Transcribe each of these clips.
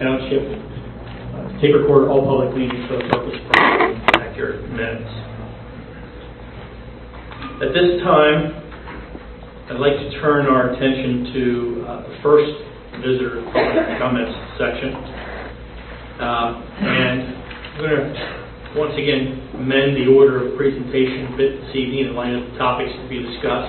Township to tape record all public meetings for the purpose of providing accurate minutes. At this time, I'd like to turn our attention to the first visitor comments section. And I'm going to once again amend the order of presentation a bit this evening in light of the topics to be discussed.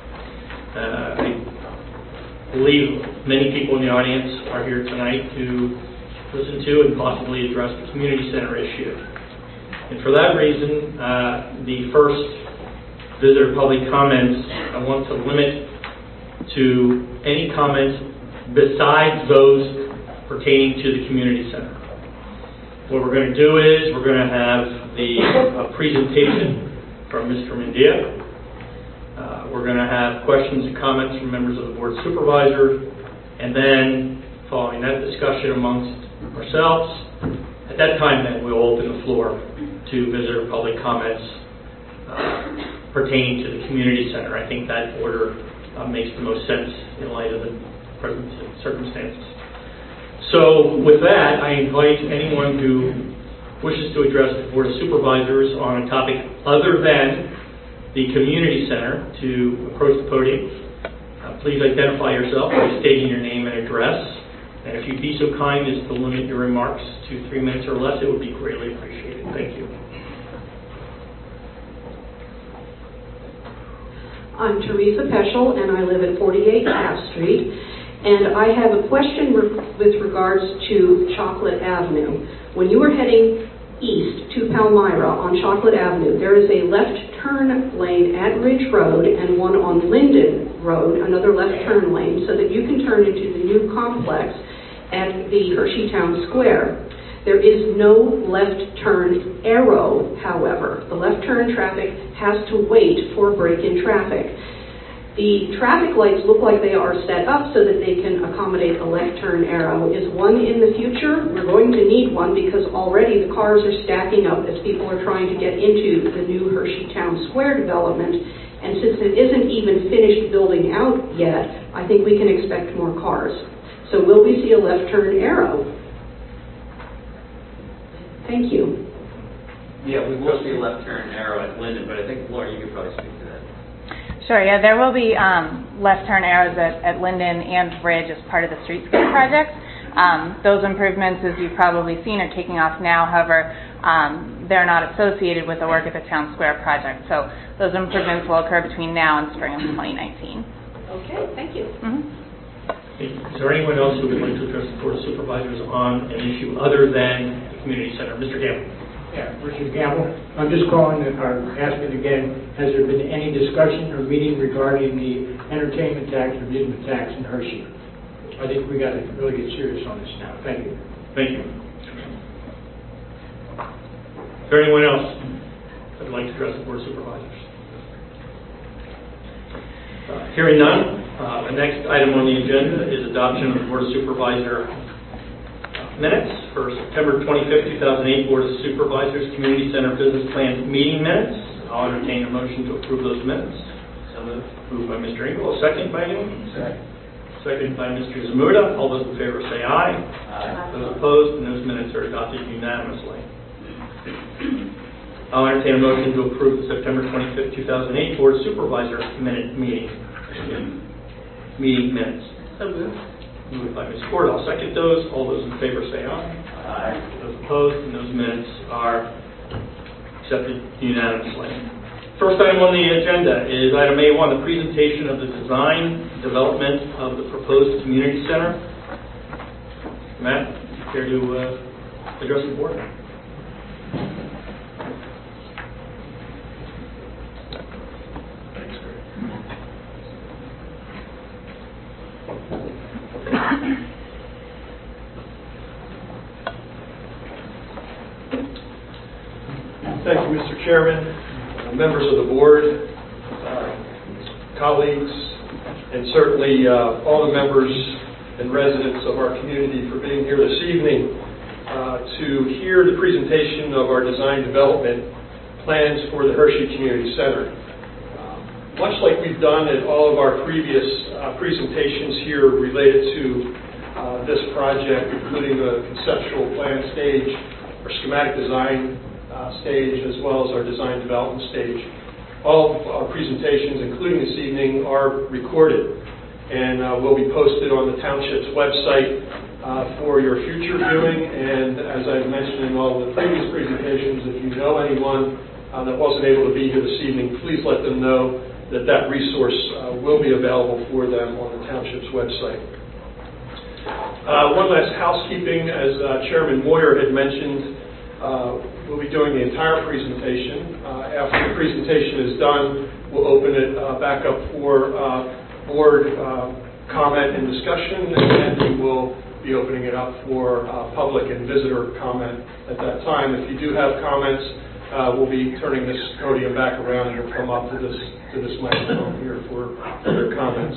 I believe many people in the audience are here tonight to listen to and possibly address the community center issue. And for that reason, the first visitor public comments I want to limit to any comments besides those pertaining to the community center. What we're going to do is we're going to have the presentation from Mr. Mendia. We're going to have questions and comments from members of the Board of Supervisors, and then following that discussion amongst ourselves, at that time then we'll open the floor to visitor public comments pertaining to the community center. I think that order makes the most sense in light of the present circumstances. So with that, I invite anyone who wishes to address the Board of Supervisors on a topic other than the community center to approach the podium. Please identify yourself by stating your name and address. And if you'd be so kind as to limit your remarks to 3 minutes or less, it would be greatly appreciated. Thank you. I'm Teresa Peschel, and I live at 48 Half Street. And I have a question with regards to Chocolate Avenue. When you are heading east to Palmyra on Chocolate Avenue, there is a left turn lane at Ridge Road and one on Linden Road, another left turn lane, so that you can turn into the new complex at the Hersheytown Square. There is no left turn arrow, however. The left turn traffic has to wait for break-in traffic. The traffic lights look like they are set up so that they can accommodate a left turn arrow. Is one in the future? We're going to need one because already the cars are stacking up as people are trying to get into the new Hersheytown Square development. And since it isn't even finished building out yet, I think we can expect more cars. So will we see a left turn arrow? Thank you. Yeah, we will see a left turn arrow at Linden, but I think, Laura, you could probably speak to that. Sure, yeah, there will be left turn arrows at Linden and Ridge as part of the streetscape project. Those improvements, as you've probably seen, are taking off now. However, they're not associated with the work at the Town Square project. So those improvements will occur between now and spring of 2019. Okay, thank you. Is there anyone else who would like to address the Board of Supervisors on an issue other than the community center? Mr. Gamble. Yeah, Richard Gamble. I'm just calling or asking again, has there been any discussion or meeting regarding the entertainment tax or amusement tax in Hershey? I think we got to really get serious on this now. Thank you. Thank you. Is there anyone else that would like to address the Board of Supervisors? Hearing none, the next item on the agenda is adoption of the Board of Supervisor minutes for September 25th, 2008 Board of Supervisors Community Center Business Plan meeting minutes. I'll entertain a motion to approve those minutes. So moved by Mr. Engel. Second by anyone? Second by Mr. Zamuda. All those in favor say aye. Aye. Those opposed, and those minutes are adopted unanimously. I'll entertain a motion to approve the September 25th, 2008 Board of Supervisors meeting minutes. So moved. Moved by Ms. Ford. I'll second those. All those in favor say aye. Aye. Those opposed, and those minutes are accepted unanimously. First item on the agenda is item A1, the presentation of the design development of the proposed community center. Matt, care to address the board? Thank you, Mr. Chairman, members of the board, colleagues, and certainly all the members and residents of our community for being here this evening to hear the presentation of our design development plans for the Hershey Community Center. Much like we've done at all of our previous presentations here related to this project, including the conceptual plan stage, our schematic design stage, as well as our design development stage. All of our presentations, including this evening, are recorded and will be posted on the township's website for your future viewing. And as I've mentioned in all of the previous presentations, if you know anyone that wasn't able to be here this evening, please let them know that that resource will be available for them on the township's website. One last housekeeping, as Chairman Moyer had mentioned, we'll be doing the entire presentation. After the presentation is done, we'll open it back up for board comment and discussion, and then we will be opening it up for public and visitor comment at that time. If you do have comments, we'll be turning this podium back around and you'll come up to this microphone here for their comments.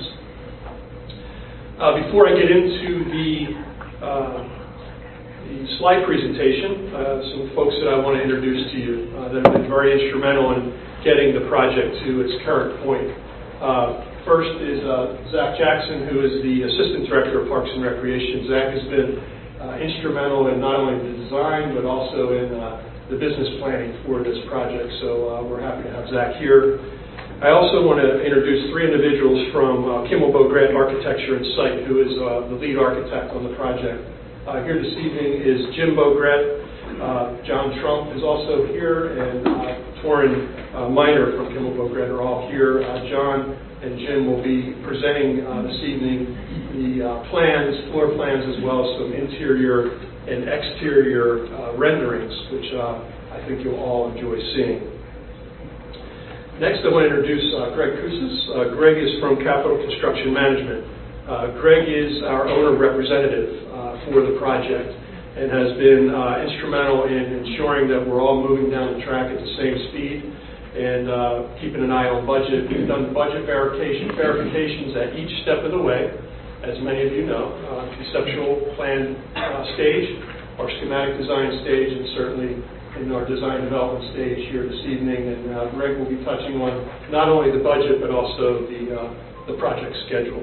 Before I get into the slide presentation, some folks that I want to introduce to you that have been very instrumental in getting the project to its current point. First is Zach Jackson, who is the Assistant Director of Parks and Recreation. Zach has been instrumental in not only the design, but also in the business planning for this project, so we're happy to have Zach here. I also want to introduce three individuals from Kimmel Beaugrand Architecture and Site, who is the lead architect on the project. Here this evening is Jim Beaugrand. John Trump is also here, and Torin Miner from Kimmel Beaugrand are all here. John and Jim will be presenting this evening the plans, floor plans, as well as some interior and exterior renderings, which I think you'll all enjoy seeing. Next, I want to introduce Greg Koussis. Greg is from Capital Construction Management. Greg is our owner representative for the project and has been instrumental in ensuring that we're all moving down the track at the same speed and keeping an eye on budget. We've done budget verifications at each step of the way, as many of you know, conceptual plan stage, our schematic design stage, and certainly in our design development stage here this evening. And Greg will be touching on not only the budget, but also the project schedule.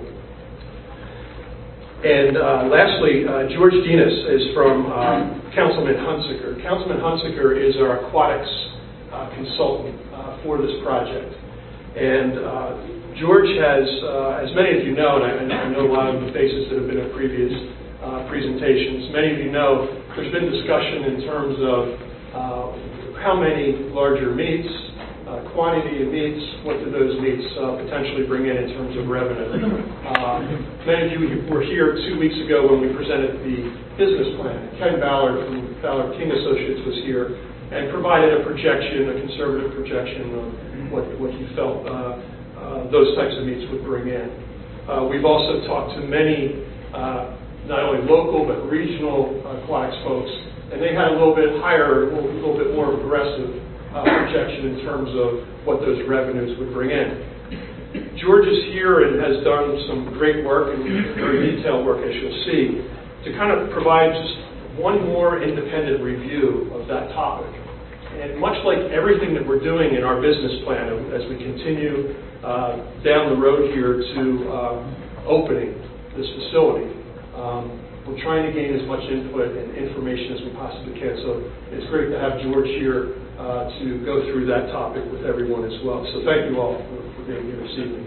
And lastly, George Dinas is from Councilman Hunsaker. Councilman Hunsaker is our aquatics consultant for this project. And George has, as many of you know, and I know a lot of the faces that have been at previous presentations, many of you know there's been discussion in terms of how many larger meats, quantity of meats, what do those meats potentially bring in terms of revenue. Many of you were here 2 weeks ago when we presented the business plan. Ken Ballard from Ballard King Associates was here and provided a projection, a conservative projection of what he felt those types of meats would bring in. We've also talked to many, not only local but regional aquatics folks, and they had a little bit higher, a little bit more aggressive projection in terms of what those revenues would bring in. George is here and has done some great work and very detailed work, as you'll see, to kind of provide just one more independent review of that topic. And much like everything that we're doing in our business plan as we continue down the road here to opening this facility, we're trying to gain as much input and information as we possibly can. So it's great to have George here to go through that topic with everyone as well. So thank you all for being here this evening.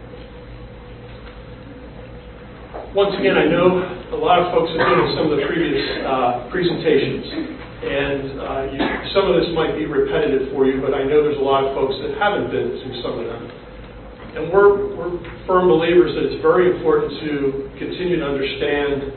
Once again, I know a lot of folks have been in some of the previous presentations, and some of this might be repetitive for you, but I know there's a lot of folks that haven't been to some of them. And we're firm believers that it's very important to continue to understand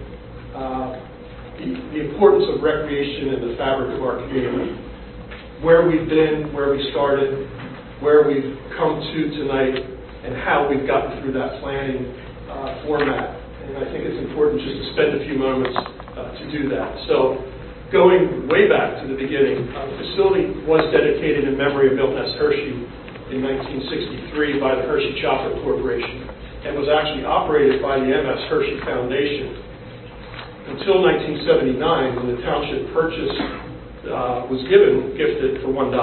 the importance of recreation in the fabric of our community. Where we've been, where we started, where we've come to tonight, and how we've gotten through that planning format. And I think it's important just to spend a few moments to do that. So going way back to the beginning, the facility was dedicated in memory of Milton S. Hershey in 1963 by the Hershey Chocolate Corporation and was actually operated by the M.S. Hershey Foundation until 1979 when the township was gifted for $1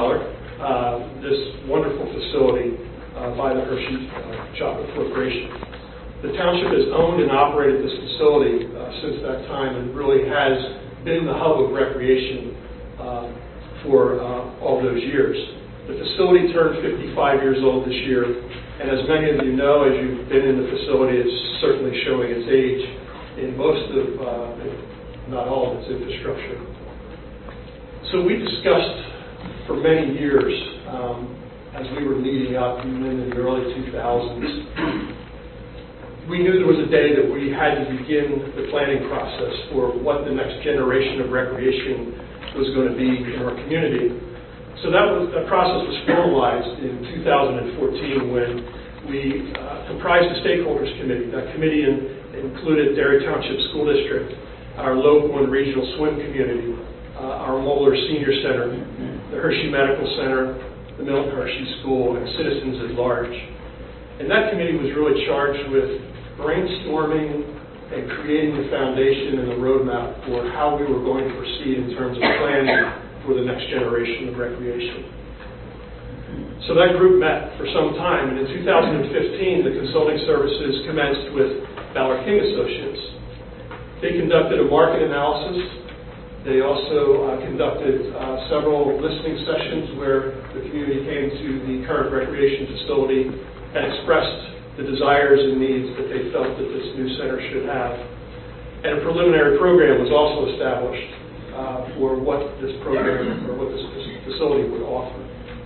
this wonderful facility by the Hershey Chocolate Corporation. The township has owned and operated this facility since that time and really has been the hub of recreation for all those years. The facility turned 55 years old this year, and as many of you know, as you've been in the facility, it's certainly showing its age in most of, if not all of its infrastructure. So we discussed for many years, as we were leading up even in the early 2000s, we knew there was a day that we had to begin the planning process for what the next generation of recreation was going to be in our community. So that process was formalized in 2014 when we comprised the stakeholders committee. That committee included Derry Township School District, our local and regional swim community, our Moeller Senior Center, the Hershey Medical Center, the Milton Hershey School, and citizens at large. And that committee was really charged with brainstorming and creating the foundation and the roadmap for how we were going to proceed in terms of planning for the next generation of recreation. So that group met for some time, and in 2015, the consulting services commenced with Ballard King Associates. They conducted a market analysis. They also conducted several listening sessions where the community came to the current recreation facility and expressed the desires and needs that they felt that this new center should have. And a preliminary program was also established for what this program or what this facility would offer.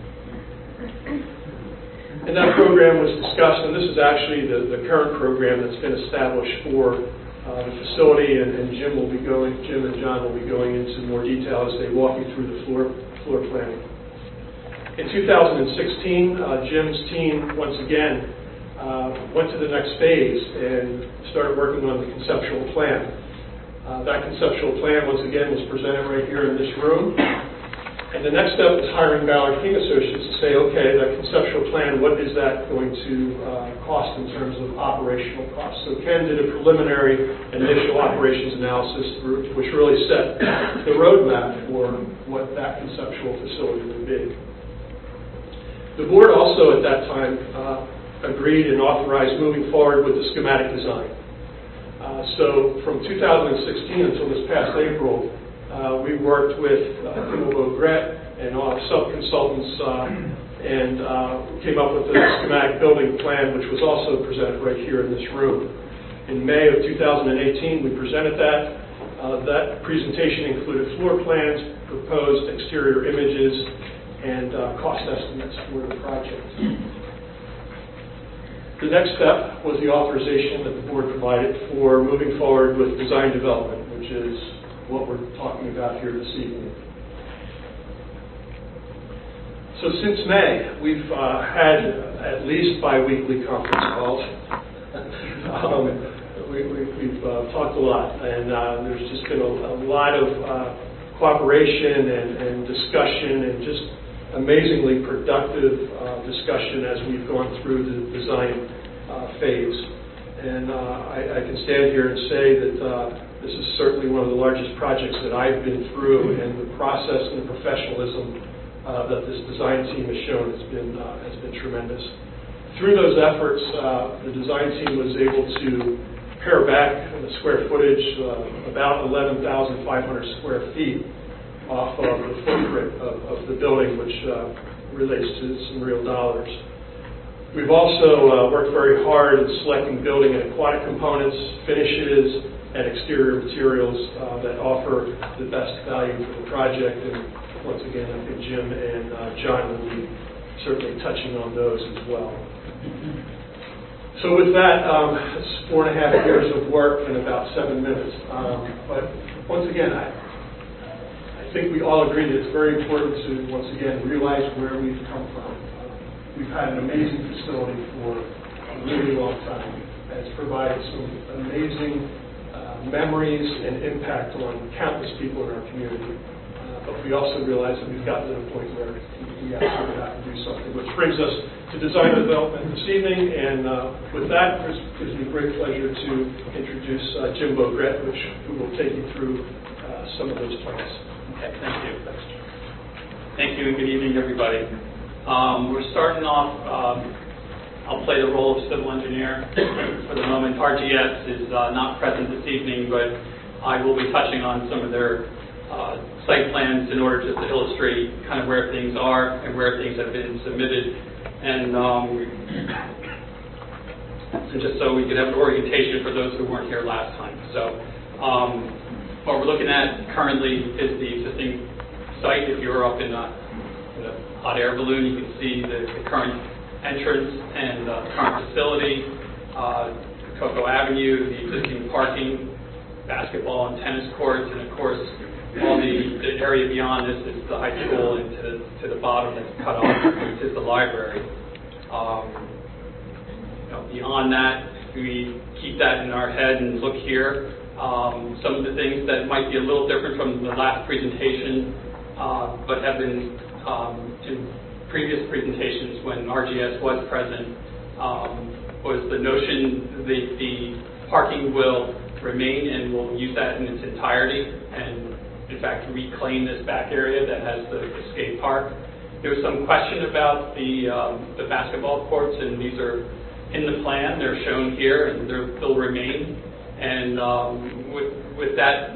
And that program was discussed, and this is actually the current program that's been established for the facility, and Jim and John will be going into more detail as they walk you through the floor planning. In 2016, Jim's team once again went to the next phase and started working on the conceptual plan. That conceptual plan, once again, was presented right here in this room. And the next step was hiring Ballard King Associates to say, okay, that conceptual plan, what is that going to cost in terms of operational costs? So Ken did a preliminary initial operations analysis, which really set the roadmap for what that conceptual facility would be. The board also at that time agreed and authorized moving forward with the schematic design. So from 2016 until this past April, we worked with Kimball Beaugret and all sub-consultants and came up with the schematic building plan, which was also presented right here in this room. In May of 2018, we presented that. That presentation included floor plans, proposed exterior images, and cost estimates for the project. The next step was the authorization that the board provided for moving forward with design development, which is what we're talking about here this evening. So since May, we've had at least bi-weekly conference calls. We've talked a lot, and there's just been a lot of cooperation and discussion and just amazingly productive discussion as we've gone through the design phase. And I can stand here and say that this is certainly one of the largest projects that I've been through, and the process and the professionalism that this design team has shown has been tremendous. Through those efforts, the design team was able to pare back the square footage about 11,500 square feet off of the footprint of the building, which relates to some real dollars. We've also worked very hard in selecting building and aquatic components, finishes, and exterior materials that offer the best value for the project. And once again, I think Jim and John will be certainly touching on those as well. So with that, it's 4.5 years of work in about 7 minutes. But once again, I think we all agree that it's very important to, once again, realize where we've come from. We've had an amazing facility for a really long time. It's provided some amazing memories and impact on countless people in our community. But we also realize that we've gotten to the point where we absolutely have to do something, which brings us to design development this evening. And with that, it gives me great pleasure to introduce Jim Beaugret, who will take you through some of those plans. Okay, thank you. Thank you, and good evening, everybody. We're starting off I'll play the role of civil engineer for the moment. RGS is not present this evening, but I will be touching on some of their site plans in order just to illustrate kind of where things are and where things have been submitted, and just so we could have an orientation for those who weren't here last time. So what we're looking at currently is the existing site. If you're up in a hot air balloon, you can see the current entrance and the current facility, Cocoa Avenue, the existing parking, basketball and tennis courts, and of course all the area beyond this is the high school, and to the bottom that's cut off is the library. Beyond that, we keep that in our head and look here. Some of the things that might be a little different from the last presentation, but have been in previous presentations when RGS was present, was the notion that the parking will remain, and we'll use that in its entirety, and in fact reclaim this back area that has the skate park. There was some question about the basketball courts, and these are in the plan. They're shown here, and they'll remain. And with that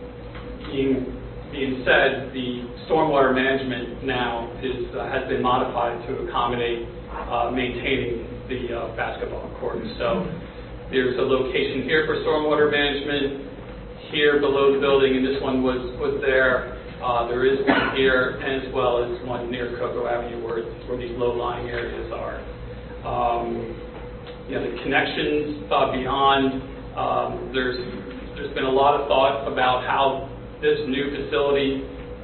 being said, the stormwater management now has been modified to accommodate maintaining the basketball court. So there's a location here for stormwater management, here below the building, and this one was there. There is one here, as well as one near Cocoa Avenue where these low-lying areas are. The connections beyond, there's been a lot of thought about how this new facility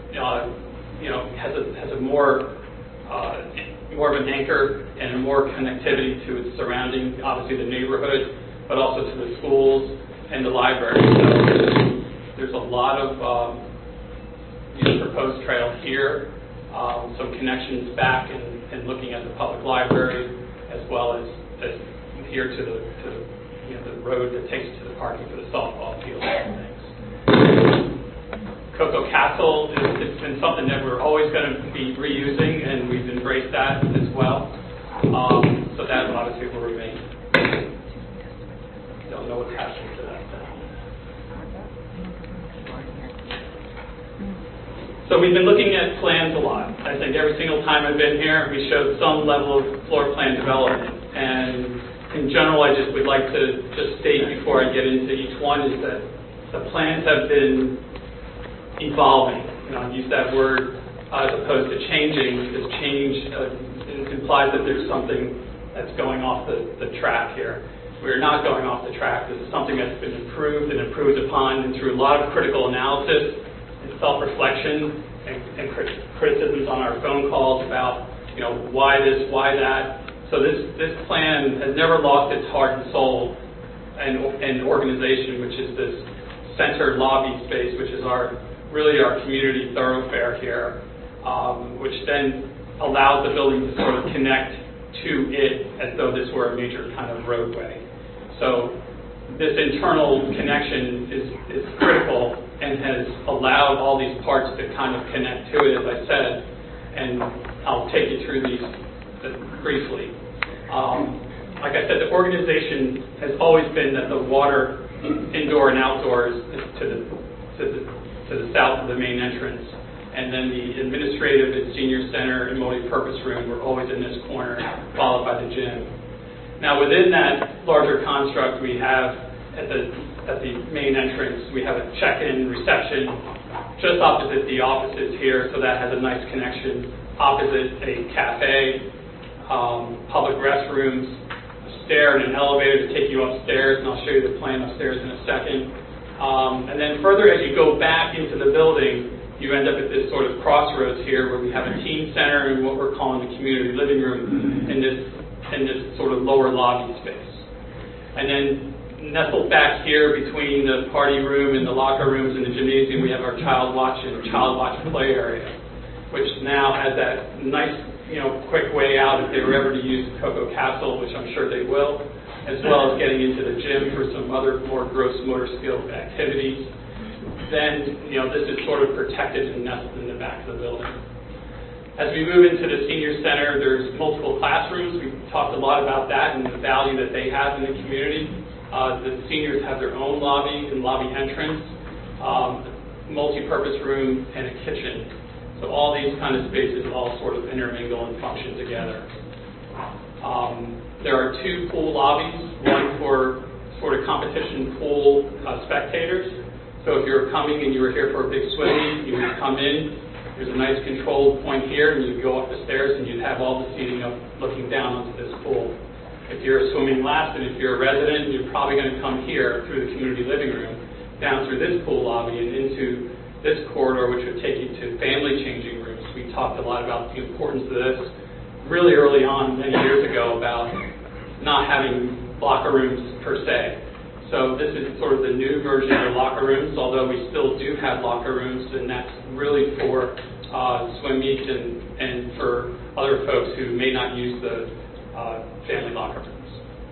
has a more of an anchor and more connectivity to its surrounding, obviously the neighborhood, but also to the schools and the library. So there's a lot of proposed trail here, some connections back and looking at the public library, as well as here to the road that takes to the parking for the softball field and things. Cocoa Castle has been something that we're always going to be reusing, and we've embraced that as well. So that obviously will remain. Don't know what's happening to that. So we've been looking at plans a lot. I think every single time I've been here, we showed some level of floor plan development. And in general, I just would like to just state before I get into each one is that the plans have been evolving. I use that word as opposed to changing, because change implies that there's something that's going off the track here. We're not going off the track. This is something that's been improved and improved upon, and through a lot of critical analysis and self-reflection and criticisms on our phone calls about, why this, why that. So this plan has never lost its heart and soul and organization, which is this centered lobby space, which is really our community thoroughfare here, which then allows the building to sort of connect to it as though this were a major kind of roadway. So this internal connection is critical and has allowed all these parts to kind of connect to it, as I said, and I'll take you through these briefly. Like I said, the organization has always been that the water, indoor and outdoors, is to the south of the main entrance, and then the administrative and senior center and multi-purpose room were always in this corner, followed by the gym. Now, within that larger construct, we have at the main entrance, we have a check-in reception just opposite the offices here, so that has a nice connection. Opposite a cafe, public restrooms, a stair and an elevator to take you upstairs, and I'll show you the plan upstairs in a second. And then further as you go back into the building, you end up at this sort of crossroads here where we have a teen center and what we're calling the community living room in this sort of lower lobby space. And then nestled back here between the party room and the locker rooms and the gymnasium, we have our child watch and child watch play area, which now has that nice, quick way out if they were ever to use Cocoa Castle, which I'm sure they will, as well as getting into the gym for some other more gross motor skill activities. Then, this is sort of protected and nestled in the back of the building. As we move into the senior center, there's multiple classrooms. We've talked a lot about that and the value that they have in the community. The seniors have their own lobby and lobby entrance, multi-purpose room, and a kitchen. So all these kind of spaces all sort of intermingle and function together. There are 2 pool lobbies, one for sort of competition pool spectators. So if you're coming and you were here for a big swim meet, you would come in. There's a nice controlled point here, and you'd go up the stairs, and you'd have all the seating up looking down onto this pool. If you're a swimming last, and if you're a resident, you're probably going to come here through the community living room, down through this pool lobby, and into this corridor, which would take you to family changing rooms. We talked a lot about the importance of this really early on, many years ago, about not having locker rooms per se. So this is sort of the new version of locker rooms, although we still do have locker rooms, and that's really for swim meets and for other folks who may not use the family locker rooms.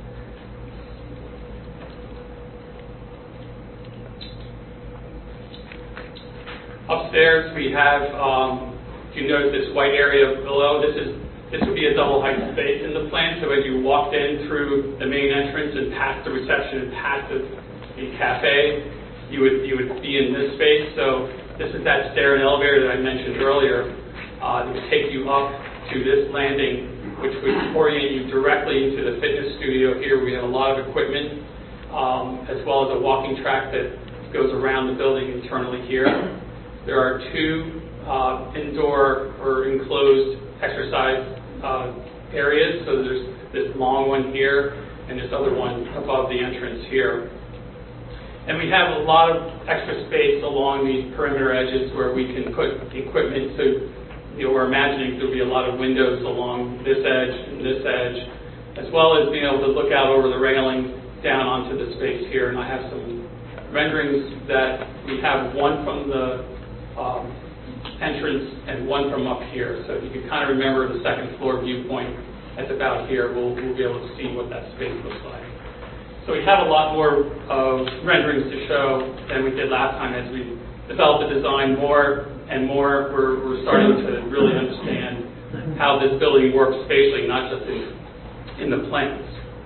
Upstairs we have, if you notice this white area below, this would be a double height space in the plan. So as you walked in through the main entrance and past the reception and past the cafe, you would be in this space. So this is that stair and elevator that I mentioned earlier. It would take you up to this landing, which would orient you directly into the fitness studio here. We have a lot of equipment, as well as a walking track that goes around the building internally here. There are 2 indoor or enclosed exercise areas. So there's this long one here and this other one above the entrance here. And we have a lot of extra space along these perimeter edges where we can put equipment. So we're imagining there'll be a lot of windows along this edge and this edge, as well as being able to look out over the railing down onto the space here. And I have some renderings that we have, one from the entrance and one from up here. So if you can kind of remember the second floor viewpoint, that's about here. We'll be able to see what that space looks like. So we have a lot more renderings to show than we did last time. As we develop the design more and more, we're starting to really understand how this building works spatially, not just in the plans.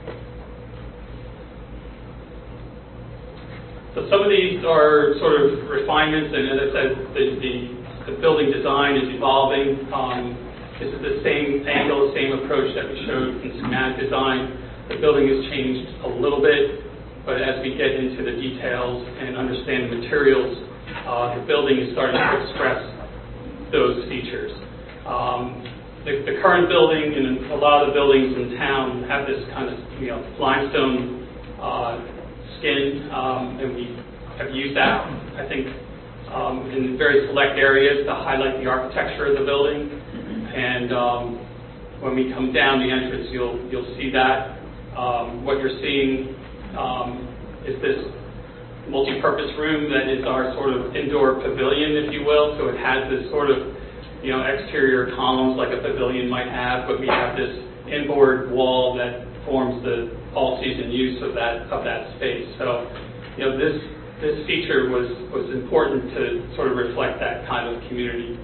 So some of these are sort of refinements, and as I said, the building design is evolving. This is the same angle, same approach that we showed in schematic design. The building has changed a little bit, but as we get into the details and understand the materials, the building is starting to express those features. The current building and a lot of the buildings in town have this kind of limestone skin, and we have used that, I think, in very select areas to highlight the architecture of the building. And when we come down the entrance, you'll see that. What you're seeing is this multi-purpose room that is our sort of indoor pavilion, if you will. So it has this sort of exterior columns like a pavilion might have, but we have this inboard wall that forms the all-season use of that space. So, this feature was important to sort of reflect that kind of community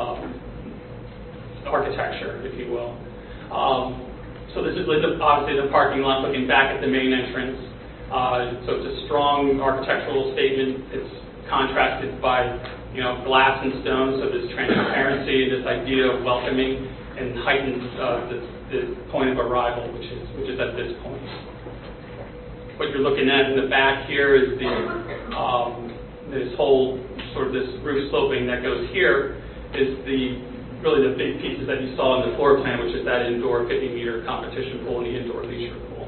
architecture, if you will. So this is obviously the parking lot looking back at the main entrance. So it's a strong architectural statement. It's contrasted by glass and stone, so this transparency, this idea of welcoming, and heightens the point of arrival, which is at this point. What you're looking at in the back here is this whole sort of this roof sloping that goes here is really the big pieces that you saw in the floor plan, which is that indoor 50-meter competition pool and the indoor leisure pool.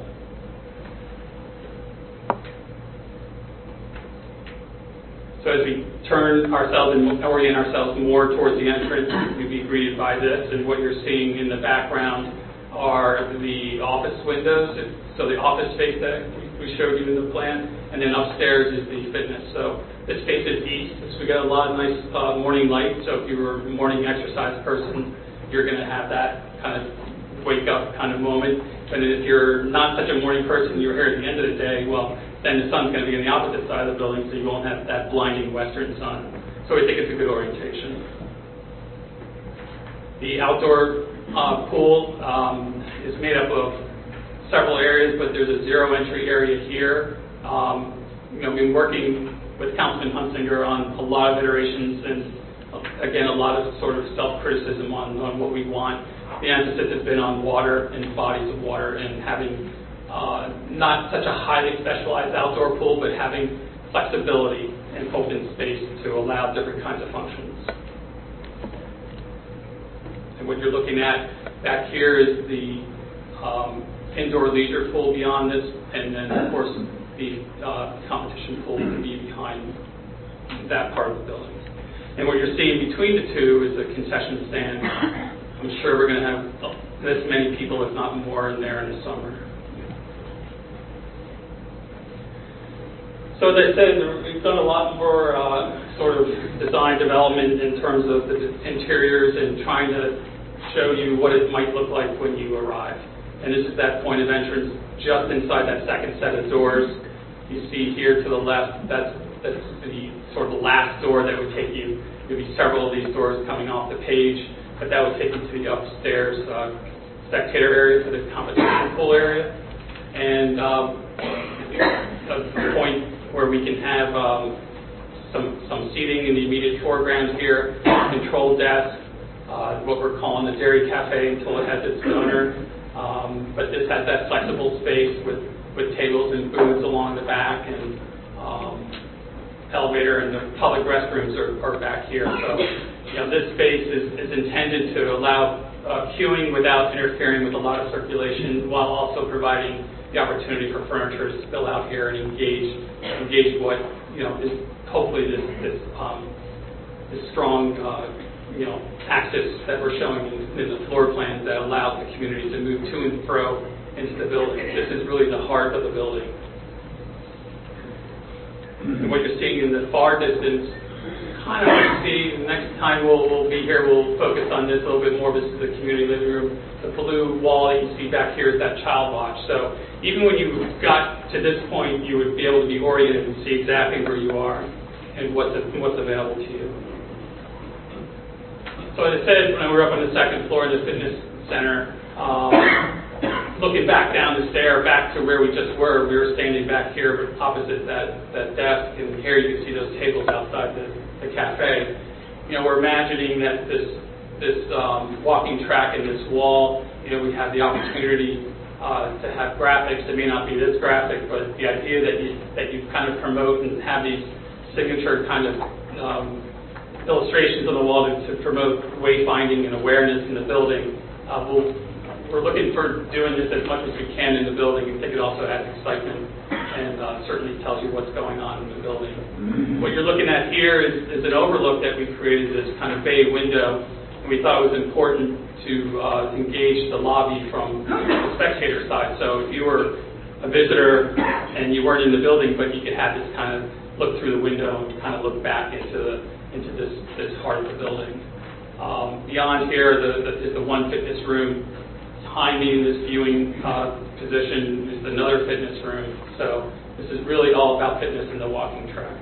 So as we turn ourselves and orient ourselves more towards the entrance, we'd be greeted by this, and what you're seeing in the background are the office windows. So the office space that we showed you in the plan, and then upstairs is the fitness. So this faces east, so we got a lot of nice morning light. So if you were a morning exercise person, you're going to have that kind of wake up kind of moment. But if you're not such a morning person, you're here at the end of the day, well, then the sun's going to be on the opposite side of the building, so you won't have that blinding western sun. So we think it's a good orientation. The outdoor pool is made up of several areas, but there's a zero entry area here. We've been working with Councilman Hunsinger on a lot of iterations and, again, a lot of sort of self-criticism on what we want. The emphasis has been on water and bodies of water and having not such a highly specialized outdoor pool, but having flexibility and open space to allow different kinds of functions. And what you're looking at back here is the indoor leisure pool beyond this, and then, of course, the competition pool would be behind that part of the building. And what you're seeing between the two is a concession stand. I'm sure we're going to have this many people, if not more, in there in the summer. So as I said, we've done a lot more sort of design development in terms of the interiors and trying to show you what it might look like when you arrive. And this is that point of entrance just inside that second set of doors. You see here to the left, that's the sort of last door that would take you. There'd be several of these doors coming off the page, but that would take you to the upstairs spectator area for the competition pool area. And a point where we can have some seating in the immediate foreground here, control desk, what we're calling the Dairy Cafe until it has its owner. But this has that flexible space with tables and booths along the back, and elevator and the public restrooms are back here. So, this space is intended to allow queuing without interfering with a lot of circulation, while also providing the opportunity for furniture to spill out here and engage what is hopefully this strong access that we're showing in the floor plans that allows the community to move to and fro into the building. This is really the heart of the building. And what you're seeing in the far distance, kind of what you see, the next time we'll be here, we'll focus on this a little bit more. This is the community living room. The blue wall that you see back here is that child watch. So even when you got to this point, you would be able to be oriented and see exactly where you are and what's available to you. So as I said, when we were up on the second floor of the fitness center, looking back down the stair, back to where we just were, we were standing back here opposite that desk, and here you can see those tables outside the cafe. We're imagining that this walking track and this wall, we have the opportunity to have graphics. It may not be this graphic, but the idea that you kind of promote and have these signature kind of illustrations on the wall to promote wayfinding and awareness in the building. We're looking for doing this as much as we can in the building. We think it also adds excitement and certainly tells you what's going on in the building. What you're looking at here is an overlook that we created, this kind of bay window, and we thought it was important to engage the lobby from the spectator side. So if you were a visitor and you weren't in the building, but you could have this kind of look through the window and kind of look back into this heart of the building. Beyond here is the one fitness room. Behind me in this viewing position is another fitness room. So this is really all about fitness in the walking track.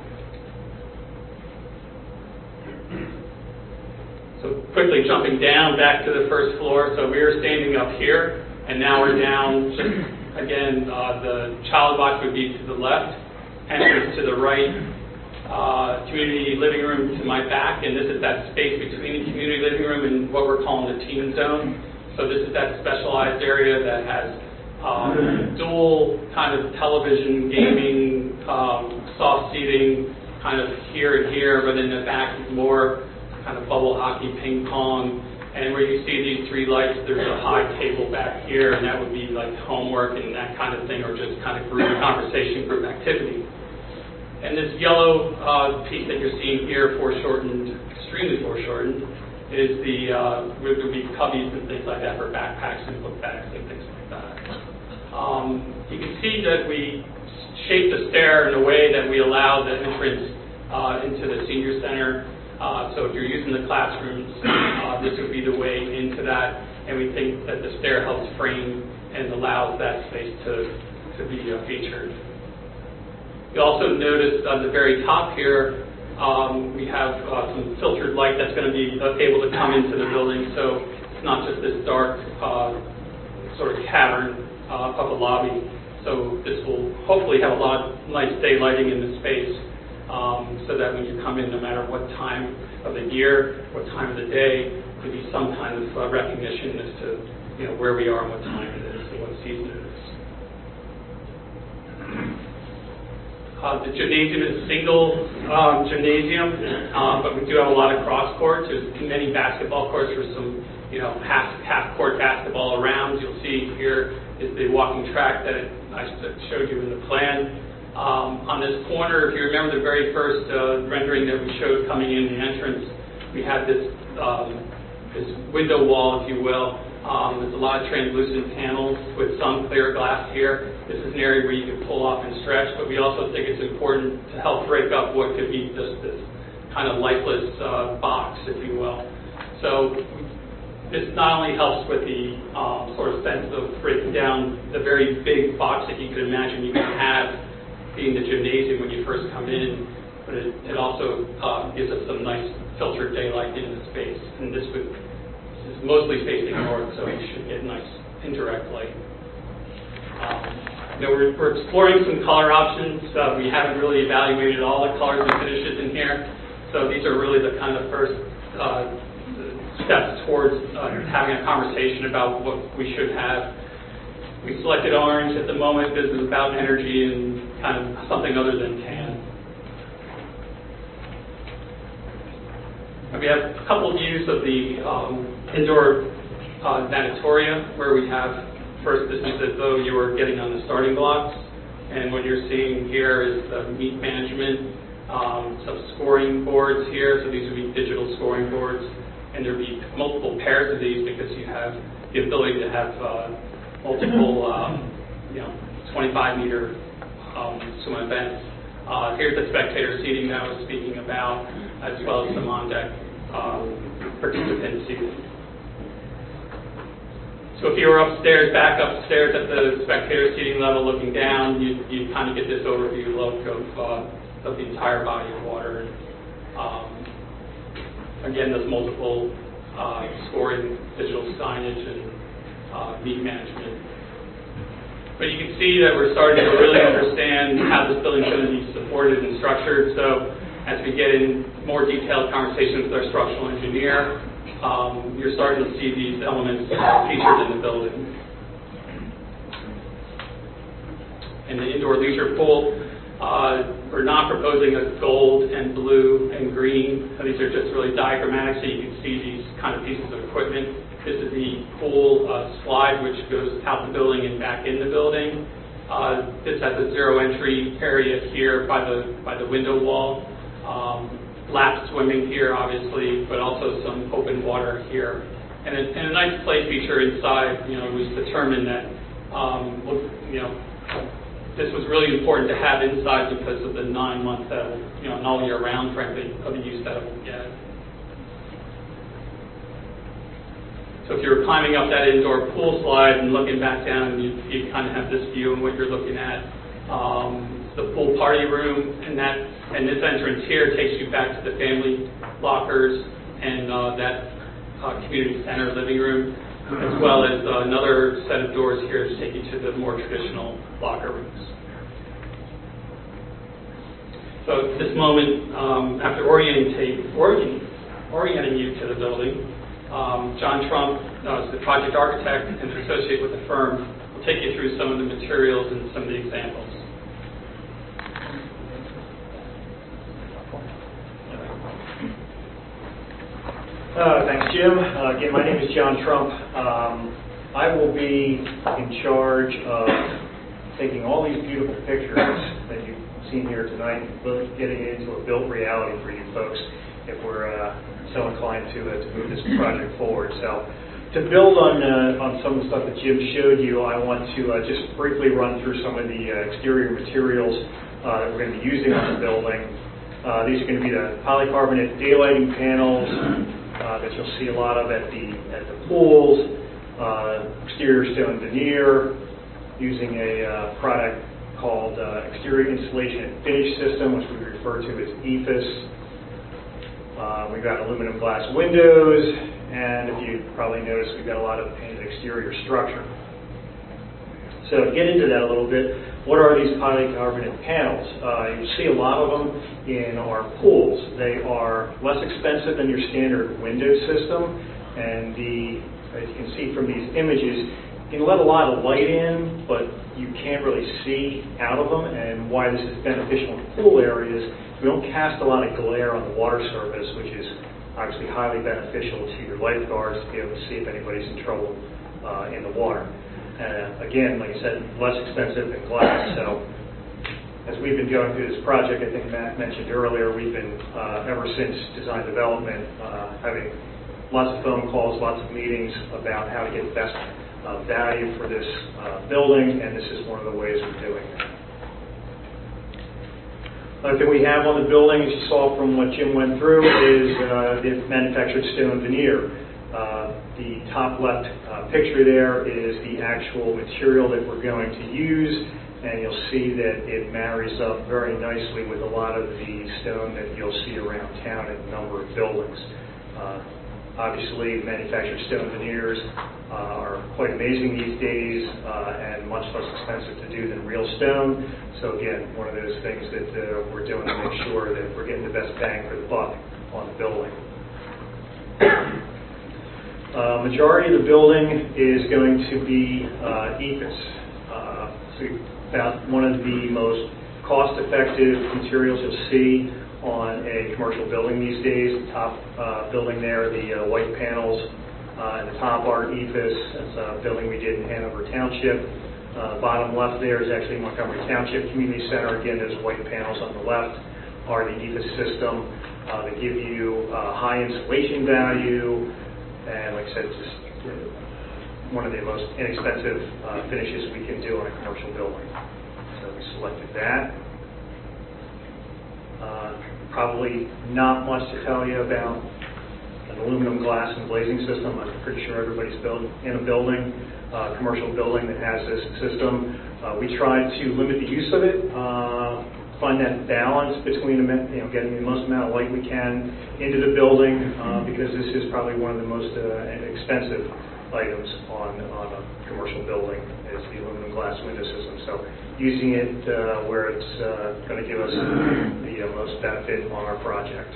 So quickly jumping down back to the first floor. So we were standing up here, and now we're down. Just again, the child watch would be to the left, entrance to the right, community living room to my back, and this is that space between the community living room and what we're calling the teen zone. So this is that specialized area that has dual kind of television, gaming, soft seating, kind of here and here, but in the back is more kind of bubble hockey, ping pong, and where you see these three lights, there's a high table back here, and that would be like homework and that kind of thing, or just kind of group conversation, group activity. And this yellow piece that you're seeing here, foreshortened, extremely foreshortened, is would be cubbies and things like that for backpacks and book bags and things like that. You can see that we shaped the stair in a way that we allow the entrance into the senior center. So if you're using the classrooms, this would be the way into that, and we think that the stair helps frame and allows that space to be featured. You also notice on the very top here, We have some filtered light that's going to be able to come into the building, so it's not just this dark sort of cavern of a lobby. So this will hopefully have a lot of nice daylighting in the space, so that when you come in, no matter what time of the year, what time of the day, there'll be some kind of recognition as to where we are and what time it is and what season it is. The gymnasium is a single gymnasium, but we do have a lot of cross courts. There's many basketball courts for some, half court basketball around. You'll see here is the walking track that I showed you in the plan. On this corner, if you remember the very first rendering that we showed coming in the entrance, we had this window wall, if you will. There's a lot of translucent panels with some clear glass here. This is an area where you can pull off and stretch, but we also think it's important to help break up what could be just this kind of lifeless box, if you will. So this not only helps with the sort of sense of breaking down the very big box that you could imagine you can have being the gymnasium when you first come in, but it also gives us some nice filtered daylight in the space. And this is mostly facing north, so you should get nice indirect light. We're exploring some color options. We haven't really evaluated all the colors and finishes in here, so these are really the kind of first steps towards having a conversation about what we should have. We selected orange at the moment. This is about energy and kind of something other than tan. And we have a couple of views of the indoor natatorium, where we have, first, this is as though you were getting on the starting blocks, and what you're seeing here is the meat management, some scoring boards here, so these would be digital scoring boards, and there would be multiple pairs of these because you have the ability to have multiple 25-meter swim events. Here's the spectator seating that I was speaking about, as well as some on-deck participant seating. So if you were back upstairs at the spectator seating level looking down, you kind of get this overview look of the entire body of water. Again, there's multiple scoring, digital signage, and meat management. But you can see that we're starting to really understand how this building is going to be supported and structured. So as we get in more detailed conversations with our structural engineer, you're starting to see these elements featured in the building. In the indoor leisure pool, we're not proposing a gold and blue and green. These are just really diagrammatic, so you can see these kind of pieces of equipment. This is the pool slide, which goes out the building and back in the building. This has a zero entry area here by the window wall. Lap swimming here, obviously, but also some open water here. And a nice play feature inside. It was determined that this was really important to have inside because of the 9 months that and all year round, frankly, of the use that it will get. So if you're climbing up that indoor pool slide and looking back down, you kind of have this view of what you're looking at. The pool party room, and this entrance here takes you back to the family lockers and that community center living room, as well as another set of doors here to take you to the more traditional locker rooms. So at this moment, after orienting you to the building, John Trump is the project architect and associate with the firm. Will take you through some of the materials and some of the examples. Thanks, Jim. Again, my name is John Trump. I will be in charge of taking all these beautiful pictures that you've seen here tonight and getting it into a built reality for you folks if we're so inclined to move this project forward. So to build on some of the stuff that Jim showed you, I want to just briefly run through some of the exterior materials that we're going to be using on the building. These are going to be the polycarbonate daylighting panels that you'll see a lot of at the pools, exterior stone veneer, using a product called Exterior Insulation and Finish System, which we refer to as EIFS. We've got aluminum glass windows, and if you probably noticed, we've got a lot of painted exterior structure. So to get into that a little bit, what are these polycarbonate panels? You see a lot of them in our pools. They are less expensive than your standard window system, and as you can see from these images, you can let a lot of light in, but you can't really see out of them. And why this is beneficial in pool areas, we don't cast a lot of glare on the water surface, which is obviously highly beneficial to your lifeguards to be able to see if anybody's in trouble in the water. Again, like I said, less expensive than glass. So as we've been going through this project, I think Matt mentioned earlier, we've been, ever since design development, having lots of phone calls, lots of meetings about how to get the best value for this building, and this is one of the ways we're doing that. Another thing we have on the building, as you saw from what Jim went through, is the manufactured stone veneer. The top left picture there is the actual material that we're going to use, and you'll see that it marries up very nicely with a lot of the stone that you'll see around town in a number of buildings. Obviously, manufactured stone veneers are quite amazing these days and much less expensive to do than real stone. So again, one of those things that we're doing to make sure that we're getting the best bang for the buck on the building. Majority of the building is going to be EIFS. So about one of the most cost-effective materials you'll see on a commercial building these days. The top building there, the white panels and the top are EIFS. That's a building we did in Hanover Township. Bottom left there is actually Montgomery Township Community Center. Again, those white panels on the left are the EIFS system. They give you high insulation value, and like I said, just one of the most inexpensive finishes we can do on a commercial building. So we selected that. Probably not much to tell you about an aluminum glass and glazing system. I'm pretty sure everybody's in a building, commercial building that has this system. We try to limit the use of it, find that balance between getting the most amount of light we can into the building, because this is probably one of the most expensive items on a commercial building is the aluminum glass window system. So using it where it's going to give us the most benefit on our project.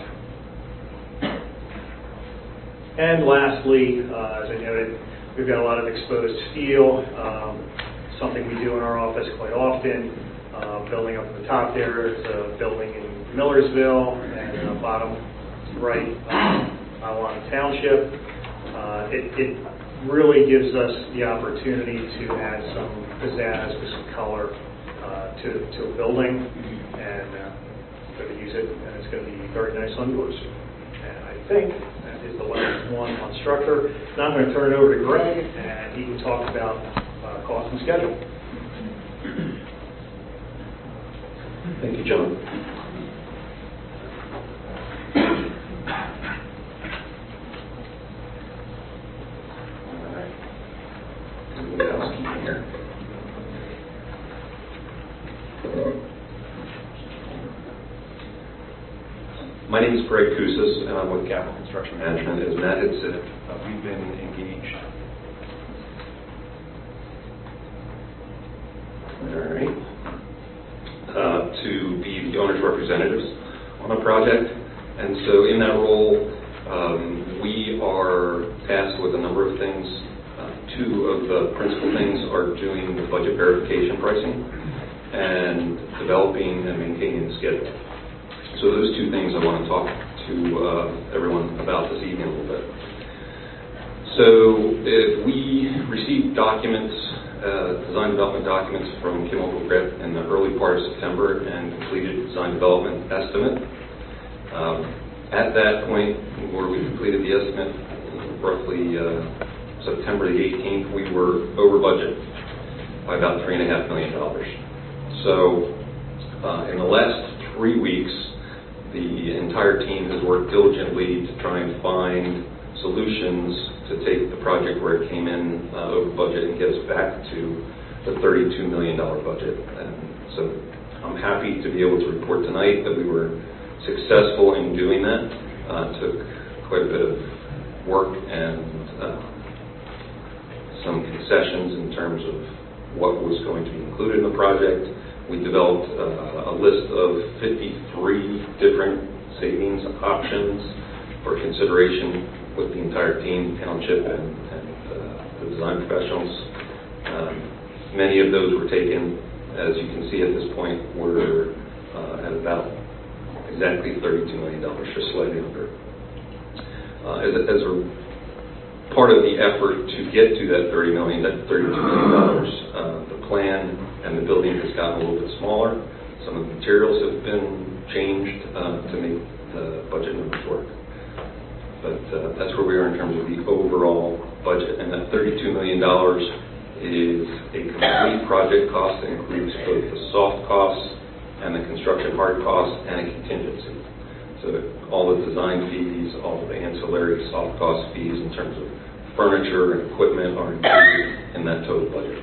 And lastly, as I noted, we've got a lot of exposed steel, something we do in our office quite often. Building up at the top there is a building in Millersville, and bottom right, Hiawatha Township. It really gives us the opportunity to add some pizzazz with some color to a building, and we're going to use it, and it's going to be very nice on yours. And I think that is the last one on structure. Now I'm going to turn it over to Greg, and he can talk about cost and schedule. Thank you, John. All right. What else can you hear? My name is Greg Koussis, and I'm with Capital Construction Management. As Matt had said, we've been engaged. All right. To be the owner's representatives on a project. And so in that role, we are tasked with a number of things. Two of the principal things are doing the budget verification pricing and developing and maintaining the schedule. So those two things I want to talk to everyone about this evening a little bit. So if we receive documents, design development documents from Kimmel Grit in the early part of September and completed design development estimate. At that point where we completed the estimate, roughly September the 18th, we were over budget by about $3.5 million. So in the last 3 weeks, the entire team has worked diligently to try and find solutions to take the project where it came in over budget and get us back to the $32 million budget. And so I'm happy to be able to report tonight that we were successful in doing that. took quite a bit of work and some concessions in terms of what was going to be included in the project. We developed a list of 53 different savings options for consideration with the entire team, township, and the design professionals. Many of those were taken. As you can see at this point, we're at about exactly $32 million, just slightly under. As a part of the effort to get to that $32 million, the plan and the building has gotten a little bit smaller. Some of the materials have been changed to make the budget numbers work. But that's where we are in terms of the overall budget. And that $32 million is a complete project cost that includes both the soft costs and the construction hard costs and a contingency. So all the design fees, all the ancillary soft cost fees in terms of furniture and equipment are included in that total budget.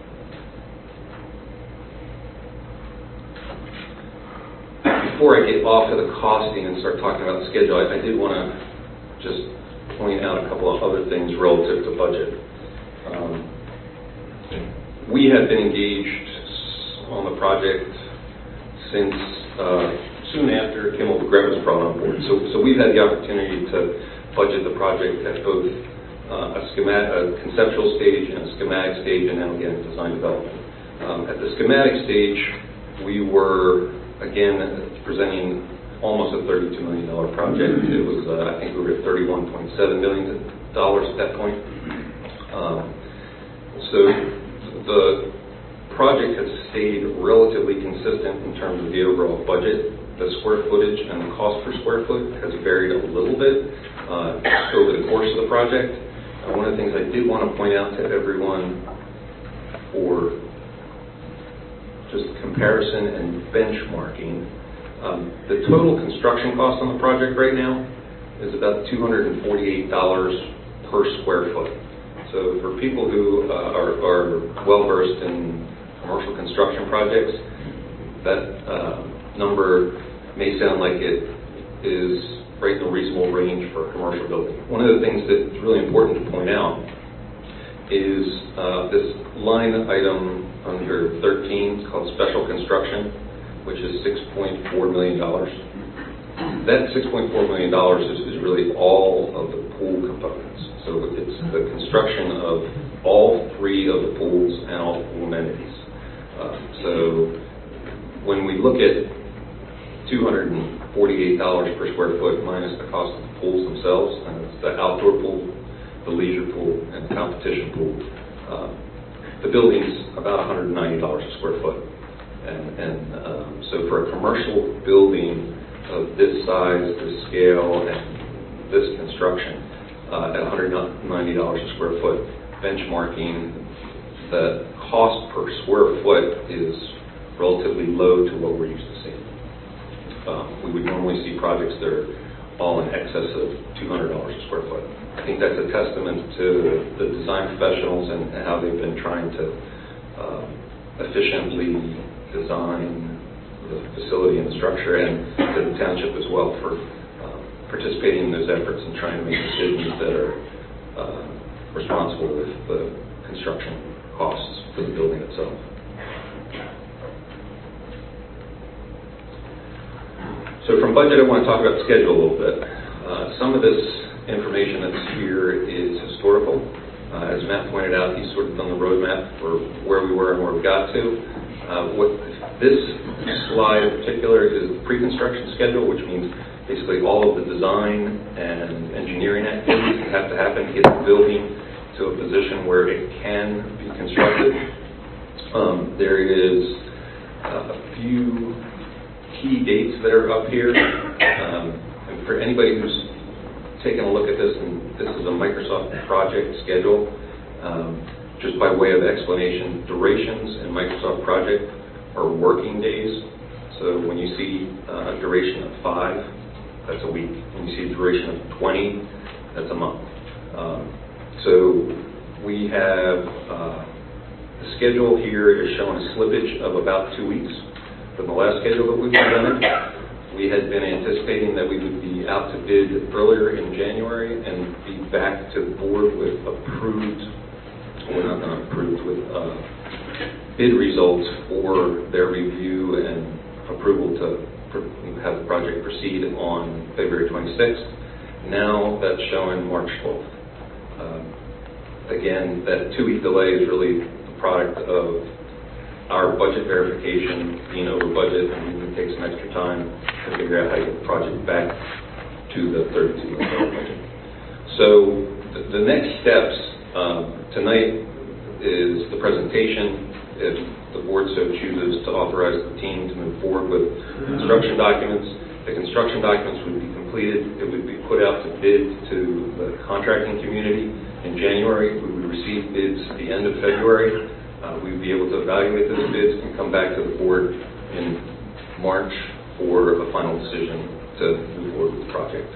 Before I get off to the costing and start talking about the schedule, I did want to just point out a couple of other things relative to budget. We have been engaged on the project since soon after Kimmel DeGrette was brought on board. So we've had the opportunity to budget the project at both a conceptual stage and a schematic stage, and now again design development. At the schematic stage, we were again presenting almost a $32 million project. It was I think we were at $31.7 million at that point. So the project has stayed relatively consistent in terms of the overall budget. The square footage and the cost per square foot has varied a little bit over the course of the project. One of the things I did want to point out to everyone for just comparison and benchmarking, the total construction cost on the project right now is about $248 per square foot. So for people who are well-versed in commercial construction projects, that number may sound like it is right in the reasonable range for a commercial building. One of the things that's really important to point out is this line item under 13, it's called special construction, which is $6.4 million. That $6.4 million is really all of the pool components. So it's the construction of all three of the pools and all the pool amenities. So when we look at $248 per square foot minus the cost of the pools themselves, and it's the outdoor pool, the leisure pool, and the competition pool, the building's about $190 a square foot. And so for a commercial building of this size, this scale, and this construction, at $190 a square foot, benchmarking, the cost per square foot is relatively low to what we're used to seeing. We would normally see projects that are all in excess of $200 a square foot. I think that's a testament to the design professionals and how they've been trying to efficiently design the facility and the structure, and to the township as well for participating in those efforts and trying to make decisions that are responsible with the construction costs for the building itself. So from budget, I want to talk about schedule a little bit. Some of this information that's here is historical. As Matt pointed out, he's sort of done the roadmap for where we were and where we got to. What this slide in particular is the pre-construction schedule, which means basically all of the design and engineering activities that have to happen to get the building to a position where it can be constructed. There is a few key dates that are up here. And for anybody who's taken a look at this, and this is a Microsoft project schedule, just by way of explanation, durations in Microsoft project are working days. So when you see a duration of 5, that's a week. When you see a duration of 20, that's a month. So we have the schedule here is showing a slippage of about 2 weeks from the last schedule that we presented. We had been anticipating that we would be out to bid earlier in January and be back to the board with bid results for their review and approval to have the project proceed on February 26th. Now that's showing March 12th. Again, that 2-week delay is really the product of our budget verification being over budget, and we need to take some extra time to figure out how to get the project back to the $32 million budget. So the next steps tonight is the presentation. If the board so chooses to authorize the team to move forward with construction documents, the construction documents would be completed. It would be put out to bid to the contracting community in January. We would receive bids at the end of February. We would be able to evaluate those bids and come back to the board in March for a final decision to move forward with the project.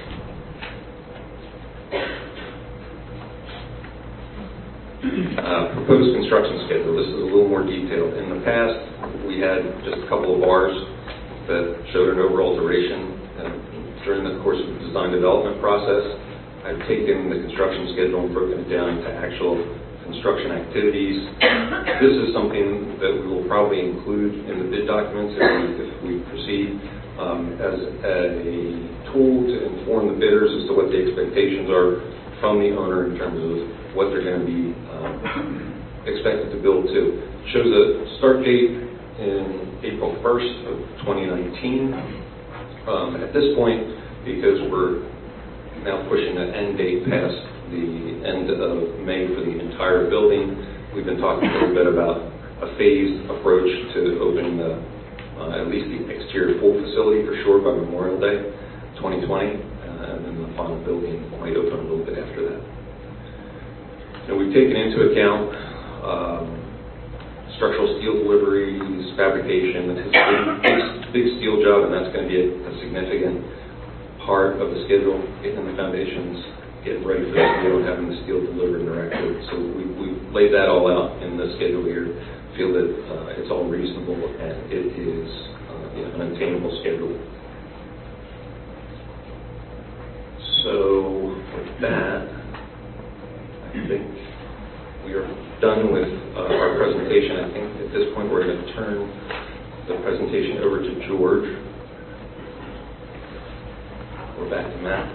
Proposed construction schedule. This is a little more detailed. In the past, we had just a couple of bars that showed an overall duration. During the course of the design development process, I've taken the construction schedule and broken it down to actual construction activities. This is something that we will probably include in the bid documents if we proceed as a tool to inform the bidders as to what the expectations are from the owner in terms of what they're going to be expected to build to. It shows a start date in April 1st of 2019. At this point, because we're now pushing the end date past the end of May for the entire building, we've been talking a little bit about a phased approach to opening at least the exterior full facility for sure by Memorial Day 2020, and then the final building might open a little bit after that. And we've taken into account structural steel deliveries, fabrication. It's a big steel job, and that's going to be a significant part of the schedule, getting the foundations, getting ready for the steel, and having the steel delivered and erected. So we've laid that all out in the schedule here. Feel that it's all reasonable, and it is an attainable schedule. So with that, I think we are done with our presentation. I think at this point we're going to turn the presentation over to George. We're back to Matt.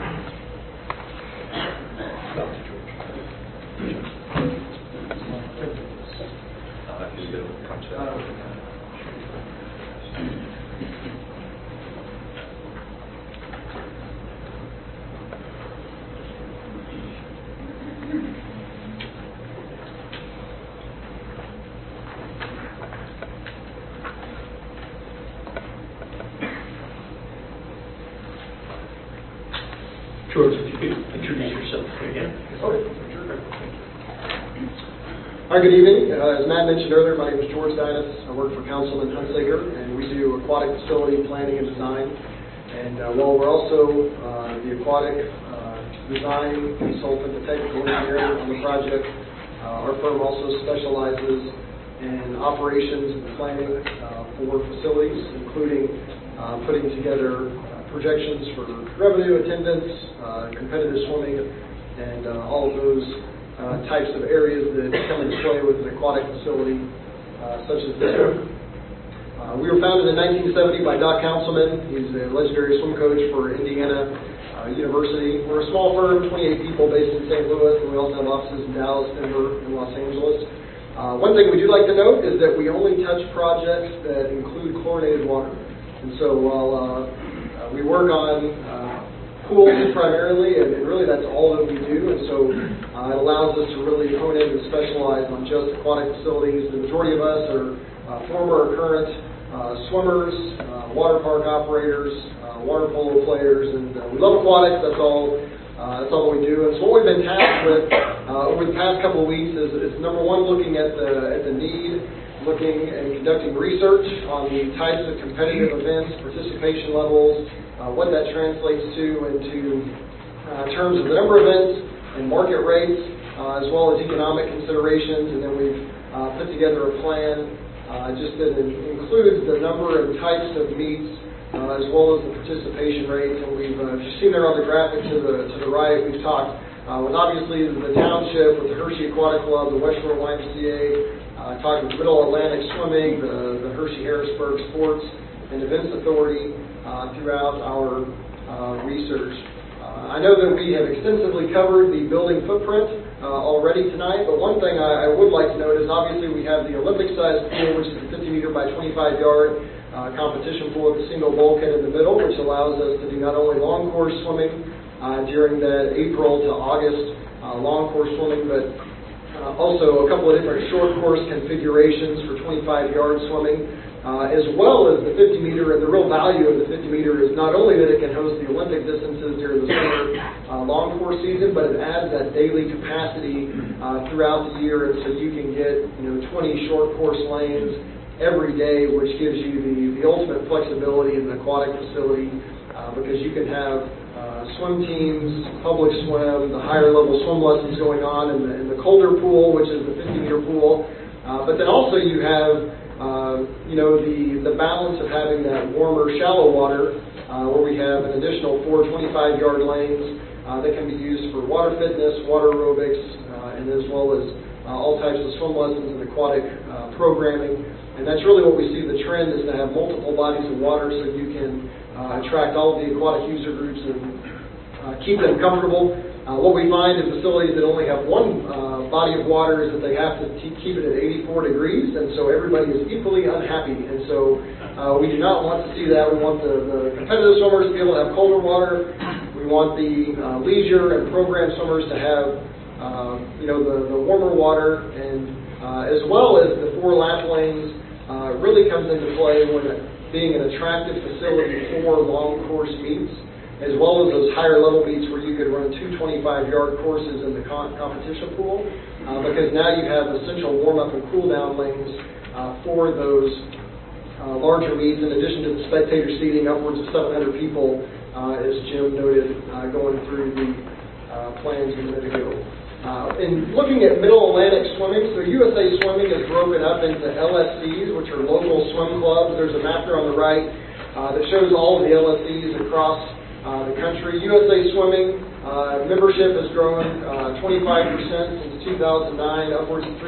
George, if you could introduce yourself again. Hi, good evening. As Matt mentioned earlier, my name is George Dinas. I work for Councilman Hunsaker, and we do aquatic facility planning and design. And while we're also the aquatic design consultant, the technical engineer on the project, our firm also specializes in operations and planning for facilities, including putting together projections for revenue, attendance, competitive swimming, and all of those types of areas that come into play with an aquatic facility such as this one. We were founded in 1970 by Doc Councilman. He's a legendary swim coach for Indiana University. We're a small firm, 28 people based in St. Louis, and we also have offices in Dallas, Denver, and Los Angeles. One thing we do like to note is that we only touch projects that include chlorinated water. And so while we work on pools primarily, and really that's all that we do, and so it allows us to really hone in and specialize on just aquatic facilities. The majority of us are former or current swimmers, water park operators, water polo players, and we love aquatics. That's all we do. And so what we've been tasked with over the past couple of weeks is number one, looking at the need, looking and conducting research on the types of competitive events, participation levels, what that translates to into terms of the number of events and market rates, as well as economic considerations. And then we've put together a plan just that includes the number and types of meets as well as the participation rates. And we've seen there on the graphic to the right, we've talked with obviously the township, with the Hershey Aquatic Club, the West Shore YMCA, talked with Middle Atlantic Swimming, the Hershey-Harrisburg Sports and Events Authority throughout our research. I know that we have extensively covered the building footprint already tonight, but one thing I would like to note is obviously we have the Olympic-sized pool, which is a 50-meter by 25-yard competition pool with a single bulkhead in the middle, which allows us to do not only long course swimming during that April to August long course swimming, but also a couple of different short course configurations for 25-yard swimming, as well as the 50-meter. And the real value of the 50-meter is not only that it can host the Olympic distances during the summer long course season, but it adds that daily capacity throughout the year, and so you can get 20 short course lanes every day, which gives you the ultimate flexibility in an aquatic facility, because you can have swim teams, public swim, the higher level swim lessons going on in the colder pool, which is the 50-meter pool. But then also you have, the balance of having that warmer, shallow water, where we have an additional 4 25-yard lanes that can be used for water fitness, water aerobics, and as well as all types of swim lessons and aquatic programming. And that's really what we see the trend is to have multiple bodies of water so you can attract all of the aquatic user groups and keep them comfortable. What we find in facilities that only have one body of water is that they have to keep it at 84 degrees, and so everybody is equally unhappy. And so we do not want to see that. We want the competitive swimmers to be able to have colder water. We want the leisure and program swimmers to have the warmer water, and as well as the 4 lap lanes really comes into play when being an attractive facility for long course meets, as well as those higher level meets where you could run 2 25-yard courses in the competition pool, because now you have essential warm-up and cool-down lanes for those larger meets, in addition to the spectator seating upwards of 700 people, as Jim noted, going through the plans a minute ago. In looking at Middle Atlantic Swimming, so USA Swimming is broken up into LSCs, which are local swim clubs. There's a map there on the right that shows all of the LSCs across the country. USA Swimming membership has grown 25% since 2009, upwards of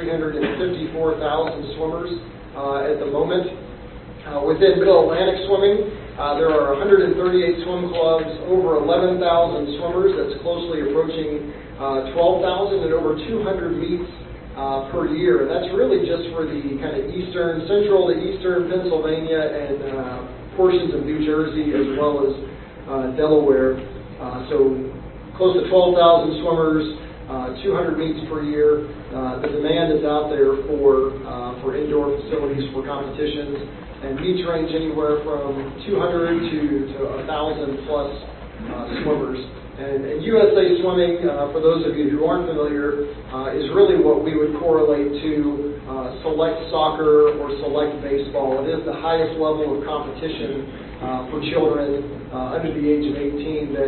354,000 swimmers at the moment. Within Middle Atlantic Swimming, there are 138 swim clubs, over 11,000 swimmers. That's closely approaching 12,000 and over 200 meets per year. And that's really just for the kind of central to eastern Pennsylvania and portions of New Jersey, as well as Delaware. So close to 12,000 swimmers, 200 meets per year. The demand is out there for indoor facilities for competitions, and meets range anywhere from 200 to 1,000 plus swimmers. And USA Swimming, for those of you who aren't familiar, is really what we would correlate to select soccer or select baseball. It is the highest level of competition for children under the age of 18 that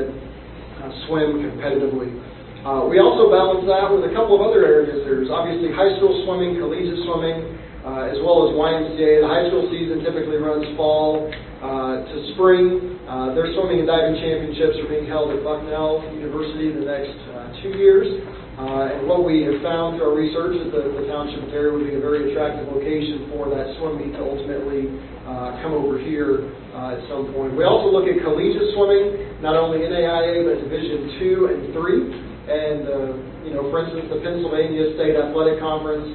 swim competitively. We also balance that with a couple of other areas. There's obviously high school swimming, collegiate swimming, as well as YMCA. The high school season typically runs fall to spring. Their swimming and diving championships are being held at Bucknell University in the next 2 years. And what we have found through our research is that the township area would be a very attractive location for that swim meet to ultimately come over here at some point. We also look at collegiate swimming, not only NAIA, but Division 2 and 3. And, for instance, the Pennsylvania State Athletic Conference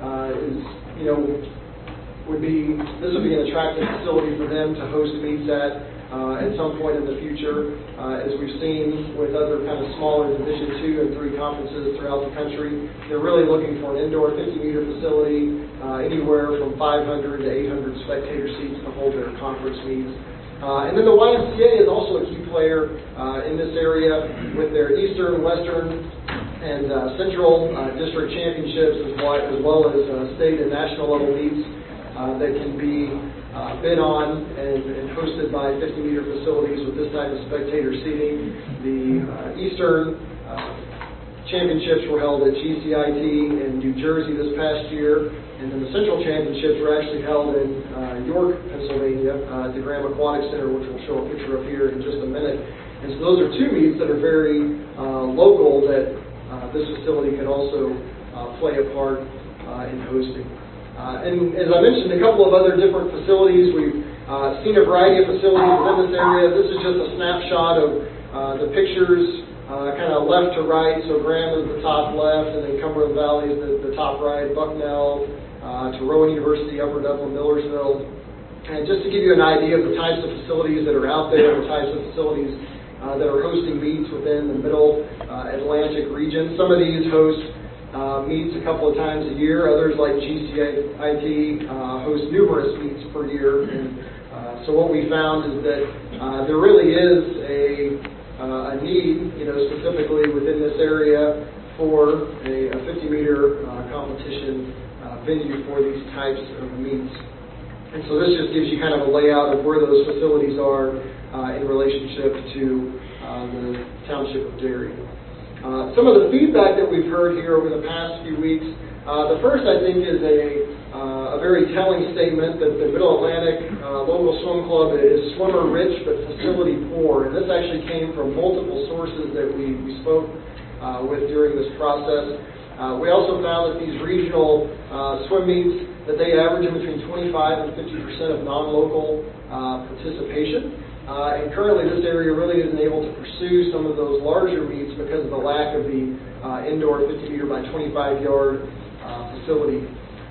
would be an attractive facility for them to host meets at some point in the future, as we've seen with other kind of smaller Division 2 and 3 conferences throughout the country. They're really looking for an indoor 50-meter facility, anywhere from 500 to 800 spectator seats to hold their conference meets. And then the YMCA is also a key player in this area with their Eastern, Western, and Central District Championships, as well as state and national level meets that can be bid on and hosted by 50-meter facilities with this type of spectator seating. The Eastern Championships were held at GCIT in New Jersey this past year, And then the Central Championships were actually held in York, Pennsylvania, at the Graham Aquatic Center, which we'll show a picture of here in just a minute. And so those are two meets that are very local that this facility can also play a part in hosting. And as I mentioned, a couple of other different facilities. We've seen a variety of facilities within this area. This is just a snapshot of the pictures kind of left to right. So Graham is the top left, and then Cumberland Valley is the top right, Bucknell, to Rowan University, Upper Dublin, Millersville. And just to give you an idea of the types of facilities that are out there, the types of facilities that are hosting meets within the Middle Atlantic region. Some of these host meets a couple of times a year. Others, like GCIT, host numerous meets per year. And so what we found is that there really is a need, specifically within this area for a 50-meter competition venue for these types of meets. And so this just gives you kind of a layout of where those facilities are in relationship to the Township of Derry. Some of the feedback that we've heard here over the past few weeks, the first I think is a very telling statement that the Middle Atlantic local swim club is swimmer rich but facility poor, and this actually came from multiple sources that we spoke with during this process. We also found that these regional swim meets, that they average in between 25 and 50% of non-local participation. And currently this area really isn't able to pursue some of those larger meets because of the lack of the indoor 50-meter by 25-yard facility.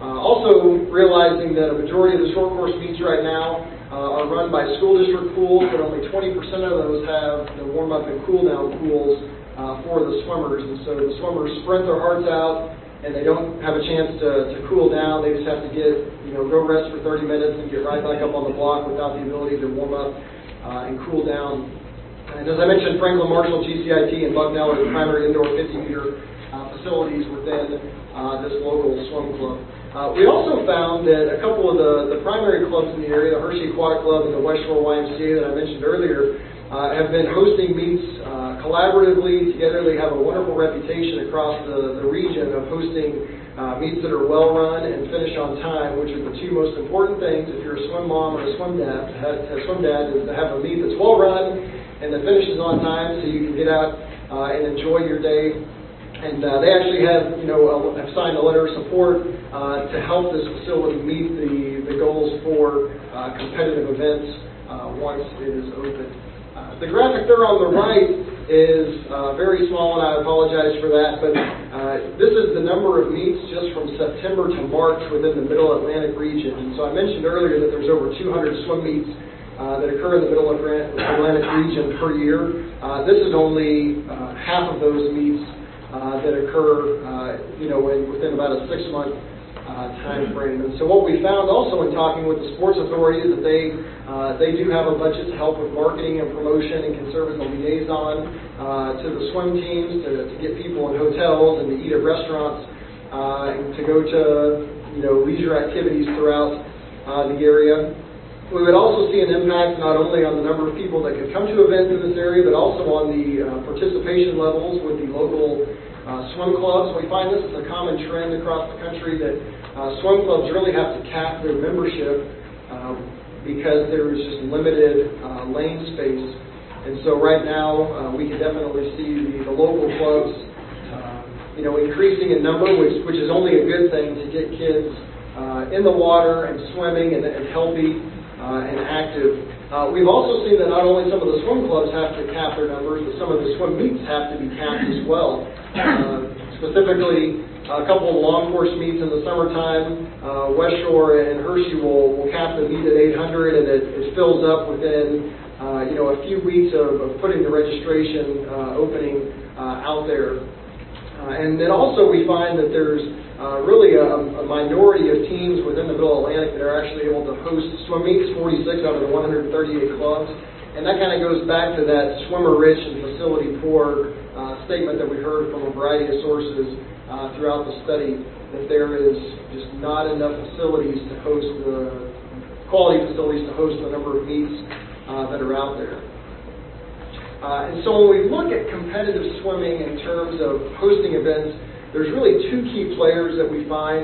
Also realizing that a majority of the short course meets right now are run by school district pools, but only 20% of those have the warm-up and cool-down pools for the swimmers. And so the swimmers sprint their hearts out, and they don't have a chance to cool down. They just have to go rest for 30 minutes and get right back up on the block without the ability to warm up and cool down. And as I mentioned, Franklin Marshall, GCIT, and Bucknell are the primary indoor 50-meter facilities within this local swim club. We also found that a couple of the primary clubs in the area, the Hershey Aquatic Club and the West Shore YMCA that I mentioned earlier, have been hosting meets collaboratively together. They have a wonderful reputation across the region of hosting meets that are well run and finish on time, which are the two most important things if you're a swim mom or a swim dad. Is to have a meet that's well run and that finishes on time, so you can get out and enjoy your day. And they actually have signed a letter of support to help this facility meet the goals for competitive events once it is open. The graphic there on the right is very small, and I apologize for that, but this is the number of meets just from September to March within the Middle Atlantic region. And so I mentioned earlier that there's over 200 swim meets that occur in the Middle Atlantic region per year. This is only half of those meets that occur, within about a 6-month time frame. And so what we found also in talking with the sports authority is that they do have a budget to help with marketing and promotion and can serve as a liaison to the swim teams to get people in hotels and to eat at restaurants and to go to leisure activities throughout the area. We would also see an impact not only on the number of people that could come to events in this area, but also on the participation levels with the local swim clubs. We find this is a common trend across the country that swim clubs really have to cap their membership because there is just limited lane space. And so right now we can definitely see the local clubs increasing in number, which is only a good thing to get kids in the water and swimming and healthy and active. We've also seen that not only some of the swim clubs have to cap their numbers, but some of the swim meets have to be capped as well. Specifically, a couple of long course meets in the summertime, West Shore and Hershey will cap the meet at 800, and it fills up within a few weeks of putting the registration opening out there. And then also we find that there's really a minority of teams within the Middle Atlantic that are actually able to host swim meets, 46 out of the 138 clubs. And that kind of goes back to that swimmer-rich and facility-poor statement that we heard from a variety of sources throughout the study, that there is just not enough facilities to host quality facilities to host the number of meets that are out there. And so when we look at competitive swimming in terms of hosting events, there's really two key players that we find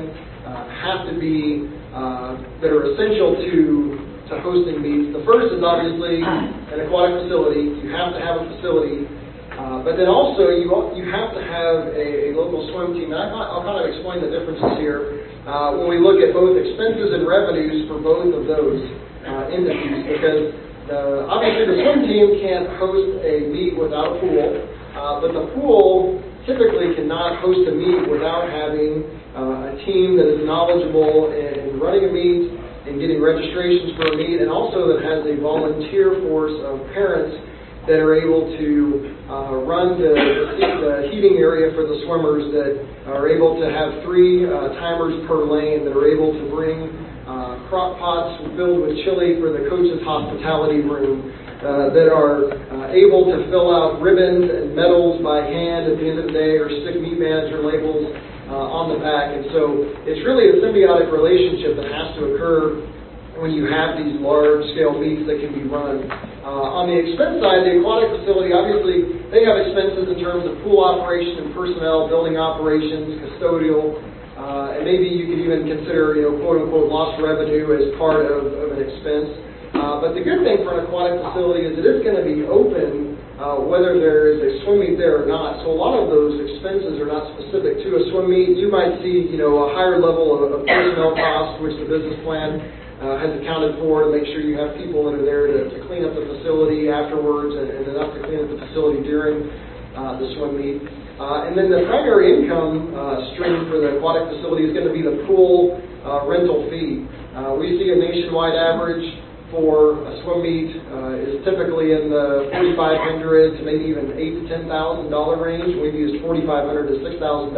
have to be, that are essential to hosting meets. The first is obviously an aquatic facility. You have to have a facility. But then also you have to have a local swim team. And I'll kind of explain the differences here when we look at both expenses and revenues for both of those entities. Because obviously the swim team can't host a meet without a pool, but the pool typically cannot host a meet without having a team that is knowledgeable in running a meet and getting registrations for a meet, and also that has a volunteer force of parents that are able to run the heating area for the swimmers, that are able to have 3 timers per lane, that are able to bring crock pots filled with chili for the coach's hospitality room, that are able to fill out ribbons and medals by hand at the end of the day, or stick meet manager labels on the back. And so it's really a symbiotic relationship that has to occur when you have these large-scale meets that can be run. On the expense side, the aquatic facility, obviously, they have expenses in terms of pool operation and personnel, building operations, custodial, and maybe you could even consider, quote-unquote, lost revenue as part of an expense. But the good thing for an aquatic facility is it is going to be open whether there is a swim meet there or not. So a lot of those expenses are not specific to a swim meet. You might see, a higher level of personnel costs, which the business plan has accounted for, to make sure you have people that are there to clean up the facility afterwards, and enough to clean up the facility during the swim meet. And then the primary income stream for the aquatic facility is going to be the pool rental fee. We see a nationwide average for a swim meet is typically in the $4,500 to maybe even $8,000 to $10,000 range. We've used $4,500 to $6,000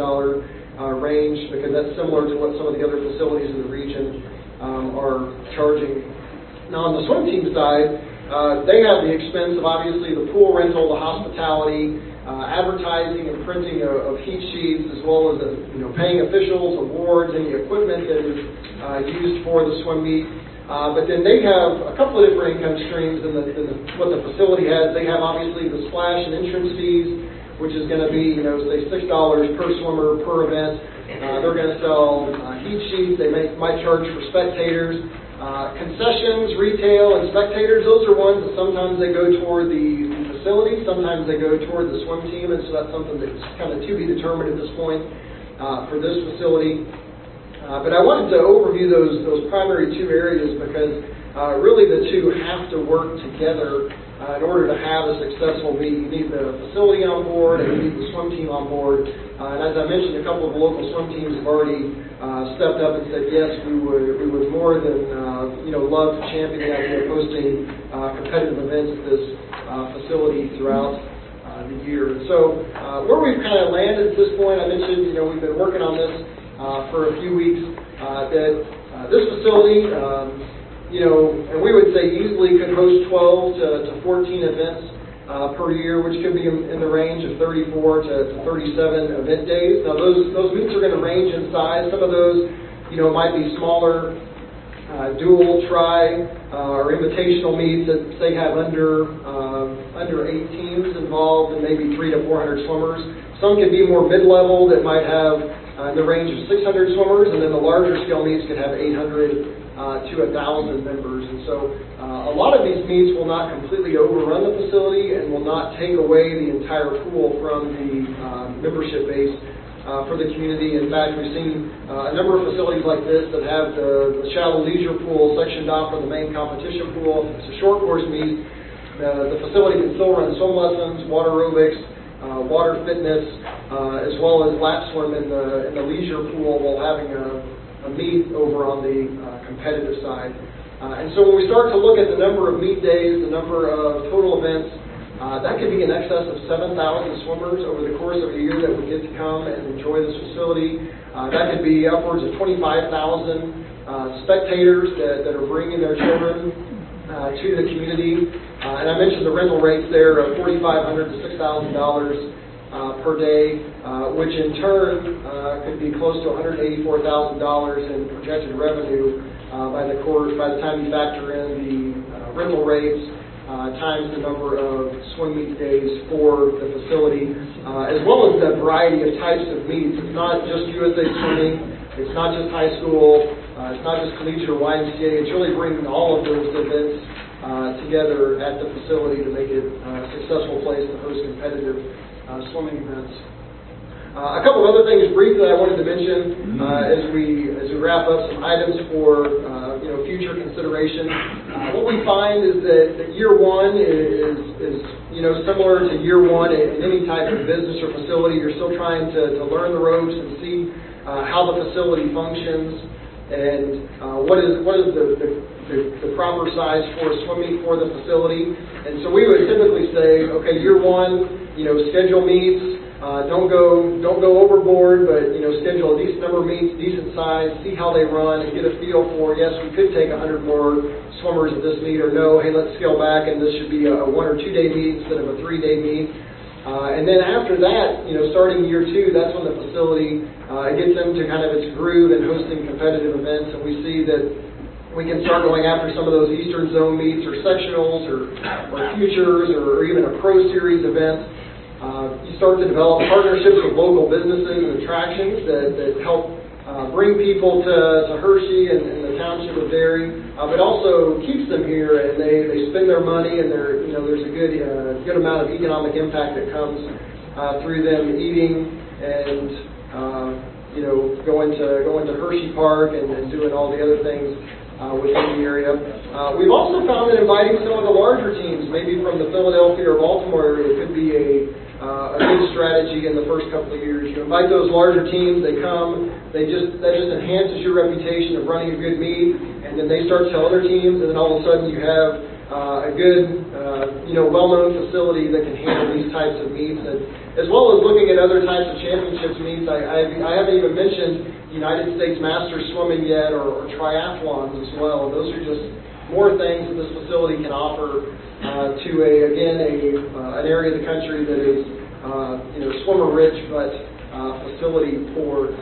range because that's similar to what some of the other facilities in the region are charging. Now on the swim team side, they have the expense of obviously the pool rental, the hospitality, advertising and printing of heat sheets, as well as paying officials, awards, and the equipment that is used for the swim meet. But then they have a couple of different income streams than what the facility has. They have obviously the splash and entrance fees, which is going to be, say $6 per swimmer per event. They're going to sell heat sheets. They might charge for spectators. Concessions, retail, and spectators, those are ones that sometimes they go toward the facility, sometimes they go toward the swim team, and so that's something that's kind of to be determined at this point for this facility. But I wanted to overview those primary 2 areas because really the two have to work together in order to have a successful meet. You need the facility on board and you need the swim team on board. And as I mentioned, a couple of the local swim teams have already stepped up and said, yes, we would more than love to champion the idea of hosting competitive events at this facility throughout the year. So where we've kind of landed at this point, I mentioned, we've been working on this for a few weeks, that this facility, and we would say easily could host 12 to 14 events per year, which could be in the range of 34 to 37 event days. Now those meets are going to range in size. Some of those, might be smaller, dual, tri, or invitational meets that say have under 8 teams involved and maybe 300 to 400 swimmers. Some could be more mid-level that might have in the range of 600 swimmers, and then the larger scale meets could have 800 to 1,000 members. And so a lot of these meets will not completely overrun the facility and will not take away the entire pool from the membership base for the community. In fact, we've seen a number of facilities like this that have the shallow leisure pool sectioned off from the main competition pool. If it's a short course meet, the facility can still run swim lessons, water aerobics, water fitness, as well as lap swim in the leisure pool while having a meet over on the competitive side. And so when we start to look at the number of meet days, the number of total events, that could be in excess of 7,000 swimmers over the course of a year that would get to come and enjoy this facility. That could be upwards of 25,000 spectators that are bringing their children to the community. And I mentioned the rental rates there of $4,500 to $6,000 per day, which in turn could be close to $184,000 in projected revenue by the time you factor in the rental rates times the number of swim meet days for the facility, as well as the variety of types of meets. It's not just USA Swimming. It's not just high school, it's not just collegiate or YMCA, it's really bringing all of those events together at the facility to make it a successful place to host competitive swimming events. A couple of other things briefly I wanted to mention as we wrap up some items for future consideration. What we find is that year one is similar to year one in any type of business or facility. You're still trying to learn the ropes and see how the facility functions and what is the proper size for a swimming for the facility. And so we would typically say, okay, year one, schedule meets. Don't go overboard, but schedule a decent number of meets, decent size, see how they run, and get a feel for, yes, we could take 100 more swimmers at this meet, or no, hey, let's scale back, and this should be a 1 or 2 day meet instead of a 3-day meet. And then after that, starting year two, that's when the facility gets into kind of its groove and hosting competitive events, and we see that we can start going after some of those Eastern Zone meets or sectionals or futures or even a Pro Series event. You start to develop partnerships with local businesses and attractions that help bring people to Hershey and the township of Derry, but also keeps them here, and they spend their money, and there's a good amount of economic impact that comes through them eating and going to Hershey Park and doing all the other things within the area. We've also found that inviting some of the larger teams, maybe from the Philadelphia or Baltimore area, could be a good strategy in the first couple of years. You invite those larger teams, they come, that just enhances your reputation of running a good meet, and then they start to tell other teams, and then all of a sudden you have a good, well-known facility that can handle these types of meets, and as well as looking at other types of championships meets. I haven't even mentioned United States Masters Swimming yet, or triathlons as well. Those are just more things that this facility can offer to an area of the country that is swimmer rich but facility poor.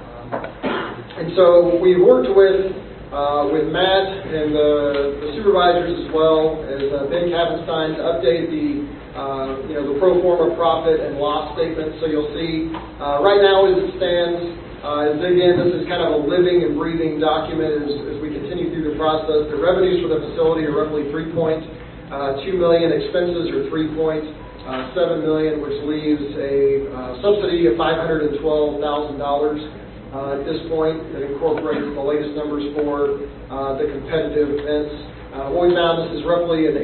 And so we've worked with Matt and the supervisors as well as Ben Kavenstein to update the pro forma profit and loss statement. So you'll see right now as it stands. Again, this is kind of a living and breathing document as we continue through the process. The revenues for the facility are roughly $3.2 million. Expenses are $3.7 million, which leaves a subsidy of $512,000 at this point. That incorporates the latest numbers for the competitive events. What we found, this is roughly an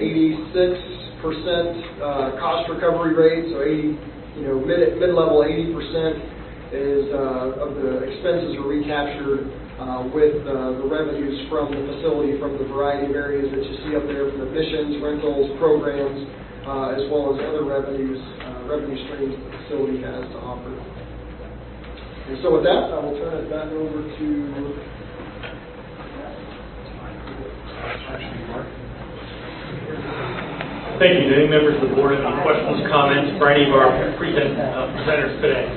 86% cost recovery rate, so mid-level 80% is of the expenses are recaptured with the revenues from the facility, from the variety of areas that you see up there, from admissions, rentals, programs, as well as other revenue streams the facility has to offer. And so with that, I will turn it back over to Thank you. Do any members of the board have any questions, comments for any of our presenters today?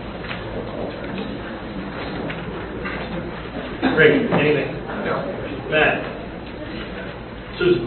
Greg, anything? No. Matt? Susan?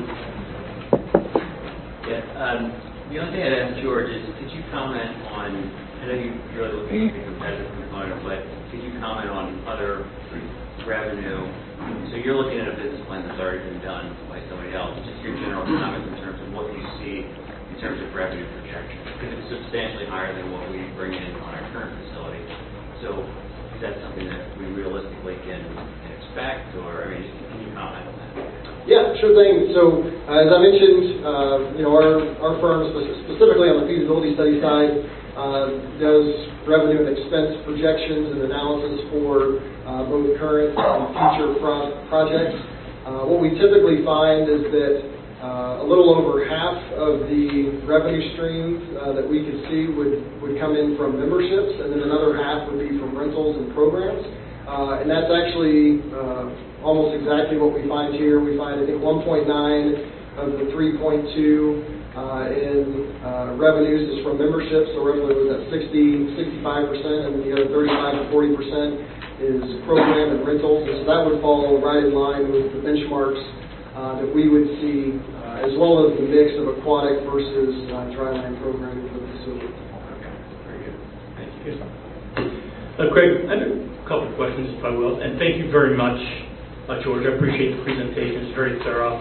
Yeah. The only thing I'd ask George is, could you comment on, I know you're really looking at the competitive component, but could you comment on other revenue? So you're looking at a business plan that's already been done by somebody else. Just your general comments in terms of what you see in terms of revenue projections, because it's substantially higher than what we bring in on our current facility. So is that something that we realistically can expect, or can you comment on that? Yeah, sure thing. So as I mentioned, our firm, specifically on the feasibility study side, does revenue and expense projections and analysis for both current and future projects. What we typically find is that a little over half of the revenue streams that we could see would come in from memberships, and then another half would be from rentals and programs. And that's actually almost exactly what we find here. We find, I think, 1.9 of the 3.2 in revenues is from memberships, so roughly was at 65%, and the other 35 to 40% is program and rentals. And so that would fall right in line with the benchmarks that we would see, as well as the mix of aquatic versus dryland programming for the facility. Okay, very good. Thank you. Craig, I have a couple of questions, if I will, and thank you very much, George. I appreciate the presentation. It's very thorough.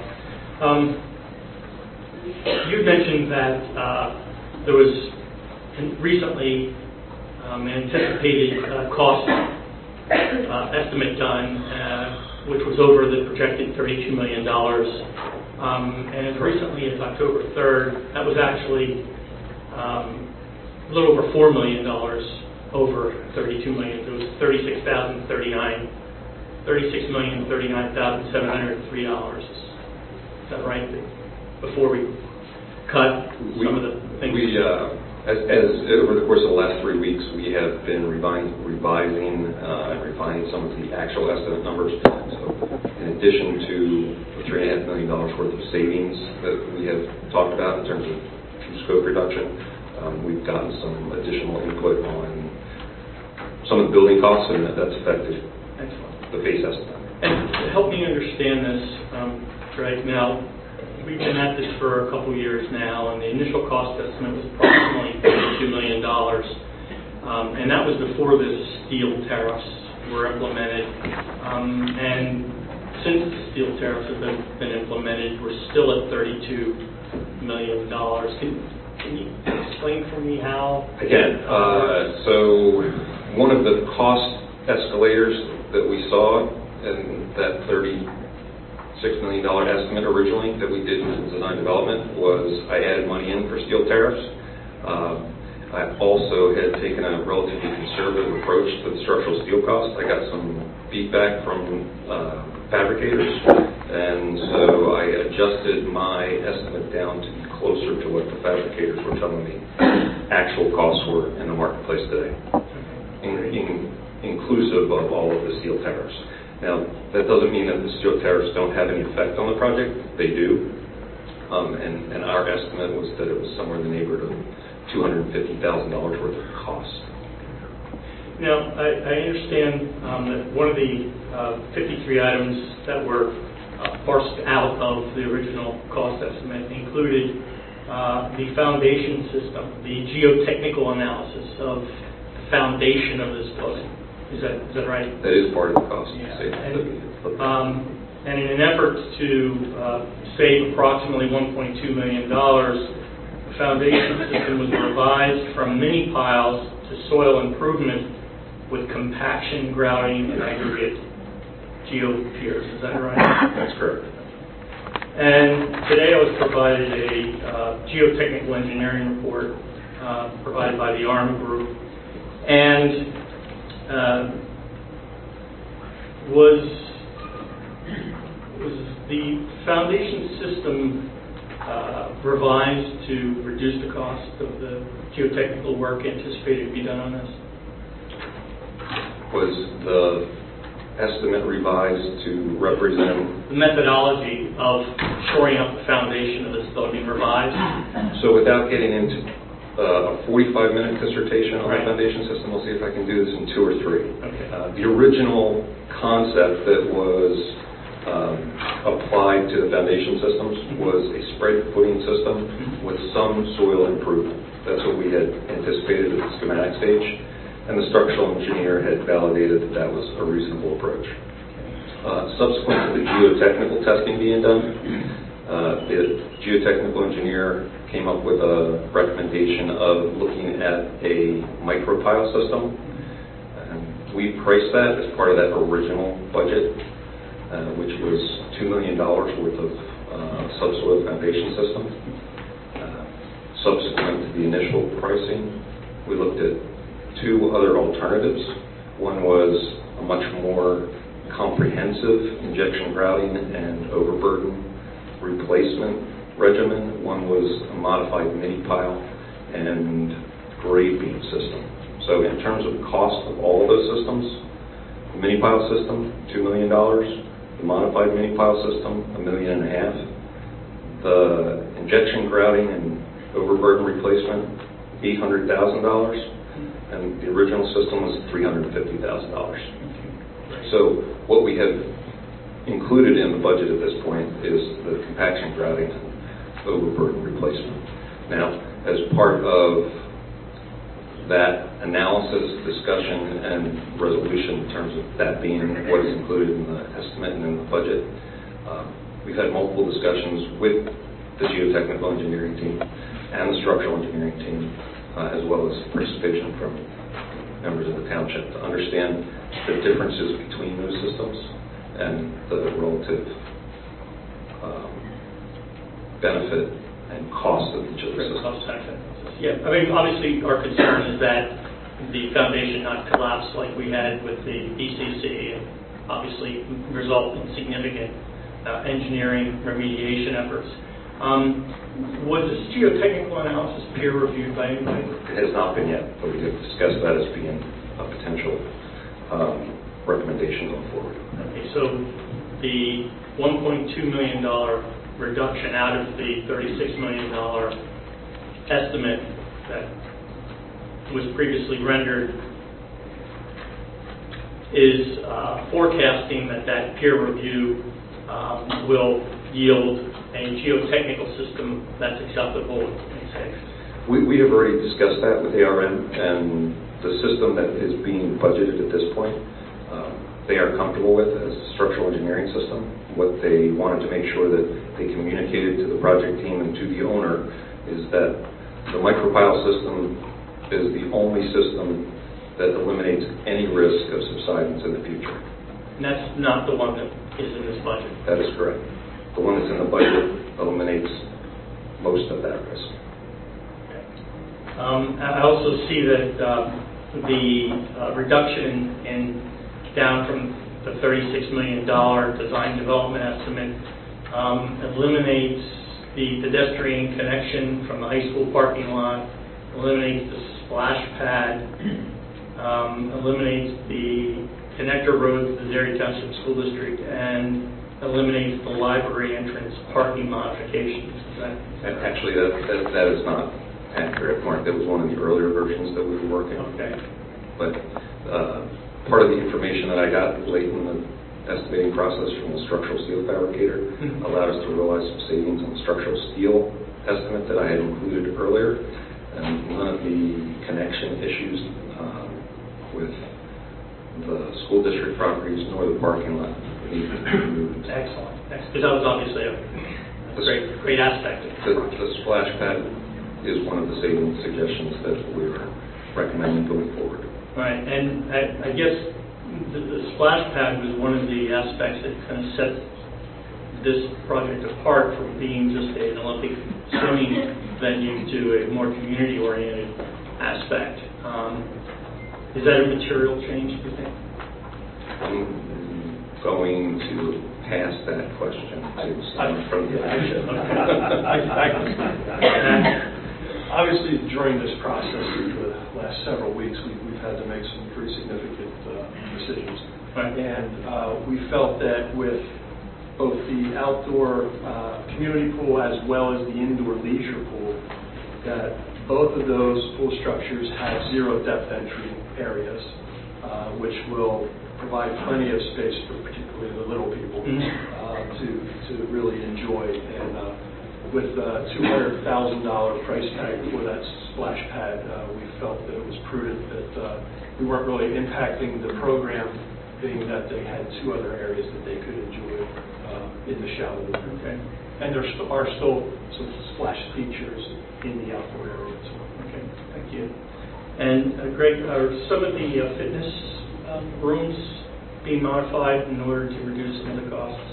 You mentioned that there was recently an anticipated cost estimate done, which was over the projected $32 million. And as recently as October 3rd, that was actually a little over $4 million over $32 million. It was $36,703. Is that right? Before we cut some of the things. As over the course of the last 3 weeks, we have been revising and refining some of the actual estimate numbers. So, in addition to the $3.5 million worth of savings that we have talked about in terms of true scope reduction, we've gotten some additional input on some of the building costs, and that's affected the base estimate. And to help me understand this, Greg, now, we've been at this for a couple years now, and the initial cost estimate was approximately $32 million. And that was before the steel tariffs were implemented. And since the steel tariffs have been implemented, we're still at $32 million. Can you explain for me how? Again, so one of the cost escalators that we saw in that $36 million estimate originally that we did in design development was I added money in for steel tariffs. I also had taken a relatively conservative approach to the structural steel cost. I got some feedback from fabricators, and so I adjusted my estimate down to be closer to what the fabricators were telling me actual costs were in the marketplace today, inclusive of all of the steel tariffs. Now, that doesn't mean that the steel tariffs don't have any effect on the project. They do. And our estimate was that it was somewhere in the neighborhood of $250,000 worth of cost. Now, I understand that one of the 53 items that were parsed out of the original cost estimate included the foundation system, the geotechnical analysis of the foundation of this building. Is that right? That is part of the cost. Yeah. And in an effort to save approximately $1.2 million, the foundation system was revised from mini piles to soil improvement with compaction, grouting, and aggregate geopiers. Is that right? That's correct. And today I was provided a geotechnical engineering report provided by the ARM Group, and was the foundation system revised to reduce the cost of the geotechnical work anticipated to be done on this? Was the estimate revised to represent the methodology of shoring up the foundation of this building revised? So without getting into a 45-minute dissertation on Right. the foundation system, I'll see if I can do this in 2 or 3. Okay. The original concept that was applied to the foundation systems was a spread footing system with some soil improvement. That's what we had anticipated at the schematic stage, and the structural engineer had validated that that was a reasonable approach. Subsequent to the geotechnical testing being done, the geotechnical engineer came up with a recommendation of looking at a micropile system. And we priced that as part of that original budget, which was $2 million worth of subsoil foundation system. Subsequent to the initial pricing, we looked at 2 other alternatives. One was a much more comprehensive injection grouting and overburden replacement regimen. One was a modified mini pile and grade beam system. So in terms of cost of all of those systems, the mini pile system, $2 million. The modified mini pile system, $1.5 million. The injection grouting and overburden replacement, $800,000. And the original system was $350,000. So what we have included in the budget at this point is the compaction grouting and overburden replacement. Now, as part of that analysis, discussion, and resolution in terms of that being what is included in the estimate and in the budget. We've had multiple discussions with the geotechnical engineering team and the structural engineering team, as well as participation from members of the township to understand the differences between those systems and the relative benefit and cost of each of the systems. Yeah, I mean, obviously our concern is that the foundation not collapse like we had with the BCC and obviously result in significant engineering remediation efforts. Was this geotechnical analysis peer reviewed by anybody? It has not been yet, but we have discussed that as being a potential recommendation going forward. Okay, so the $1.2 million reduction out of the $36 million estimate that was previously rendered is forecasting that peer review will yield a geotechnical system that's acceptable and safe. We have already discussed that with ARM, and the system that is being budgeted at this point, they are comfortable with as a structural engineering system. What they wanted to make sure that they communicated to the project team and to the owner is that the micropile system is the only system that eliminates any risk of subsidence in the future. And that's not the one that is in this budget. That is correct. The one that's in the budget eliminates most of that risk. I also see that the reduction in down from the $36 million design development estimate eliminates the pedestrian connection from the high school parking lot, eliminates the splash pad, eliminates the connector road to the Zary Township School District, and eliminates the library entrance parking modifications. Actually, that is not accurate, Mark. That was one of the earlier versions that we were working on. Okay. But part of the information that I got late in the estimating process from the structural steel fabricator allowed us to realize some savings on the structural steel estimate that I had included earlier, and none of the connection issues with the school district properties nor the parking lot needed to be removed. Excellent. Because that was obviously a great aspect. The splash pad is one of the savings suggestions that we're recommending going forward. Right, and I guess the splash pad was one of the aspects that kind of set this project apart from being just an Olympic swimming venue to a more community-oriented aspect. Is that a material change, do you think? I'm going to pass that question to someone from the leadership. Obviously, during this process, the last several weeks, we've had to make some pretty significant decisions. Right. And we felt that with both the outdoor community pool as well as the indoor leisure pool, that both of those pool structures have zero depth entry areas, which will provide plenty of space for particularly the little people to really enjoy. And with a $200,000 price tag for that splash pad, we felt that it was prudent that we weren't really impacting the program, being that they had two other areas that they could enjoy in the shower. Okay. And there are still some splash features in the outdoor area as well. Okay, thank you. And Greg, are some of the fitness rooms being modified in order to reduce some of the costs?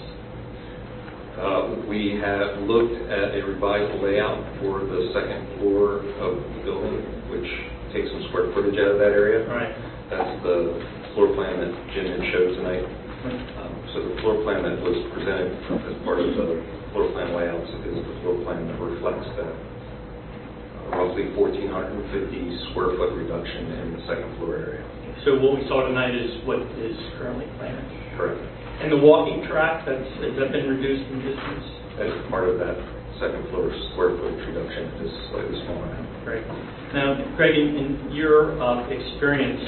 We have looked at a revised layout for the second floor of the building, which takes some square footage out of that area. Right. That's the floor plan that Jim had showed tonight. So the floor plan that was presented as part of the floor plan layouts is the floor plan that reflects that roughly 1,450 square foot reduction in the second floor area. So what we saw tonight is what is currently planned? Correct. And the walking track, has that been reduced in distance? As part of that second floor square footage reduction, is slightly smaller now. Great. Now, Greg, in your experience,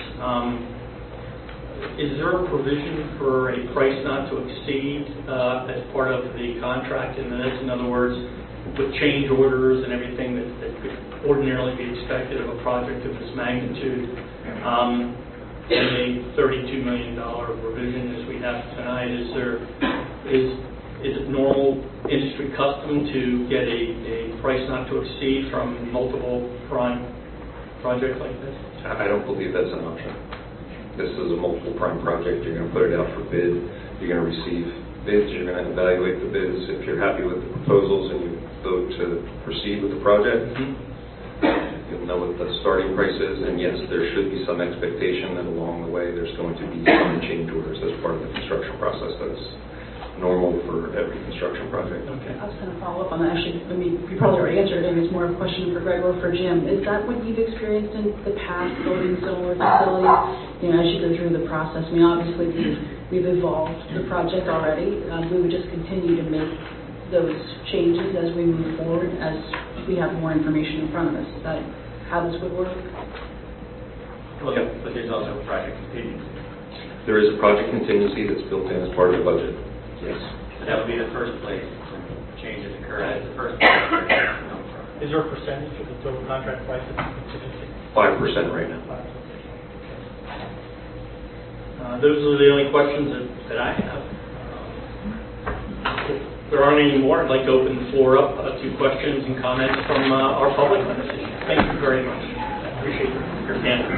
is there a provision for a price not to exceed as part of the contract? In other words, with change orders and everything that could ordinarily be expected of a project of this magnitude. In a $32 million revision as we have tonight, is it normal industry custom to get a price not to exceed from multiple prime projects like this? I don't believe that's an option. This is a multiple prime project. You're going to put it out for bid. You're going to receive bids. You're going to evaluate the bids. If you're happy with the proposals and you vote to proceed with the project, you'll know what the starting price is. And yes, there should be some expectation that along the way there's going to be some change orders as part of the construction process. That's normal for every construction project. Okay. I was going to follow up on that. Actually, I mean, you probably already answered it. It's more of a question for Greg or for Jim. Is that what you've experienced in the past building similar facilities? You know, as you go through the process, I mean, obviously we've evolved the project already. We would just continue to make those changes as we move forward, as we have more information in front of us. Is that how this would work? Well, but there's also a project contingency. There is a project contingency that's built in as part of the budget. Yes. So that would be the first place changes occur. That's the first place. Is there a percentage of the total contract price of contingency? 5% right now. Those are the only questions that I have. If there aren't any more, I'd like to open the floor up to questions and comments from our public on this issue. Thank you very much. I appreciate your candor.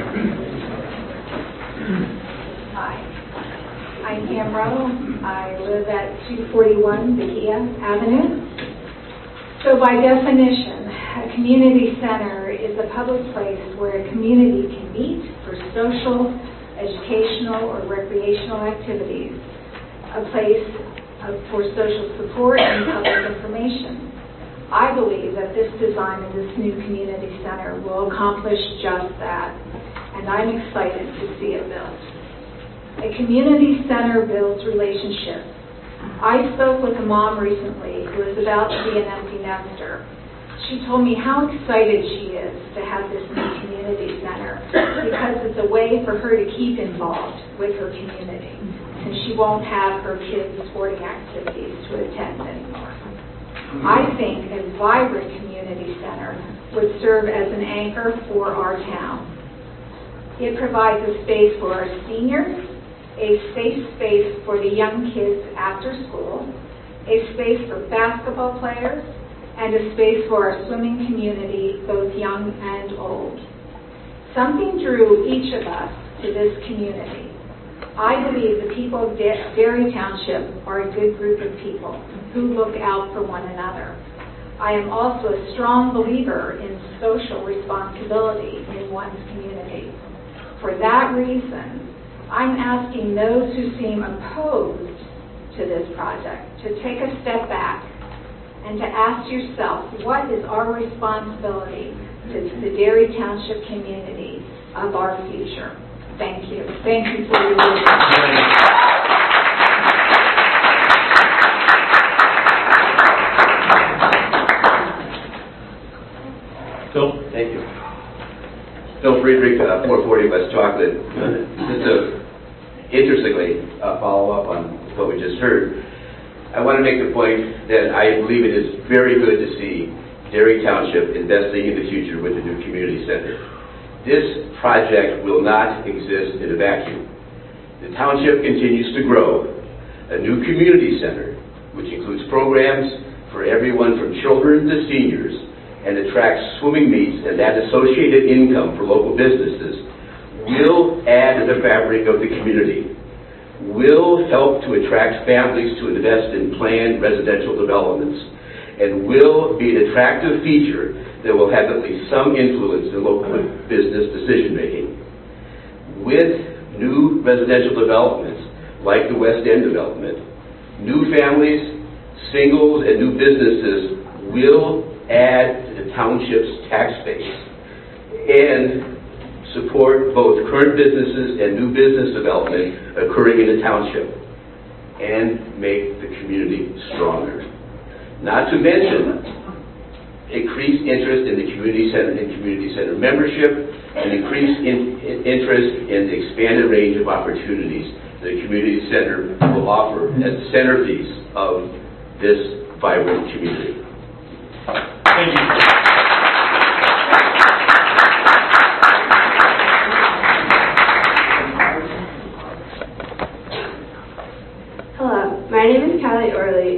Hi, I'm Pam Rowe. I live at 241 Vikia Avenue. So by definition, a community center is a public place where a community can meet for social, educational, or recreational activities, a place for social support and public information. I believe that this design of this new community center will accomplish just that, and I'm excited to see it built. A community center builds relationships. I spoke with a mom recently who is about to be an empty nester. She told me how excited she is to have this new community center because it's a way for her to keep involved with her community, and she won't have her kids' sporting activities to attend anymore. I think a vibrant community center would serve as an anchor for our town. It provides a space for our seniors, a safe space for the young kids after school, a space for basketball players, and a space for our swimming community, both young and old. Something drew each of us to this community. I believe the people of Derry Township are a good group of people who look out for one another. I am also a strong believer in social responsibility in one's community. For that reason, I'm asking those who seem opposed to this project to take a step back and to ask yourself, what is our responsibility to the Derry Township community of our future? Thank you. Thank you for your listening. Phil? Thank you. Phil Friedrich, 440 West Chocolate. Just to interestingly follow up on what we just heard, I want to make the point that I believe it is very good to see Derry Township investing in the future with the new community center. This project will not exist in a vacuum. The township continues to grow. A new community center, which includes programs for everyone from children to seniors, and attracts swimming meets and that associated income for local businesses, will add to the fabric of the community, will help to attract families to invest in planned residential developments, and will be an attractive feature that will have at least some influence in local business decision-making. With new residential developments, like the West End development, new families, singles, and new businesses will add to the township's tax base and support both current businesses and new business development occurring in the township and make the community stronger. Not to mention increased interest in the community center and community center membership, and increased interest in the expanded range of opportunities the community center will offer as the centerpiece of this vibrant community. Thank you.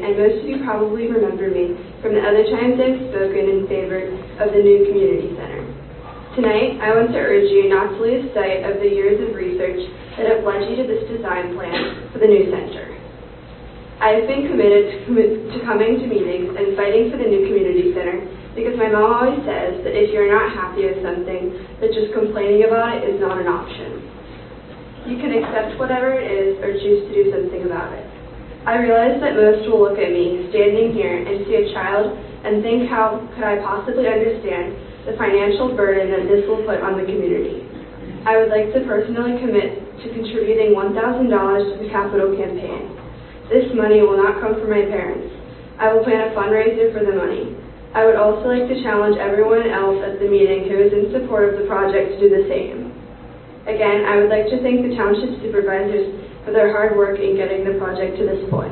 and most of you probably remember me from the other times I've spoken in favor of the new community center. Tonight, I want to urge you not to lose sight of the years of research that have led you to this design plan for the new center. I have been committed to coming to meetings and fighting for the new community center because my mom always says that if you're not happy with something, that just complaining about it is not an option. You can accept whatever it is or choose to do something about it. I realize that most will look at me standing here and see a child and think, how could I possibly understand the financial burden that this will put on the community. I would like to personally commit to contributing $1,000 to the capital campaign. This money will not come from my parents. I will plan a fundraiser for the money. I would also like to challenge everyone else at the meeting who is in support of the project to do the same. Again, I would like to thank the township supervisors for their hard work in getting the project to this point.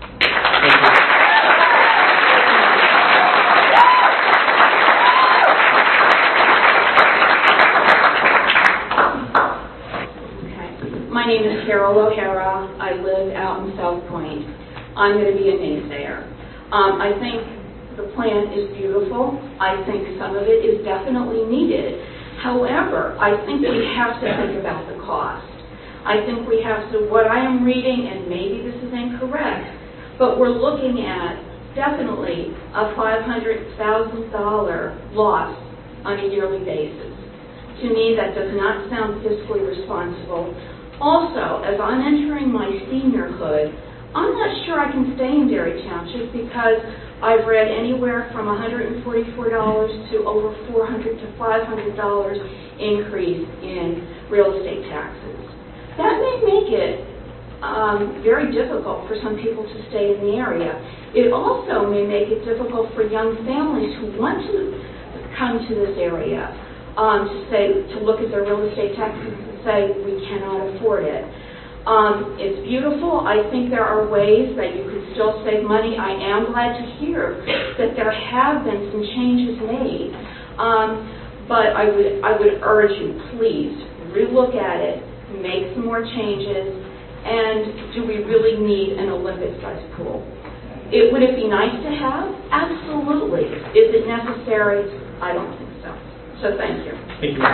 My name is Carol O'Hara. I live out in South Point. I'm going to be a naysayer. I think the plan is beautiful. I think some of it is definitely needed. However, I think we have to think about the cost. I think we have to, what I am reading, and maybe this is incorrect, but we're looking at definitely a $500,000 loss on a yearly basis. To me, that does not sound fiscally responsible. Also, as I'm entering my seniorhood, I'm not sure I can stay in Derry Township because I've read anywhere from $144 to over $400 to $500 increase in real estate taxes. That may make it very difficult for some people to stay in the area. It also may make it difficult for young families who want to come to this area to look at their real estate taxes and say, we cannot afford it. It's beautiful. I think there are ways that you could still save money. I am glad to hear that there have been some changes made. But I would urge you, please, relook at it, make some more changes, and do we really need an Olympic-sized pool? Would it be nice to have? Absolutely. Is it necessary? I don't think so. So thank you. Thank you.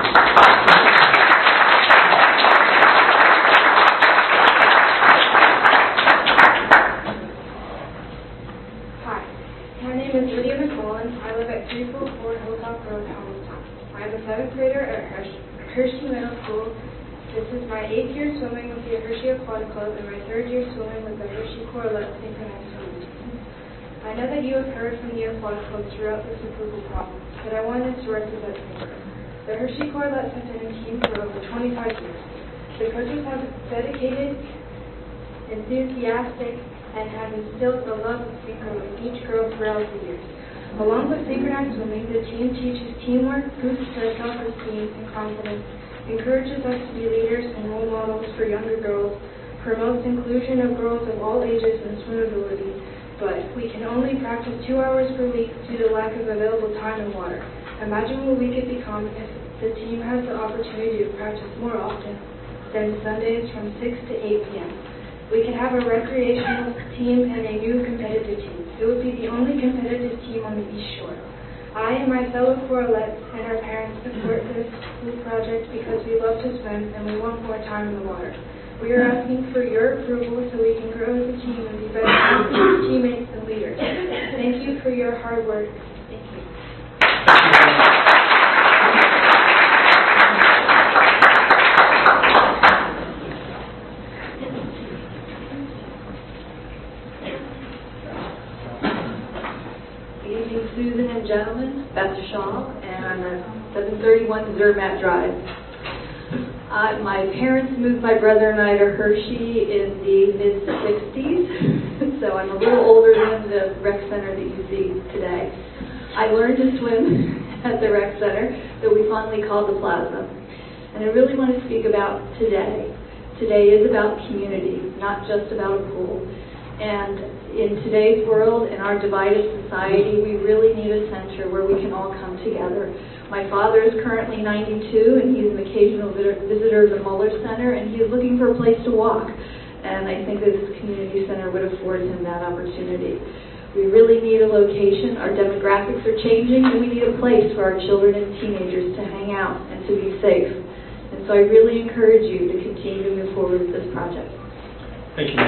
Hi, my name is Lydia McMullen. I live at 344 Hilltop Road, Thomastown. I am a 7th grader at Hershey Middle School. This is my 8th year swimming with the Hershey Aquatic Club and my 3rd year swimming with the Hershey Corlett Synchronized Swimming Team. I know that you have heard from the Aquatic Club throughout this approval process, but I wanted to represent you. The Hershey Corlett Synchronized Team for over 25 years. The coaches have dedicated, enthusiastic, and have instilled the love of synchro in each girl throughout the years. Along with synchronized swimming, the team teaches teamwork, boosts their self-esteem and confidence, encourages us to be leaders and role models for younger girls, promotes inclusion of girls of all ages and swimmability, but we can only practice 2 hours per week due to lack of available time and water. Imagine what we could become if the team has the opportunity to practice more often than Sundays from 6 to 8 p.m. We could have a recreational team and a new competitive team. It would be the only competitive team on the East Shore. I and my fellow Corlettes and our parents support this school project because we love to swim and we want more time in the water. We are asking for your approval so we can grow as a team and be better teammates and leaders. Thank you for your hard work. Thank you. Good evening, Susan and gentlemen. Beth Shaw, and I'm at 731 Zermatt Drive. My parents moved my brother and I to Hershey in the mid-60s, so I'm a little older than the rec center that you see today. I learned to swim at the rec center that we fondly call the Plaza. And I really want to speak about today. Today is about community, not just about a pool. And in today's world, in our divided society, we really need a center where we can all come together. My father is currently 92, and he's an occasional visitor of the Muller Center, and he is looking for a place to walk. And and I think this community center would afford him that opportunity. We really need a location. Our demographics are changing, and we need a place for our children and teenagers to hang out and to be safe. And so I really encourage you to continue to move forward with this project. Thank you.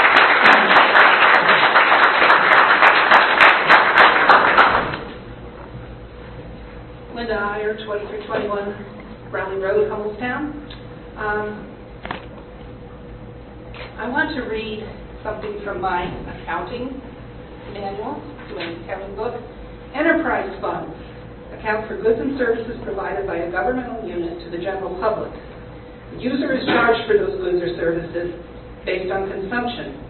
Linda Iyer, 2321 Brownlee Road, Hummelstown. I want to read something from my accounting manual, doing accounting book. Enterprise funds account for goods and services provided by a governmental unit to the general public. The user is charged for those goods or services based on consumption.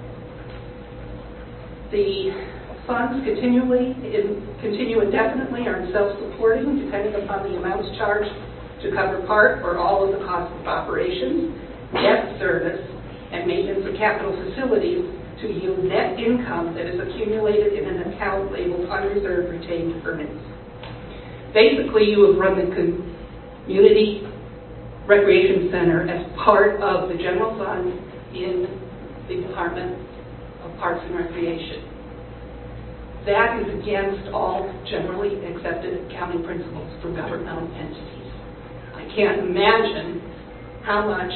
The funds continue indefinitely, are self-supporting, depending upon the amounts charged to cover part or all of the costs of operations, debt service, and maintenance of capital facilities to yield net income that is accumulated in an account labeled unreserved retained earnings. Basically, you have run the community recreation center as part of the general fund in the Department of Parks and Recreation. That is against all generally accepted accounting principles for governmental entities. I can't imagine how much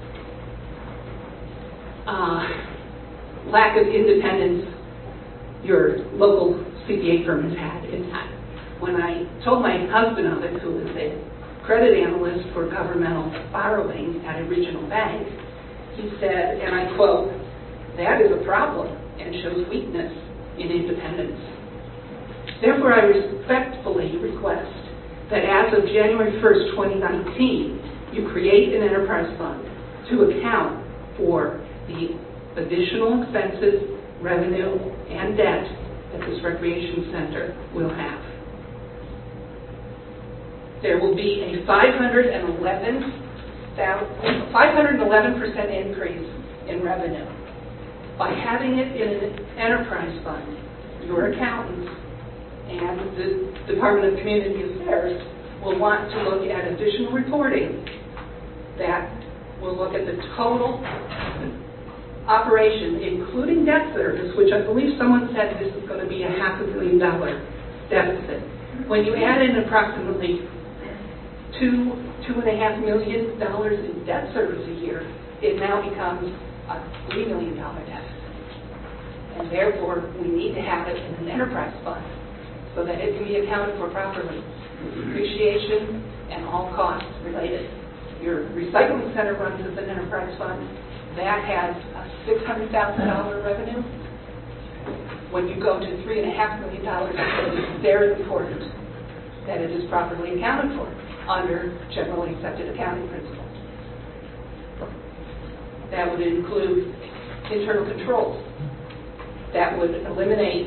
lack of independence your local CPA firm has had in that. When I told my husband of it, who is a credit analyst for governmental borrowing at a regional bank, he said, and I quote, "That is a problem and shows weakness in independence." Therefore, I respectfully request that as of January 1st, 2019, you create an enterprise fund to account for the additional expenses, revenue, and debt that this recreation center will have. There will be a 511% increase in revenue. By having it in an enterprise fund, your accountants and the Department of Community Affairs will want to look at additional reporting that will look at the total operation, including debt service, which I believe someone said this is going to be a $500 million deficit. When you add in approximately $2.5 million in debt service a year, it now becomes a $3 million deficit. And therefore, we need to have it in an enterprise fund so that it can be accounted for properly, depreciation and all costs related. Your recycling center runs as an enterprise fund. That has a $600,000 revenue. When you go to $3.5 million, it's very important that it is properly accounted for under generally accepted accounting principles. That would include internal controls. That would eliminate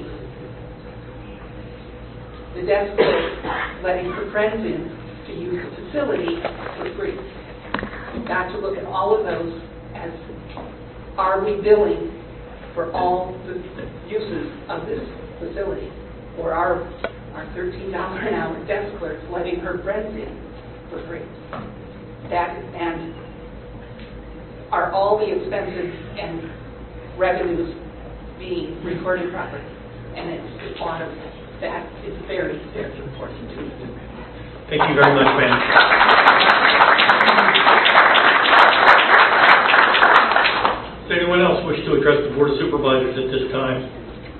the desk letting her friends in to use the facility for free. You've got to look at all of those as, are we billing for all the uses of this facility? Or are our $13 an hour desk clerks letting her friends in for free? That, and are all the expenses and revenues being recorded properly? And it's a lot of that is very, very important to me. Thank you very much, ma'am. Does anyone else wish to address the Board of Supervisors at this time?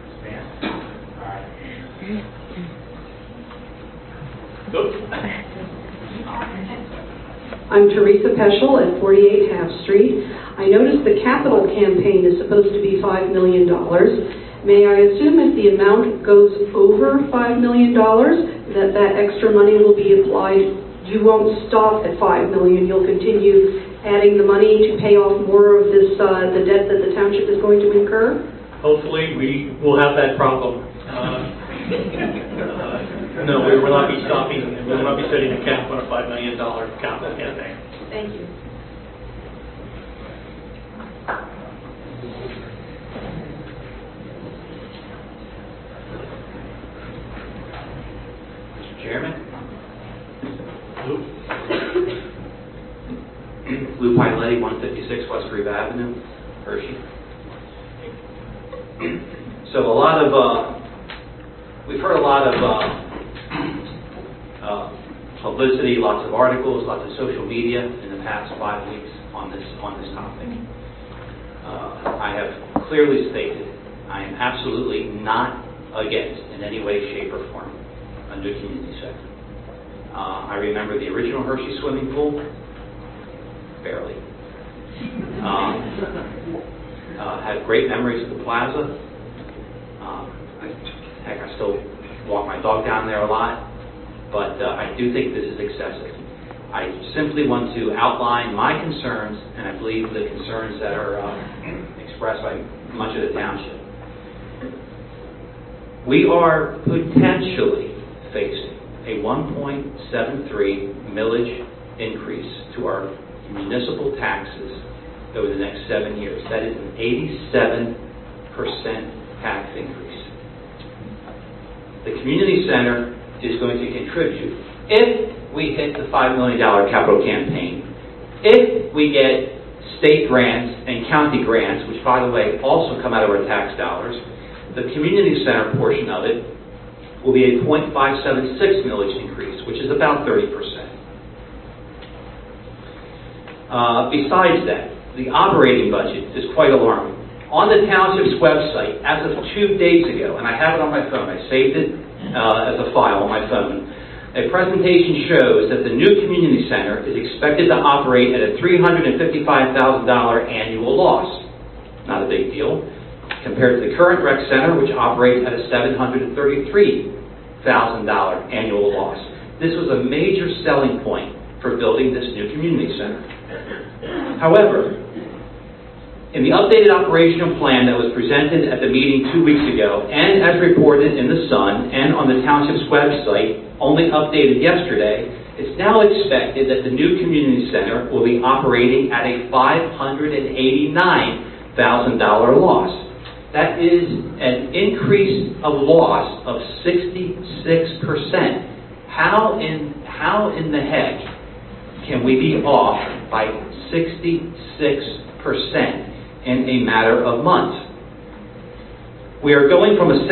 I'm Teresa Peschel at 48 Half Street. I noticed the capital campaign is supposed to be $5 million. May I assume if the amount goes over $5 million, that extra money will be applied? You won't stop at $5 million. You'll continue adding the money to pay off more of this, the debt that the township is going to incur? Hopefully, we will have that problem. No, we will not be stopping. We will not be setting a cap on a $5 million capital campaign. Thank you. Chairman? Lou Pinetti, 156 West Greve Avenue. Hershey. So we've heard a lot of publicity, lots of articles, lots of social media in the past 5 weeks on this topic. I have clearly stated I am absolutely not against, in any way, shape, or form, a new community center. I remember the original Hershey swimming pool, barely. Had great memories of the plaza. I still walk my dog down there a lot, but I do think this is excessive. I simply want to outline my concerns, and I believe the concerns that are expressed by much of the township. We are potentially facing a 1.73 millage increase to our municipal taxes over the next 7 years. That is an 87% tax increase. The community center is going to contribute, if we hit the $5 million capital campaign, if we get state grants and county grants, which, by the way, also come out of our tax dollars, the community center portion of it will be a 0.576 millage increase, which is about 30%. Besides that, the operating budget is quite alarming. On the township's website, as of 2 days ago, and I have it on my phone, I saved it as a file on my phone, a presentation shows that the new community center is expected to operate at a $355,000 annual loss. Not a big deal, compared to the current rec center, which operates at a $733,000 annual loss. This was a major selling point for building this new community center. However, in the updated operational plan that was presented at the meeting 2 weeks ago, and as reported in the Sun and on the township's website, only updated yesterday, it's now expected that the new community center will be operating at a $589,000 loss. That is an increase of loss of 66%. How in the heck can we be off by 66% in a matter of months? We are going from a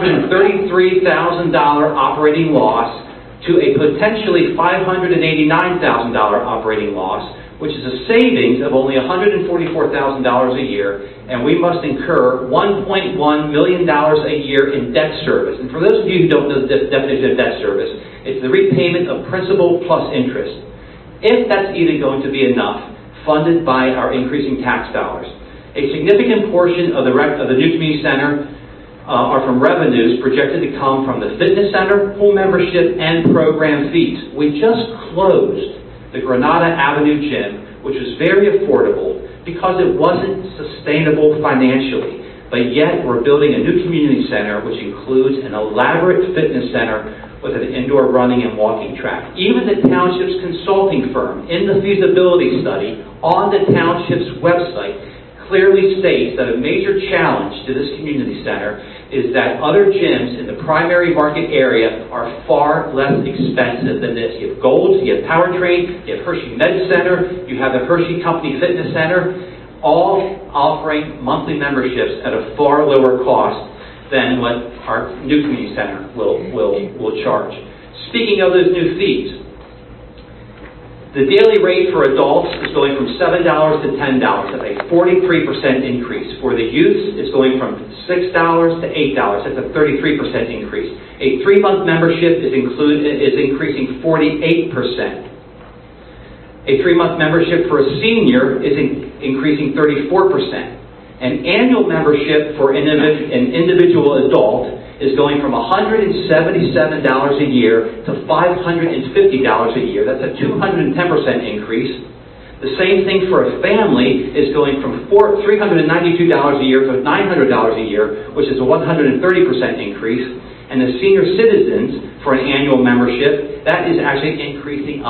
$733,000 operating loss to a potentially $589,000 operating loss, which is a savings of only $144,000 a year, and we must incur $1.1 million a year in debt service. And for those of you who don't know the definition of debt service, it's the repayment of principal plus interest. If that's even going to be enough, funded by our increasing tax dollars. A significant portion of the new community center are from revenues projected to come from the fitness center, pool membership, and program fees. We just closed the Granada Avenue gym, which was very affordable because it wasn't sustainable financially. But yet we're building a new community center which includes an elaborate fitness center with an indoor running and walking track. Even the township's consulting firm in the feasibility study on the township's website clearly states that a major challenge to this community center is that other gyms in the primary market area are far less expensive than this. You have Gold's, you have Powertrain, you have Hershey Med Center, you have the Hershey Company Fitness Center, all offering monthly memberships at a far lower cost than what our new community center will charge. Speaking of those new fees, the daily rate for adults is going from $7 to $10. That's a 43% increase. For the youth, it's going from $6 to $8. That's a 33% increase. A 3-month membership is increasing 48%. A 3-month membership for a senior is increasing 34%. An annual membership for an individual adult is going from $177 a year to $550 a year. That's a 210% increase. The same thing for a family is going from $392 a year to $900 a year, which is a 130% increase. And the senior citizens for an annual membership, that is actually increasing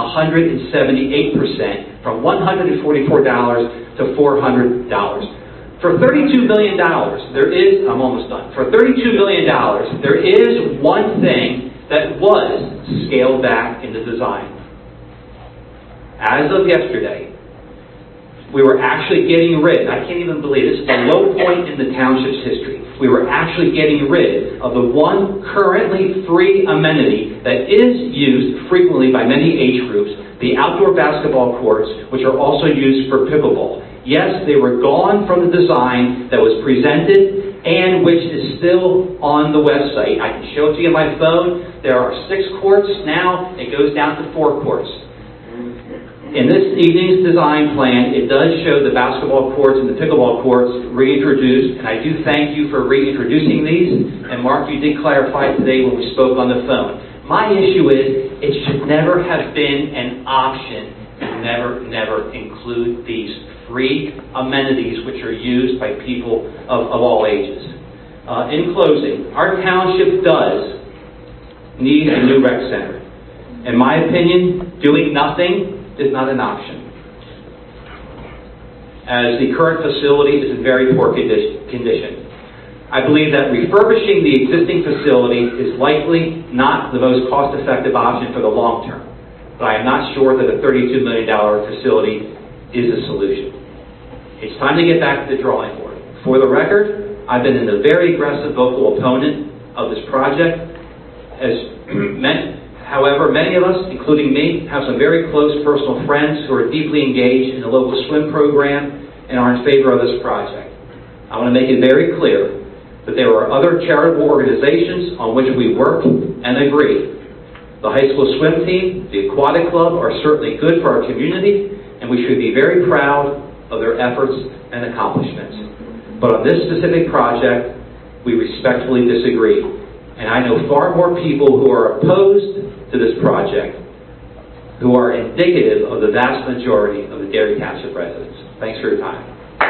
178% from $144 to $400. For $32 million, I'm almost done. For $32 million, there is one thing that was scaled back in the design. As of yesterday, we were actually getting rid, I can't even believe this is the low point in the township's history, we were actually getting rid of the one currently free amenity that is used frequently by many age groups, the outdoor basketball courts, which are also used for pickleball. Yes, they were gone from the design that was presented and which is still on the website. I can show it to you on my phone. There are 6 courts now. It goes down to 4 courts. In this evening's design plan, it does show the basketball courts and the pickleball courts reintroduced, and I do thank you for reintroducing these. And Mark, you did clarify today when we spoke on the phone. My issue is it should never have been an option to never include these free amenities which are used by people of all ages. In closing, our township does need a new rec center. In my opinion, doing nothing is not an option, as the current facility is in very poor condition. I believe that refurbishing the existing facility is likely not the most cost-effective option for the long term, but I am not sure that a $32 million facility is a solution. It's time to get back to the drawing board. For the record, I've been a very aggressive vocal opponent of this project. However, many of us, including me, have some very close personal friends who are deeply engaged in the local swim program and are in favor of this project. I want to make it very clear that there are other charitable organizations on which we work and agree. The high school swim team, the aquatic club are certainly good for our community, and we should be very proud of their efforts and accomplishments. But on this specific project, we respectfully disagree. And I know far more people who are opposed to this project who are indicative of the vast majority of the Derry Township residents. Thanks for your time.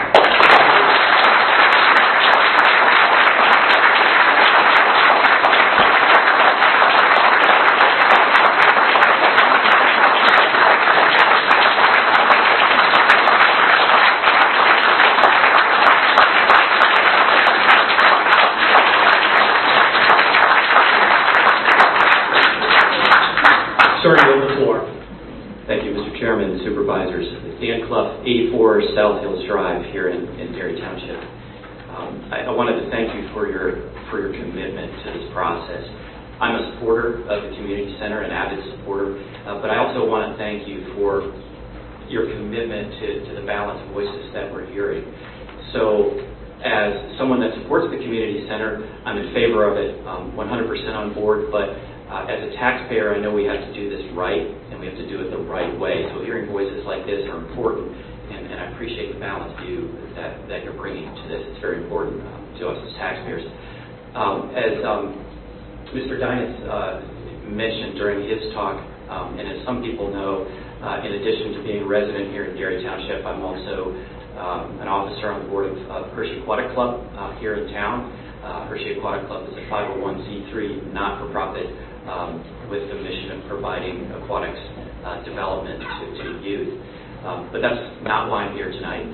Supervisors, Dan Clough, 84 South Hills Drive here in Derry Township. I wanted to thank you for your commitment to this process. I'm a supporter of the community center, an avid supporter, but I also want to thank you for your commitment to the balanced voices that we're hearing. So, as someone that supports the community center, I'm in favor of it, 100% on board, but as a taxpayer, I know we have to do this right, and we have to do it the right way. So hearing voices like this are important, and I appreciate the balanced view that you're bringing to this. It's very important to us as taxpayers. As Mr. Dynas mentioned during his talk, and as some people know, in addition to being a resident here in Derry Township, I'm also an officer on the board of Hershey Aquatic Club here in town. Hershey Aquatic Club is a 501c3 not-for-profit with the mission of providing aquatics development to youth. But that's not why I'm here tonight.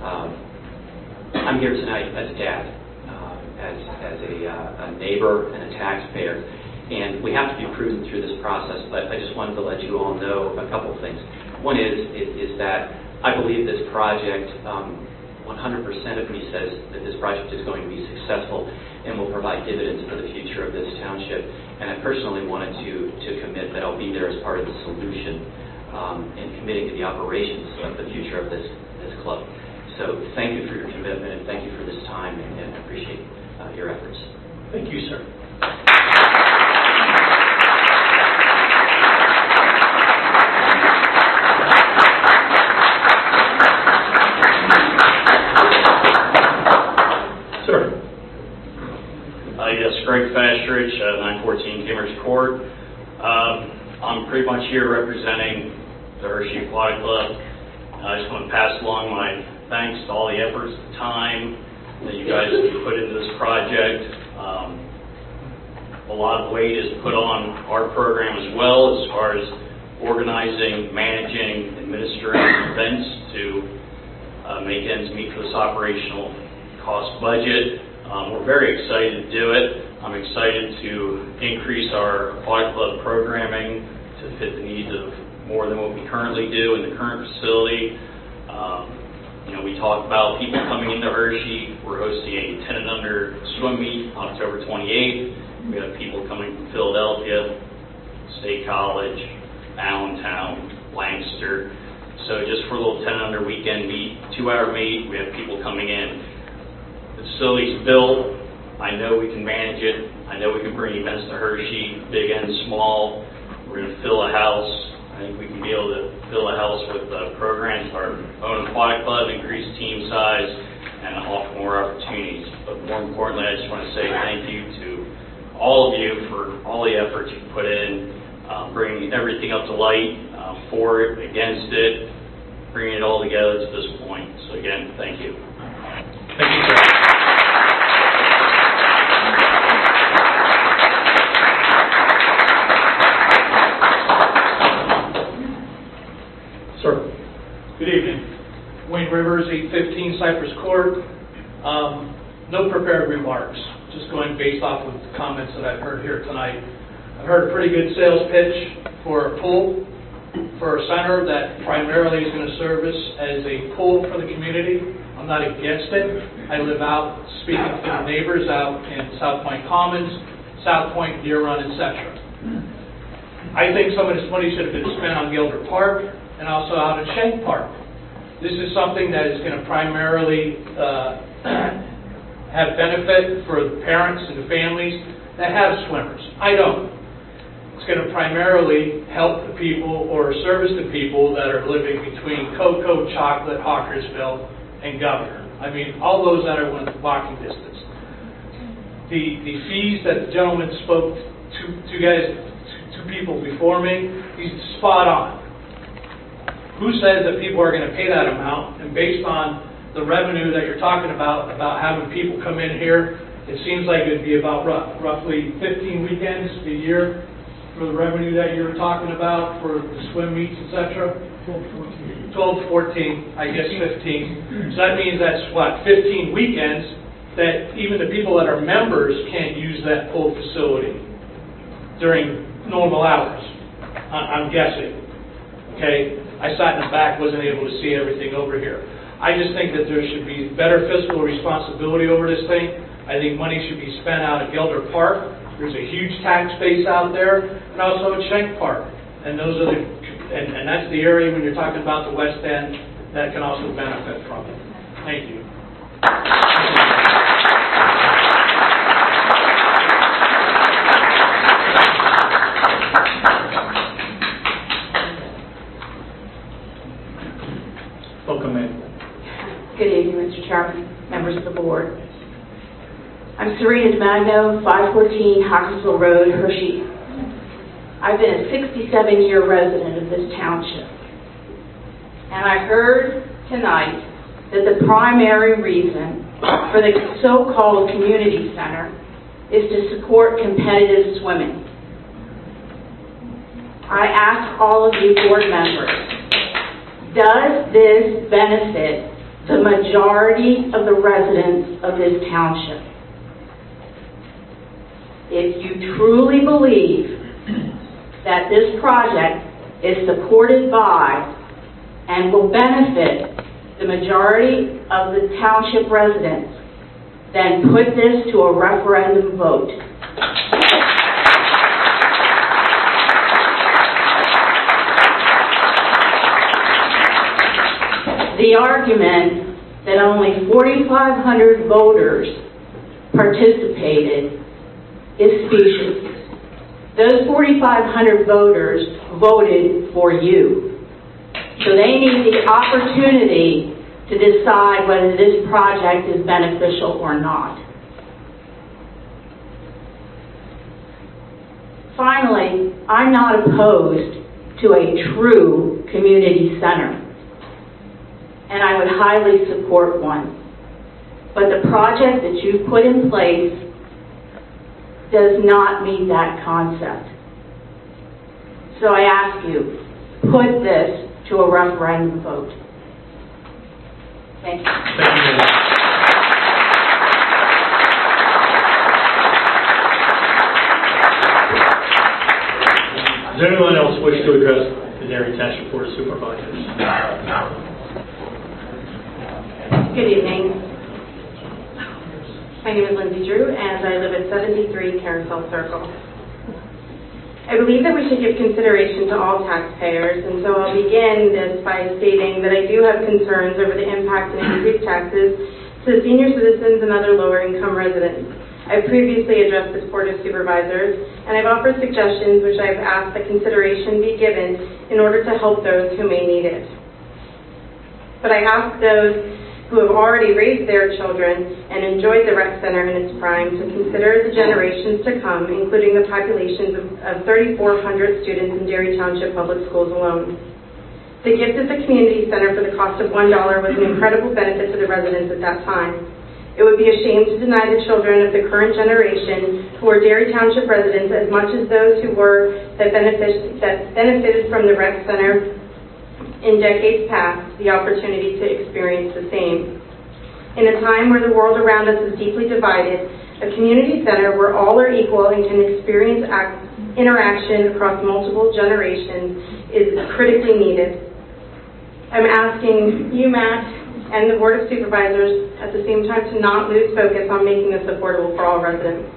I'm here tonight as a dad, as a neighbor and a taxpayer. And we have to be prudent through this process, but I just wanted to let you all know a couple of things. One is that I believe this project, 100% of me says that this project is going to be successful and will provide dividends for the future of this township. And I personally wanted to commit that I'll be there as part of the solution and committing to the operations of the future of this club. So thank you for your commitment and thank you for this time, and I appreciate your efforts. Thank you, sir. Yes, Greg Fastridge, 914 Kimmer's Court. I'm pretty much here representing the Hershey Aquatic Club. I just want to pass along my thanks to all the efforts, the time that you guys have put into this project. A lot of weight is put on our program as well, as far as organizing, managing, administering events to make ends meet for this operational cost budget. We're very excited to do it. I'm excited to increase our aquatic club programming to fit the needs of more than what we currently do in the current facility. We talked about people coming into Hershey. We're hosting a 10 and under swim meet October 28th. We have people coming from Philadelphia, State College, Allentown, Lancaster. So just for a little 10 and under weekend meet, 2-hour meet, we have people coming in. The facility's built. I know we can manage it. I know we can bring events to Hershey, big and small. We're going to fill a house. I think we can be able to fill a house with programs, our own aquatic club, increase team size, and offer more opportunities. But more importantly, I just want to say thank you to all of you for all the efforts you put in, bringing everything up to light, for it, against it, bringing it all together to this point. So again, thank you. Thank you, sir. Sir. Good evening. Wayne Rivers, 815 Cypress Court. No prepared remarks, just going based off of the comments that I've heard here tonight. I've heard a pretty good sales pitch for a pool, for a center that primarily is going to service as a pool for the community. I'm not against it. I live out speaking to the neighbors out in South Point Commons, South Point, Deer Run, etc. I think some of this money should have been spent on Gilder Park and also out at Shank Park. This is something that is going to primarily have benefit for the parents and the families that have swimmers. I don't. It's going to primarily help the people or service the people that are living between Cocoa, Chocolate, Hawkersville, and Governor. I mean, all those that are within walking distance. The fees that the gentleman spoke to guys, two people before me, he's spot on. Who says that people are going to pay that amount? And based on the revenue that you're talking about having people come in here, it seems like it would be about roughly 15 weekends a year for the revenue that you were talking about for the swim meets, etc. 12 to 14, I guess 15. So that means that's, 15 weekends that even the people that are members can't use that pool facility during normal hours, I'm guessing. Okay? I sat in the back, wasn't able to see everything over here. I just think that there should be better fiscal responsibility over this thing. I think money should be spent out at Gilder Park. There's a huge tax base out there, and also at Shank Park. And those are and that's the area when you're talking about the West End that can also benefit from it. Thank you. Welcome in. Good evening, Mr. Chairman, members of the board. I'm Serena DiMagno, 514 Hawkersville Road, Hershey. I've been a 67-year resident of this township. And I heard tonight that the primary reason for the so-called community center is to support competitive swimming. I ask all of you board members, does this benefit the majority of the residents of this township? If you truly believe that this project is supported by and will benefit the majority of the township residents, then put this to a referendum vote. The argument that only 4,500 voters participated is specious. Those 4,500 voters voted for you. So they need the opportunity to decide whether this project is beneficial or not. Finally, I'm not opposed to a true community center, and I would highly support one. But the project that you've put in place does not meet that concept. So I ask you, put this to a referendum vote. Thank you. Thank you. Does anyone else wish to address the Nary Township Board of Supervisors? Good evening. My name is Lindsay Drew, and I live at 73 Carousel Circle. I believe that we should give consideration to all taxpayers, and so I'll begin this by stating that I do have concerns over the impact of increased taxes to senior citizens and other lower-income residents. I've previously addressed this Board of Supervisors, and I've offered suggestions which I've asked that consideration be given in order to help those who may need it. But I ask those who have already raised their children and enjoyed the rec center in its prime to consider the generations to come, including the populations of 3,400 students in Dairy Township Public Schools alone. The gift of the community center for the cost of $1 was an incredible benefit to the residents at that time. It would be a shame to deny the children of the current generation who are Dairy Township residents as much as those who were that benefited from the rec center in decades past the opportunity to experience the same. In a time where the world around us is deeply divided, a community center where all are equal and can experience interaction across multiple generations is critically needed. I'm asking you, Matt, and the Board of Supervisors at the same time to not lose focus on making this affordable for all residents.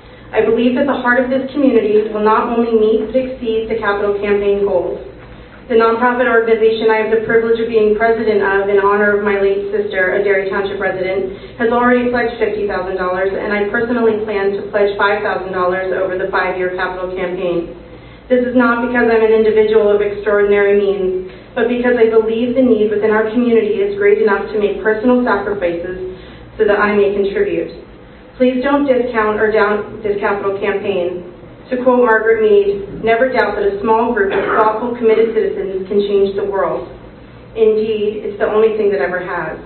I believe that the heart of this community will not only meet but exceed the capital campaign goals. The nonprofit organization I have the privilege of being president of in honor of my late sister, a Dairy Township resident, has already pledged $50,000, and I personally plan to pledge $5,000 over the 5-year capital campaign. This is not because I'm an individual of extraordinary means, but because I believe the need within our community is great enough to make personal sacrifices so that I may contribute. Please don't discount or doubt this capital campaign. To quote Margaret Mead, never doubt that a small group of thoughtful, committed citizens can change the world. Indeed, it's the only thing that ever has.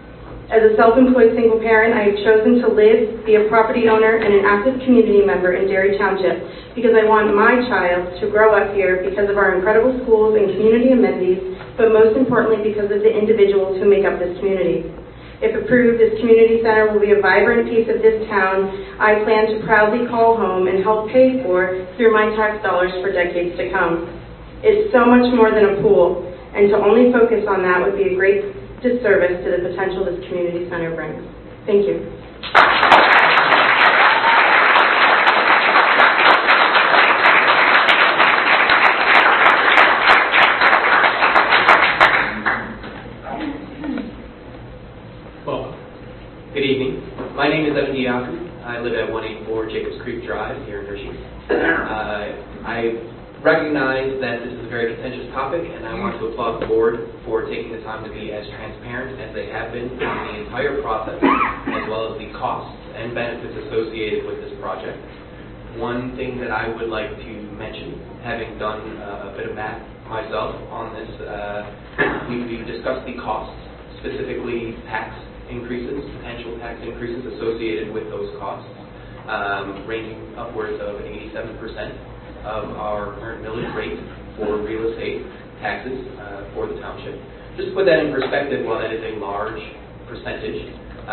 As a self-employed single parent, I have chosen to live, be a property owner, and an active community member in Dairy Township because I want my child to grow up here because of our incredible schools and community amenities, but most importantly because of the individuals who make up this community. If approved, this community center will be a vibrant piece of this town I plan to proudly call home and help pay for through my tax dollars for decades to come. It's so much more than a pool, and to only focus on that would be a great disservice to the potential this community center brings. Thank you. Good evening. My name is Evan Diaku. I live at 184 Jacobs Creek Drive here in Hershey. I recognize that this is a very contentious topic, and I want to applaud the board for taking the time to be as transparent as they have been on the entire process, as well as the costs and benefits associated with this project. One thing that I would like to mention, having done a bit of math myself on this, we've discussed the costs, specifically tax increases, potential tax increases associated with those costs, ranging upwards of 87% of our current millage rate for real estate taxes for the township. Just to put that in perspective, while that is a large percentage,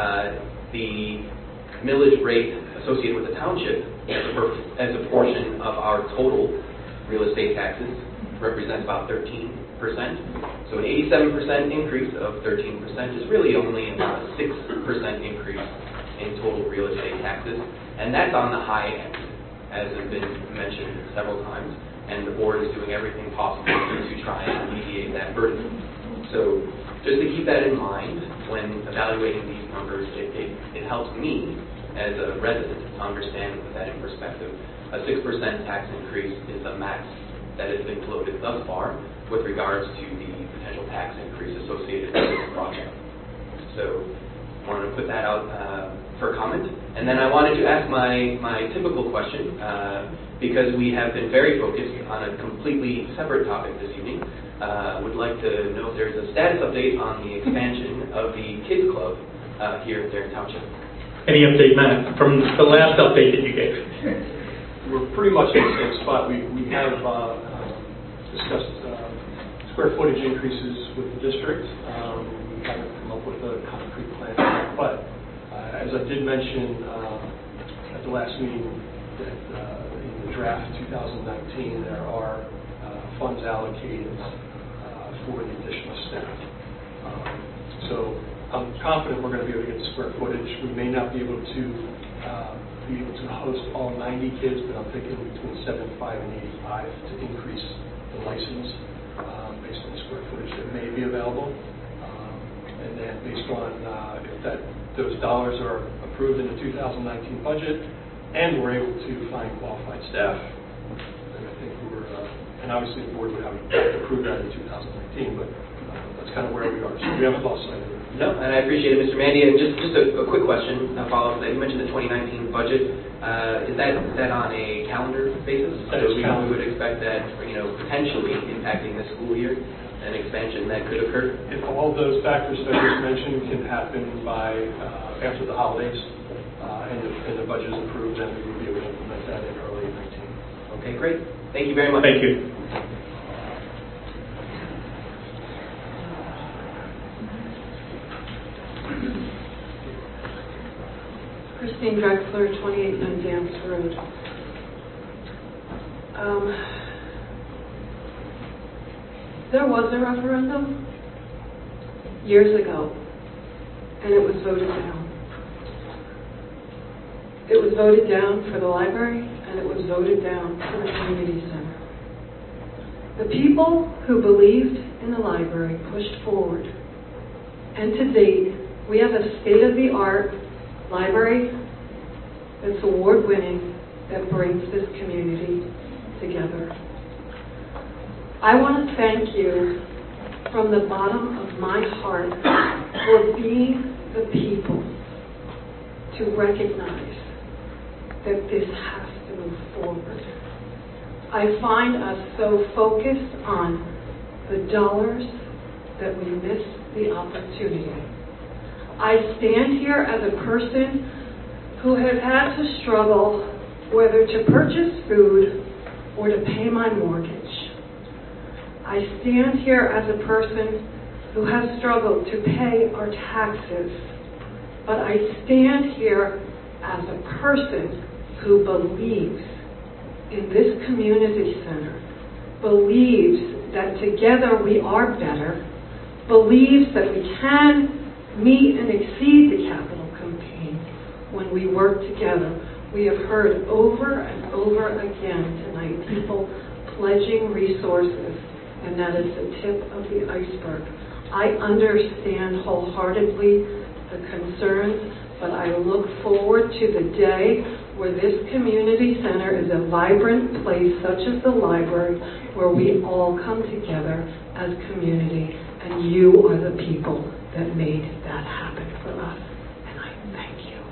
the millage rate associated with the township as a portion of our total real estate taxes represents about 13%. So an 87% increase of 13% is really only about a 6% increase in total real estate taxes, and that's on the high end, as has been mentioned several times, and the board is doing everything possible to try and alleviate that burden. So just to keep that in mind when evaluating these numbers, it helps me as a resident to understand and put that in perspective. A 6% tax increase is the max that has been floated thus far with regards to the potential tax increase associated with this project. So I wanted to put that out for comment. And then I wanted to ask my typical question, because we have been very focused on a completely separate topic this evening. Would like to know if there's a status update on the expansion of the Kids Club here at Dairy Township. Any update, Matt, from the last update that you gave? We're pretty much in the same spot. We have discussed square footage increases with the district. We haven't come up with a concrete plan, but as I did mention at the last meeting, that in the draft 2019 there are funds allocated for the additional staff. So I'm confident we're going to be able to get the square footage. We may not be able to host all 90 kids, but I'm thinking between 75 and 85 to increase the license based on the square footage that may be available. And then based on if those dollars are approved in the 2019 budget and we're able to find qualified staff, then I think and obviously the board would have to approve that in 2019, but that's kind of where we are. So we haven't lost sight of it. No, and I appreciate it, Mr. Mandy. And just a quick question, a follow-up. You mentioned the 2019 budget. Is that on a calendar basis? That is we calendar. would expect that, potentially impacting the school year, an expansion that could occur? If all those factors that I just mentioned can happen by after the holidays and the budget is approved, then we will be able to implement that in early 2019. Okay, great. Thank you very much. Thank you. Christine Drexler, 28 Dundance Road. There was a referendum years ago, and it was voted down. It was voted down for the library, and it was voted down for the community center. The people who believed in the library pushed forward, and to date, we have a state-of-the-art library that's award-winning, that brings this community together. I want to thank you from the bottom of my heart for being the people to recognize that this has to move forward. I find us so focused on the dollars that we miss the opportunity. I stand here as a person who has had to struggle whether to purchase food or to pay my mortgage. I stand here as a person who has struggled to pay our taxes, but I stand here as a person who believes in this community center, believes that together we are better, believes that we can meet and exceed the capital campaign when we work together. We have heard over and over again tonight people pledging resources, and that is the tip of the iceberg. I understand wholeheartedly the concerns, but I look forward to the day where this community center is a vibrant place such as the library, where we all come together as community, and you are the people that made that happen for us, and I thank you.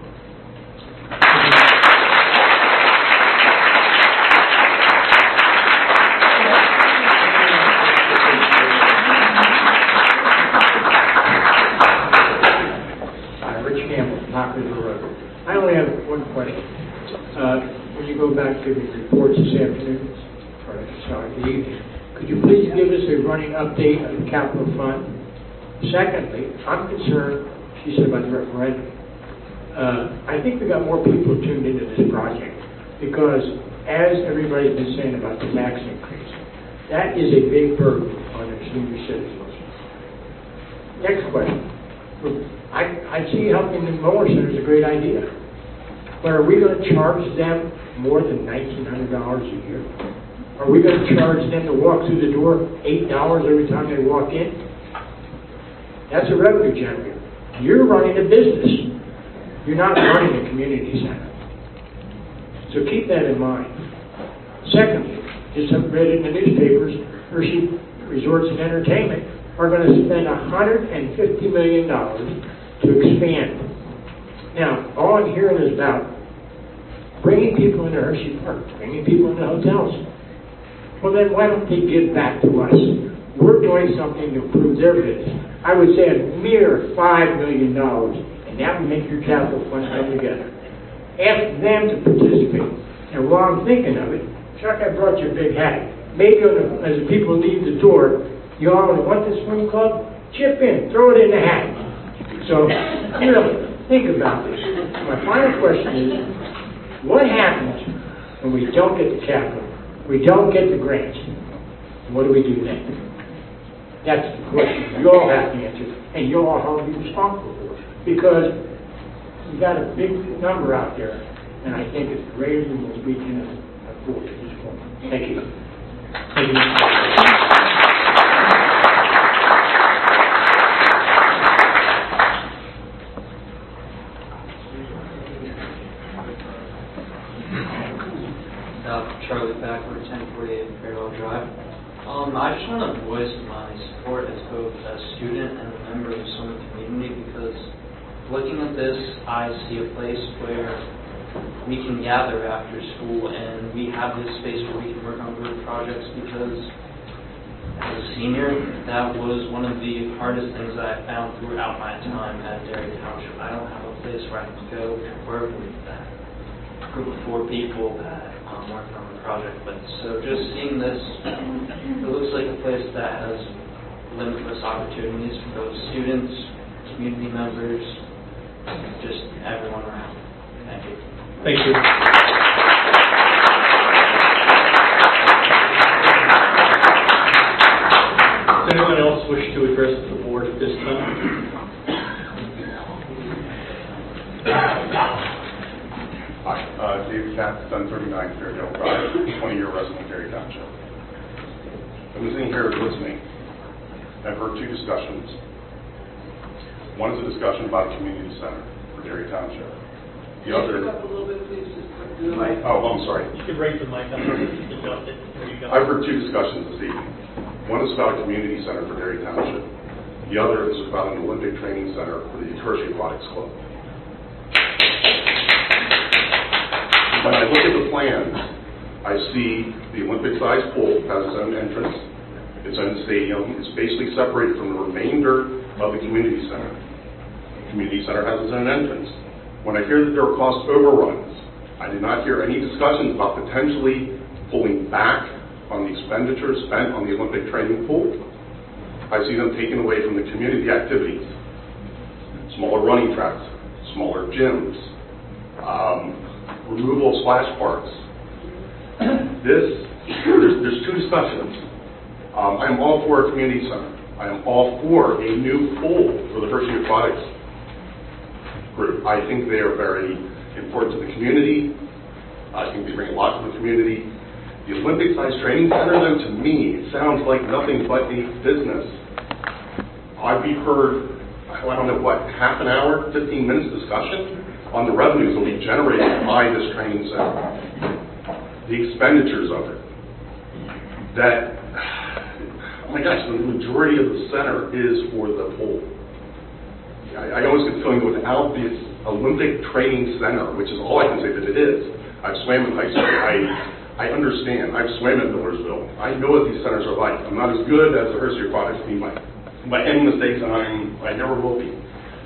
Rich Campbell, Knock River Road. I only have one question. When you go back to the reports this afternoon, or sorry, the evening, could you please give us a running update of the capital fund? Secondly, I'm concerned, she said about the referendum. I think we got more people tuned into this project because, as everybody's been saying about the tax increase, that is a big burden on the senior citizens. Next question. I see helping the mower center is a great idea, but are we going to charge them more than $1,900 a year? Are we going to charge them to walk through the door $8 every time they walk in? That's a revenue generator. You're running a business. You're not running a community center. So keep that in mind. Secondly, just read in the newspapers, Hershey Resorts and Entertainment are going to spend $150 million to expand. Now, all I'm hearing is about bringing people into Hershey Park, bringing people into hotels. Well, then why don't they give back to us? We're doing something to improve their business. I would say a mere $5 million, and that would make your capital fund come together. Ask them to participate. And while I'm thinking of it, Chuck, I brought you a big hat. Maybe as the people leave the door, you all want the swim club? Chip in, throw it in the hat. So, think about this. My final question is, what happens when we don't get the capital? We don't get the grants. What do we do then? That's the question you all have to answer, and you all have to be responsible for it. Because you got a big number out there, and I think it's greater than what we can afford at this point. Thank you. Thank you. Charlie Backwood, 1048 Fairwell Drive. I just want to voice my support as both a student and a member of the Summit community, because looking at this, I see a place where we can gather after school and we have this space where we can work on group projects, because as a senior, that was one of the hardest things that I found throughout my time at Derry Township. I don't have a place where I can go and work with that group of 4 people that working on the project. But so just seeing this, it looks like a place that has limitless opportunities for both students, community members, just everyone around. Thank you. Thank you. Does anyone else wish to address the board at this time? Hi, David Katz, 1039 Fairdale Drive, 20-year resident of Derry Township. I was in here listening. I've heard 2 discussions. One is a discussion about a community center for Derry Township. The other... Up a little bit, please. I'm sorry. You could raise the mic up and adjust it. I've heard 2 discussions this evening. One is about a community center for Derry Township. The other is about an Olympic training center for the Hershey Aquatics Club. When I look at the plan, I see the Olympic-sized pool has its own entrance, its own stadium. It's basically separated from the remainder of the community center. The community center has its own entrance. When I hear that there are cost overruns, I did not hear any discussions about potentially pulling back on the expenditure spent on the Olympic training pool. I see them taken away from the community activities. Smaller running tracks, smaller gyms, removal of splash parks. There's 2 discussions. I'm all for a community center. I am all for a new pool for the Hershey Aquatics group. I think they are very important to the community. I think they bring a lot to the community. The Olympic-sized training center, though, to me, it sounds like nothing but a business. I've heard, I don't know what, half an hour, 15 minutes discussion on the revenues that will be generated by this training center, the expenditures of it. That, oh my gosh, the majority of the center is for the pool. I always get the feeling that without this Olympic training center, which is all I can say that it is. I've swam in high school. I understand. I've swam in Millersville. I know what these centers are like. I'm not as good as the Hershey Aquatics team by any mistakes, and I never will be.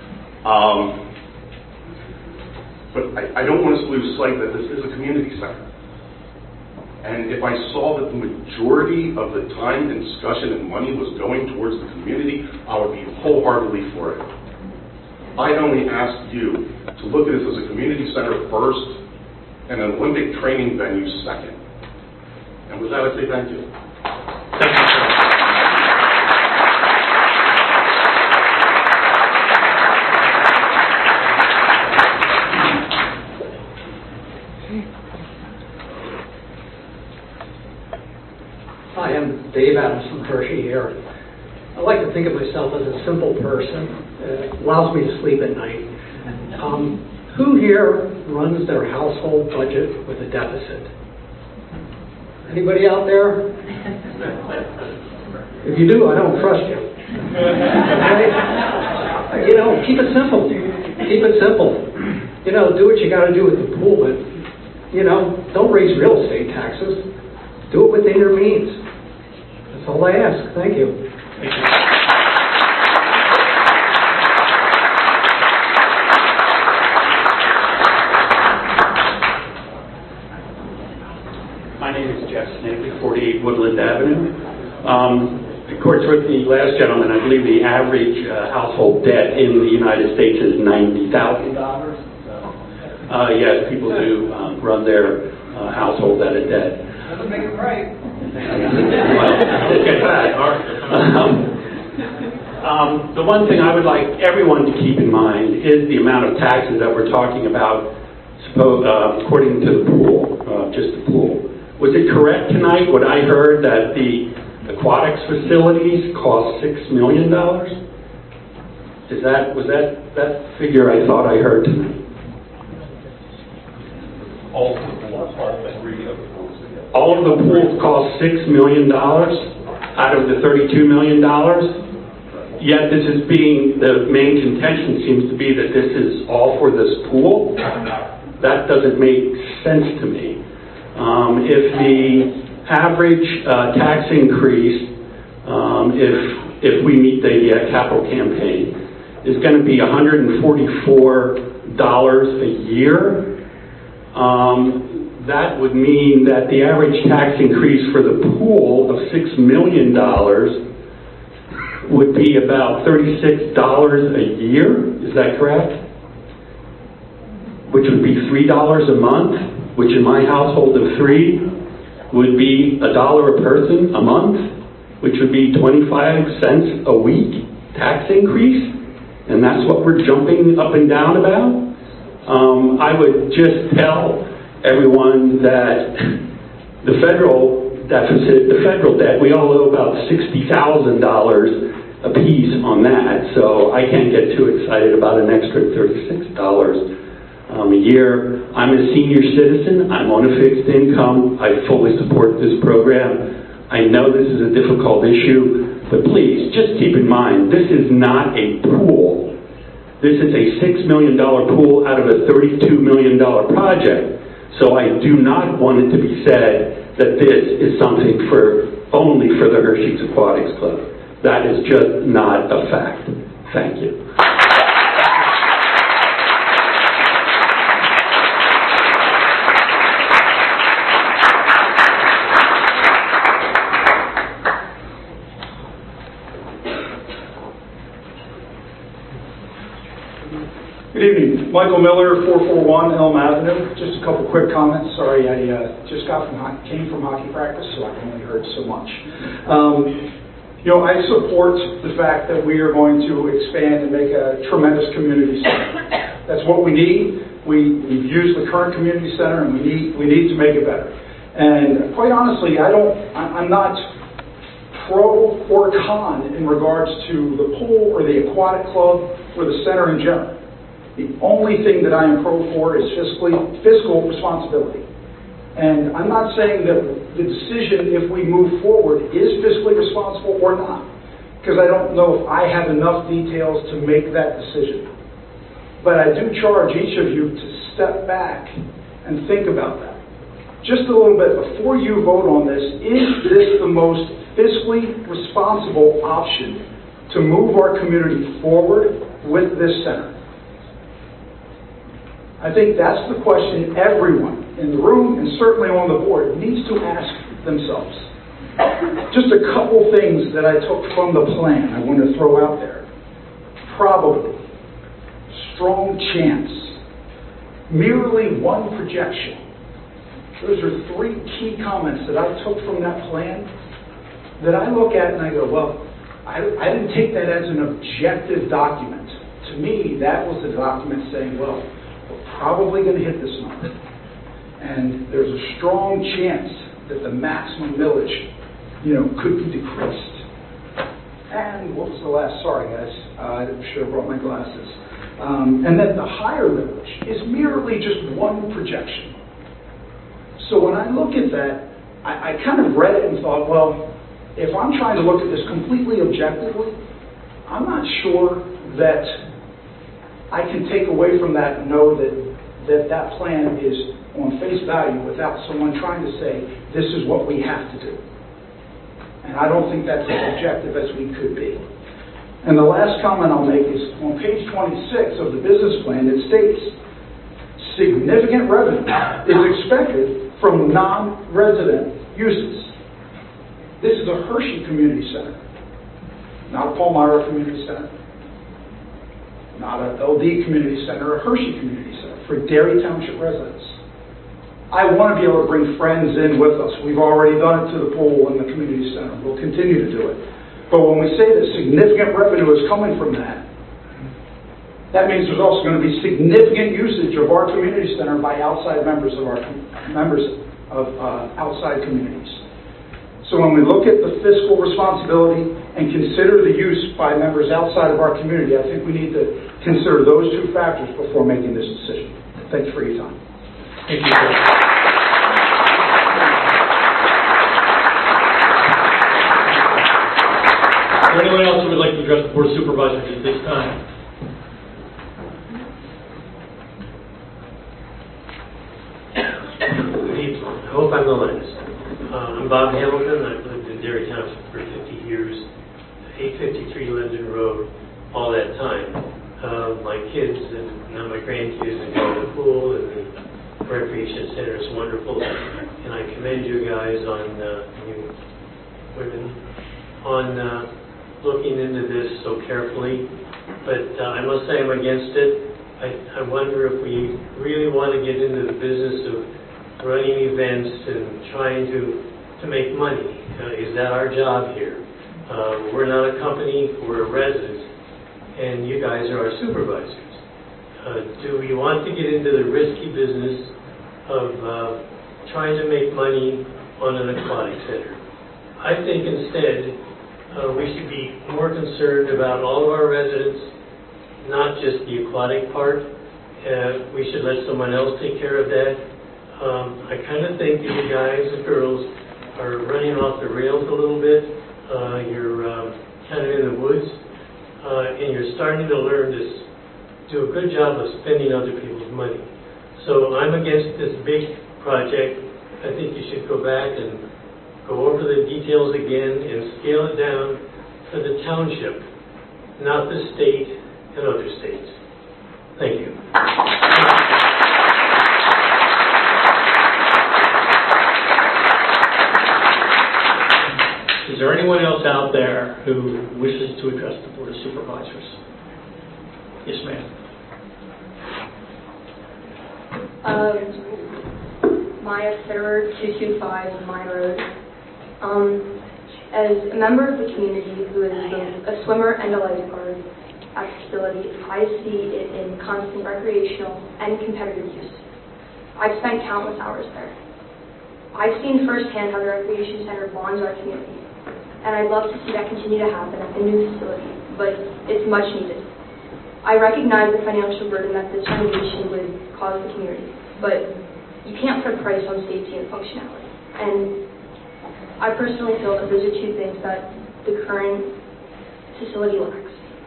But I don't want us to lose sight that this is a community center. And if I saw that the majority of the time and discussion and money was going towards the community, I would be wholeheartedly for it. I only ask you to look at this as a community center first and an Olympic training venue second. And with that, I say thank you. Thank you, sir. Hi, I'm Dave Adams from Hershey here. I like to think of myself as a simple person. It allows me to sleep at night. Who here runs their household budget with a deficit? Anybody out there? If you do, I don't trust you. Okay? You know, keep it simple. Keep it simple. You know, do what you got to do with the pool, but, you know, don't raise real estate taxes. Do it within your means. That's all I ask. Thank you. Thank you. My name is Jeff Snavely, 48 Woodland Avenue. Of course, with the last gentleman, I believe the average household debt in the United States is $90,000. Yes, people do run their household at a debt. Doesn't make it right. Well, it gets that. The one thing I would like everyone to keep in mind is the amount of taxes that we're talking about, according to the pool, just the pool. Was it correct tonight what I heard that the aquatics facilities cost $6 million? Was that figure I thought I heard tonight? All of the pools cost $6 million out of the $32 million. Yet the main contention seems to be that this is all for this pool. That doesn't make sense to me. If the average tax increase, if we meet the capital campaign, is going to be $144 a year, that would mean that the average tax increase for the pool of $6 million would be about $36 a year. Is that correct? Which would be $3 a month, which in my household of 3 would be $1 a person a month, which would be 25 cents a week tax increase. And that's what we're jumping up and down about. I would just tell everyone that the federal deficit, the federal debt, we all owe about $60,000 a piece on that. So I can't get too excited about an extra $36 a year. I'm a senior citizen. I'm on a fixed income. I fully support this program. I know this is a difficult issue. But please, just keep in mind, this is not a pool. This is a $6 million pool out of a $32 million project. So I do not want it to be said that this is something only for the Hershey's Aquatics Club. That is just not a fact. Thank you. Good evening. Michael Miller, 441 Elm Avenue. Just a couple quick comments. Sorry, I just came from hockey practice, so I can only heard so much. I support the fact that we are going to expand and make a tremendous community center. That's what we need. We've used the current community center, and we need to make it better. And quite honestly, I'm not pro or con in regards to the pool or the aquatic club or the center in general. The only thing that I am pro for is fiscal responsibility. And I'm not saying that the decision, if we move forward, is fiscally responsible or not, because I don't know if I have enough details to make that decision. But I do charge each of you to step back and think about that. Just a little bit before you vote on this, is this the most fiscally responsible option to move our community forward with this center? I think that's the question everyone in the room and certainly on the board needs to ask themselves. Just a couple things that I took from the plan I want to throw out there. Probably, strong chance, merely one projection. Those are 3 key comments that I took from that plan that I look at and I go, well, I didn't take that as an objective document. To me, that was a document saying, well, we're probably going to hit this number. And there's a strong chance that the maximum millage, could be decreased. And what was the last? Sorry, guys. I should have brought my glasses. And that the higher millage is merely just one projection. So when I look at that, I kind of read it and thought, well, if I'm trying to look at this completely objectively, I'm not sure that I can take away from that and know that plan is on face value without someone trying to say, this is what we have to do. And I don't think that's as objective as we could be. And the last comment I'll make is on page 26 of the business plan, it states, significant revenue is expected from non-resident uses. This is a Hershey Community Center, not a Palmyra Community Center, not an LD Community Center, a Hershey Community Center for Dairy Township residents. I want to be able to bring friends in with us. We've already done it to the pool and the community center. We'll continue to do it. But when we say that significant revenue is coming from that, that means there's also going to be significant usage of our community center by outside members of outside communities. So when we look at the fiscal responsibility and consider the use by members outside of our community, I think we need to consider those two factors before making this decision. Thanks for your time. Thank you, sir. Is there anyone else who would like to address the Board of Supervisors at this time? I hope I'm the last. I'm Bob Hamilton. I've lived in Derrytown for 50 years, 853 Linden Road, all that time. My kids and now my grandkids enjoy the pool, and the recreation center is wonderful. And I commend you guys on looking into this so carefully. But I must say I'm against it. I wonder if we really want to get into the business of running events and trying to make money. Is that our job here? We're not a company, we're a resident, and you guys are our supervisors. Do we want to get into the risky business of trying to make money on an aquatic center? I think instead we should be more concerned about all of our residents, not just the aquatic part. We should let someone else take care of that. I kind of think that you guys and girls are running off the rails a little bit. You're kind of in the woods, and you're starting to learn to do a good job of spending other people's money. So I'm against this big project. I think you should go back and go over the details again and scale it down for the township, not the state and other states. Thank you. Is there anyone else out there who wishes to address the Board of Supervisors? Yes, ma'am. Maya Fitterer, 225 Mine Road. As a member of the community who is a swimmer and a lifeguard at the facility, I see it in constant recreational and competitive use. I've spent countless hours there. I've seen firsthand how the recreation center bonds our community, and I'd love to see that continue to happen at the new facility, but it's much needed. I recognize the financial burden that this renovation would cause the community, but you can't put a price on safety and functionality. And I personally feel that those are two things that the current facility lacks.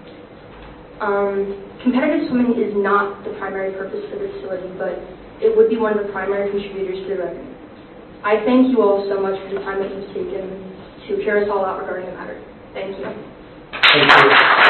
Competitive swimming is not the primary purpose for the facility, but it would be one of the primary contributors to the revenue. I thank you all so much for the time that you've taken to hear us all out regarding the matter. Thank you. Thank you.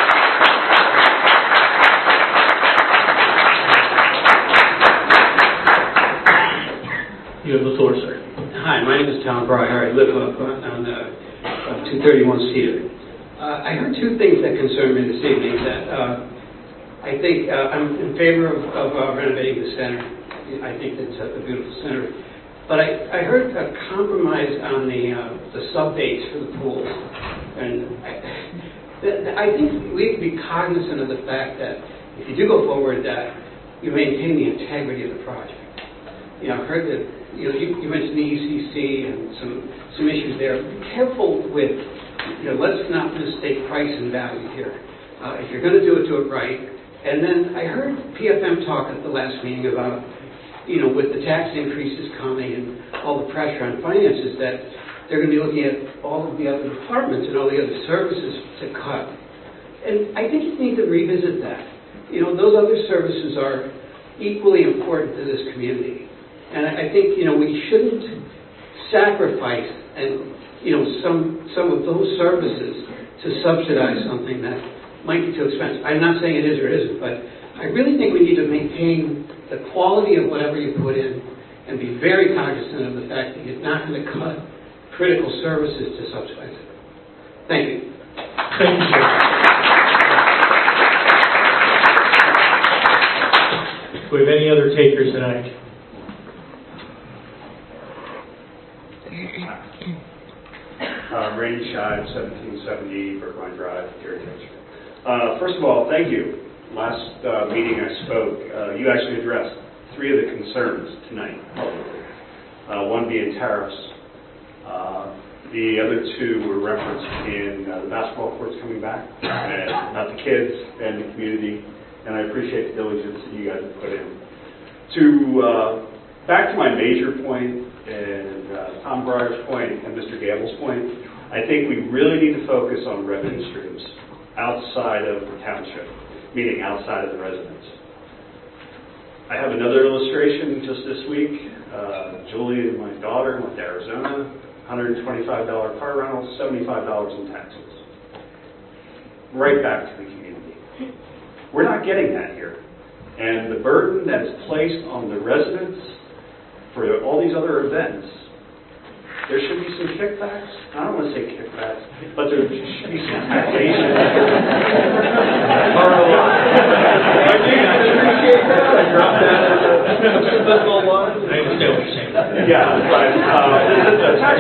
You have the floor, sir. Hi, my name is Tom Breyer. I live up on 231 Cedar. I heard two things that concern me this evening. That I think I'm in favor of renovating the center. I think it's a beautiful center. But I heard a compromise on the sub dates for the pools, and I think we have to be cognizant of the fact that if you do go forward, that you maintain the integrity of the project. You know, I heard that you mentioned the ECC and some issues there. Be careful with, let's not mistake price and value here. If you're going to do it right. And then I heard PFM talk at the last meeting about, with the tax increases coming and all the pressure on finances, that they're going to be looking at all of the other departments and all the other services to cut. And I think you need to revisit that. Those other services are equally important to this community. And I think, we shouldn't sacrifice some of those services to subsidize something that might be too expensive. I'm not saying it is or isn't, but I really think we need to maintain the quality of whatever you put in and be very cognizant of the fact that you're not going to cut critical services to subsidize it. Thank you. Thank you, sir. Do we have any other takers tonight? Randy Shive, 1770 Brookline Drive, Gary Township. First of all, thank you. Last meeting I spoke, you actually addressed 3 of the concerns tonight publicly. One being tariffs. The other 2 were referenced in the basketball courts coming back, and not the kids and the community, and I appreciate the diligence that you guys have put in. Back to my major point, and Tom Breyer's point, and Mr. Gamble's point, I think we really need to focus on revenue streams outside of the township, meaning outside of the residents. I have another illustration just this week. Julie and my daughter went to Arizona, $125 car rental, $75 in taxes. Right back to the community. We're not getting that here. And the burden that is placed on the residents for all these other events, there should be some kickbacks. I don't want to say kickbacks, but there should be some taxation. I appreciate that. I dropped that as a subliminal line. I understand what you're saying. Yeah, but the tax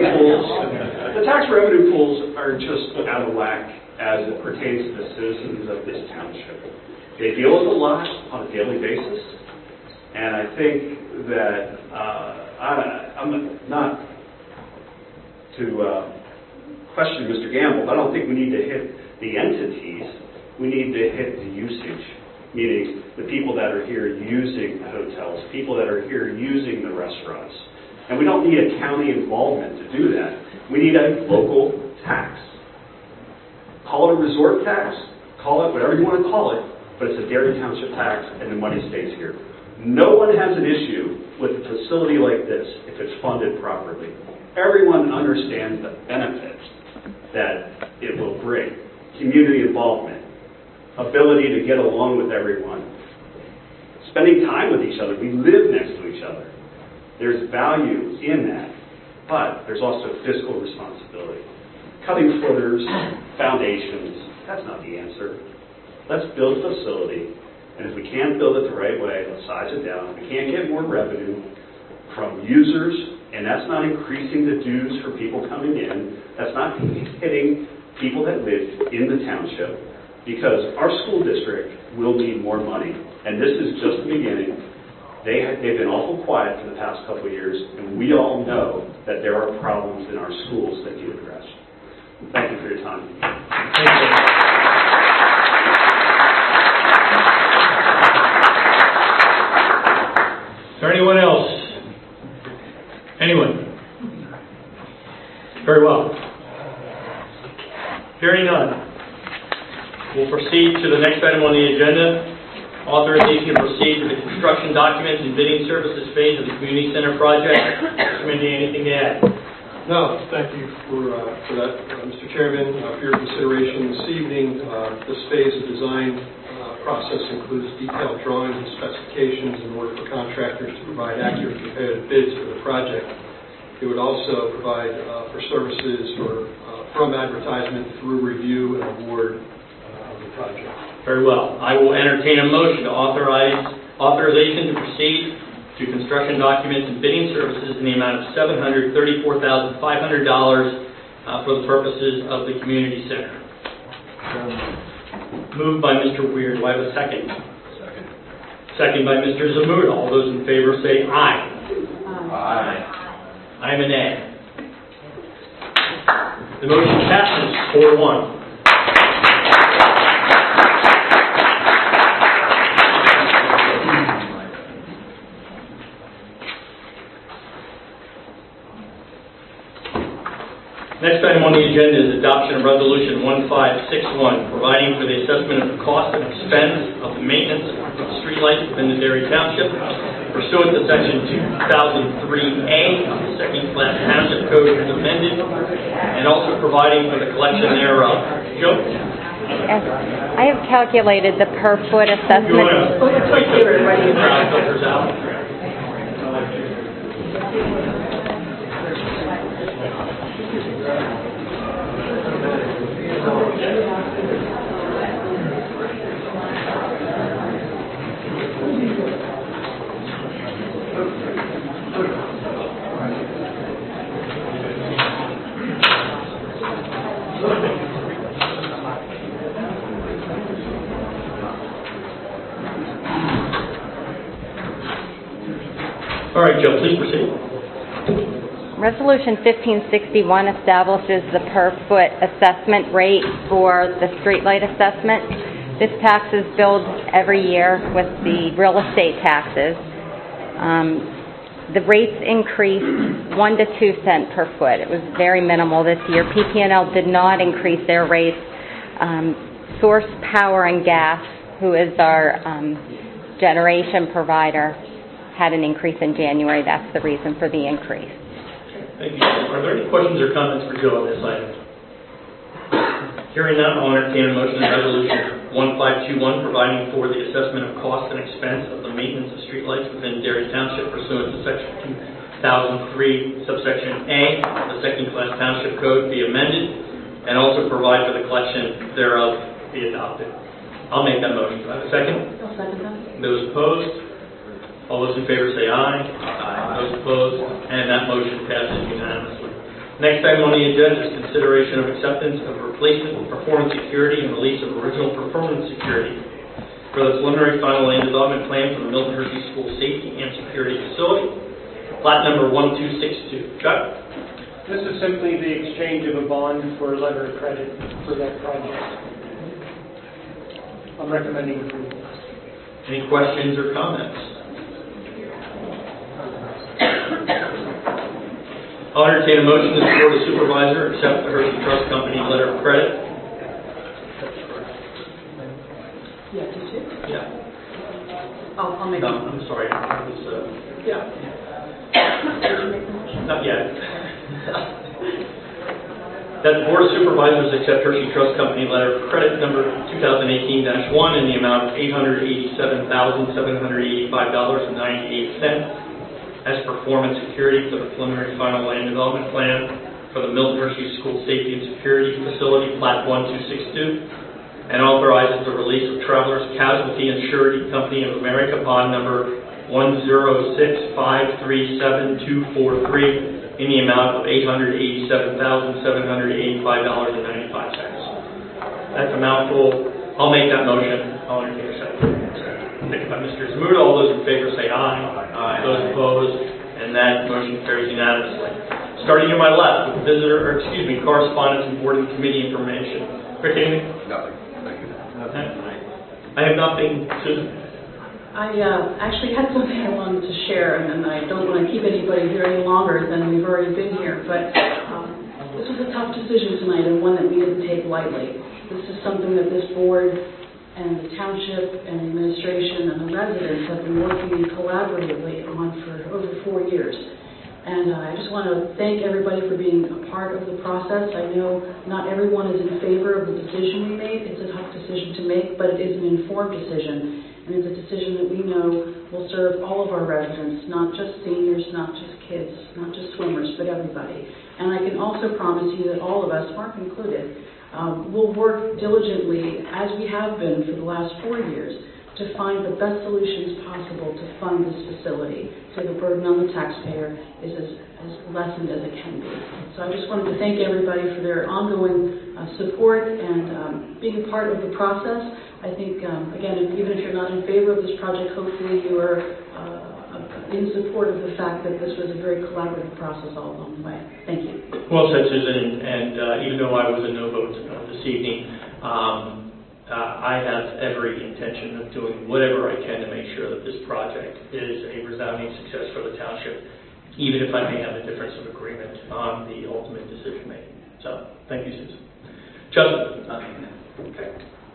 revenue pools are just out of whack as it pertains to the citizens of this township. They deal with a lot on a daily basis, and I think that I'm not to question Mr. Gamble, but I don't think we need to hit the entities. We need to hit the usage, meaning the people that are here using the hotels, people that are here using the restaurants. And we don't need a county involvement to do that. We need a local tax. Call it a resort tax, call it whatever you want to call it, but it's a Dairy Township tax and the money stays here. No one has an issue with a facility like this if it's funded properly. Everyone understands the benefits that it will bring. Community involvement, ability to get along with everyone, spending time with each other. We live next to each other. There's value in that, but there's also fiscal responsibility. Cutting footers, foundations, that's not the answer. Let's build a facility, and if we can't build it the right way, let's size it down. If we can't get more revenue from users, and that's not increasing the dues for people coming in, that's not hitting people that live in the township, because our school district will need more money, and this is just the beginning. They've been awful quiet for the past couple of years, and we all know that there are problems in our schools that need addressed. Thank you for your time. Thank you. Is there anyone else? Anyone? Very well. Hearing none, we'll proceed to the next item on the agenda. Authorization to proceed with the construction documents and bidding services phase of the community center project. Mr. Mindy, anything to add? No, thank you for that, Mr. Chairman. For your consideration this evening, this phase of design process includes detailed drawings and specifications in order for contractors to provide accurate competitive bids for the project. It would also provide for services from advertisement through review and award of the project. Very well. I will entertain a motion to authorization to proceed to construction documents and bidding services in the amount of $734,500 for the purposes of the community center. Moved by Mr. Weir. Do I have a second? Second. Second by Mr. Zamut. All those in favor say aye. Aye. I'm an A. The motion passes 4-1. Next item on the agenda is adoption of Resolution 1561, providing for the assessment of the cost and expense of the maintenance of streetlights within the Dairy Township, pursuant to Section 2003A of the Second-Class Township Code as amended, and also providing for the collection thereof. Joe? Yes. I have calculated the per foot assessment. You want to take the crowd filters out? All right, Joe, please proceed. Resolution 1561 establishes the per foot assessment rate for the streetlight assessment. This tax is billed every year with the real estate taxes. The rates increased 1 to 2 cents per foot. It was very minimal this year. PP&L did not increase their rates. Source Power and Gas, who is our generation provider, had an increase in January. That's the reason for the increase. Thank you. Are there any questions or comments for Joe on this item? Hearing none, I'll entertain a motion on Resolution 1521, providing for the assessment of cost and expense of the maintenance of streetlights within Dairy Township pursuant to Section 2003, subsection A, of the second-class Township Code be amended, and also provide for the collection thereof be adopted. I'll make that motion. Do I have a second? I'll second that. Those opposed? All those in favor say aye. Aye. Those opposed? And that motion passes unanimously. Next item on the agenda is consideration of acceptance of replacement performance security and release of original performance security for the preliminary final land development plan for the Milton Hershey School Safety and Security Facility, plot number 1262. Chuck? This is simply the exchange of a bond for a letter of credit for that project. I'm recommending approval. Any questions or comments? I'll entertain a motion that the Board of Supervisors accept the Hershey Trust Company letter of credit. Yeah, did you? Yeah. I'll make No, I'm sorry. It was, yeah. Did you make the motion? Not yet. That the Board of Supervisors accept Hershey Trust Company letter of credit number 2018-1 in the amount of $887,785.98 as performance security for the preliminary final land development plan for the Milton Hershey School Safety and Security Facility, Plat 1262, and authorizes the release of Travelers Casualty and Surety Company of America bond number 106537243 in the amount of $887,785.95. That's a mouthful. I'll make that motion. I'll entertain a second. Second by Mr. Zamuda. All those in favor say aye. Aye. Those opposed, and that motion carries unanimously. Starting to my left with correspondence and board and committee information. Rick, anything? Nothing. Thank you. Okay. I have nothing. Susan? I actually had something I wanted to share, and I don't want to keep anybody here any longer than we've already been here, but this was a tough decision tonight and one that we didn't take lightly. This is something that this board and the township and the administration and the residents have been working collaboratively on for over 4 years. And I just want to thank everybody for being a part of the process. I know not everyone is in favor of the decision we made. It's a tough decision to make, but it is an informed decision. And it's a decision that we know will serve all of our residents, not just seniors, not just kids, not just swimmers, but everybody. And I can also promise you that all of us, Mark included, will work diligently, as we have been for the last 4 years, to find the best solutions possible to fund this facility so the burden on the taxpayer is as lessened as it can be. So I just wanted to thank everybody for their ongoing support and being a part of the process. I think, again, even if you're not in favor of this project, hopefully you are in support of the fact that this was a very collaborative process all along the way. Thank you. Well said, Susan, and even though I was a no vote this evening, I have every intention of doing whatever I can to make sure that this project is a resounding success for the township, even if I may have a difference of agreement on the ultimate decision making. So, thank you, Susan. Justin? Okay.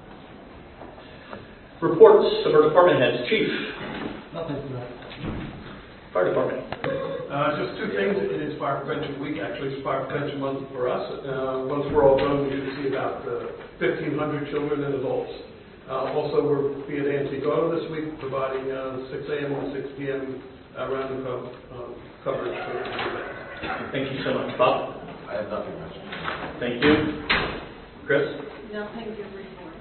Reports of our department heads. Chief? Nothing for that. Fire department. Just two things. It is Fire Prevention Week. Actually, it's Fire Prevention Month for us. Once we're all done, we should see about 1,500 children and adults. Also, we'll be at Nancy Garland this week, providing 6 a.m. to 6 p.m. round-the-clock coverage for the event. Thank you so much. Bob? I have nothing much. Thank you. Chris? Nothing to report.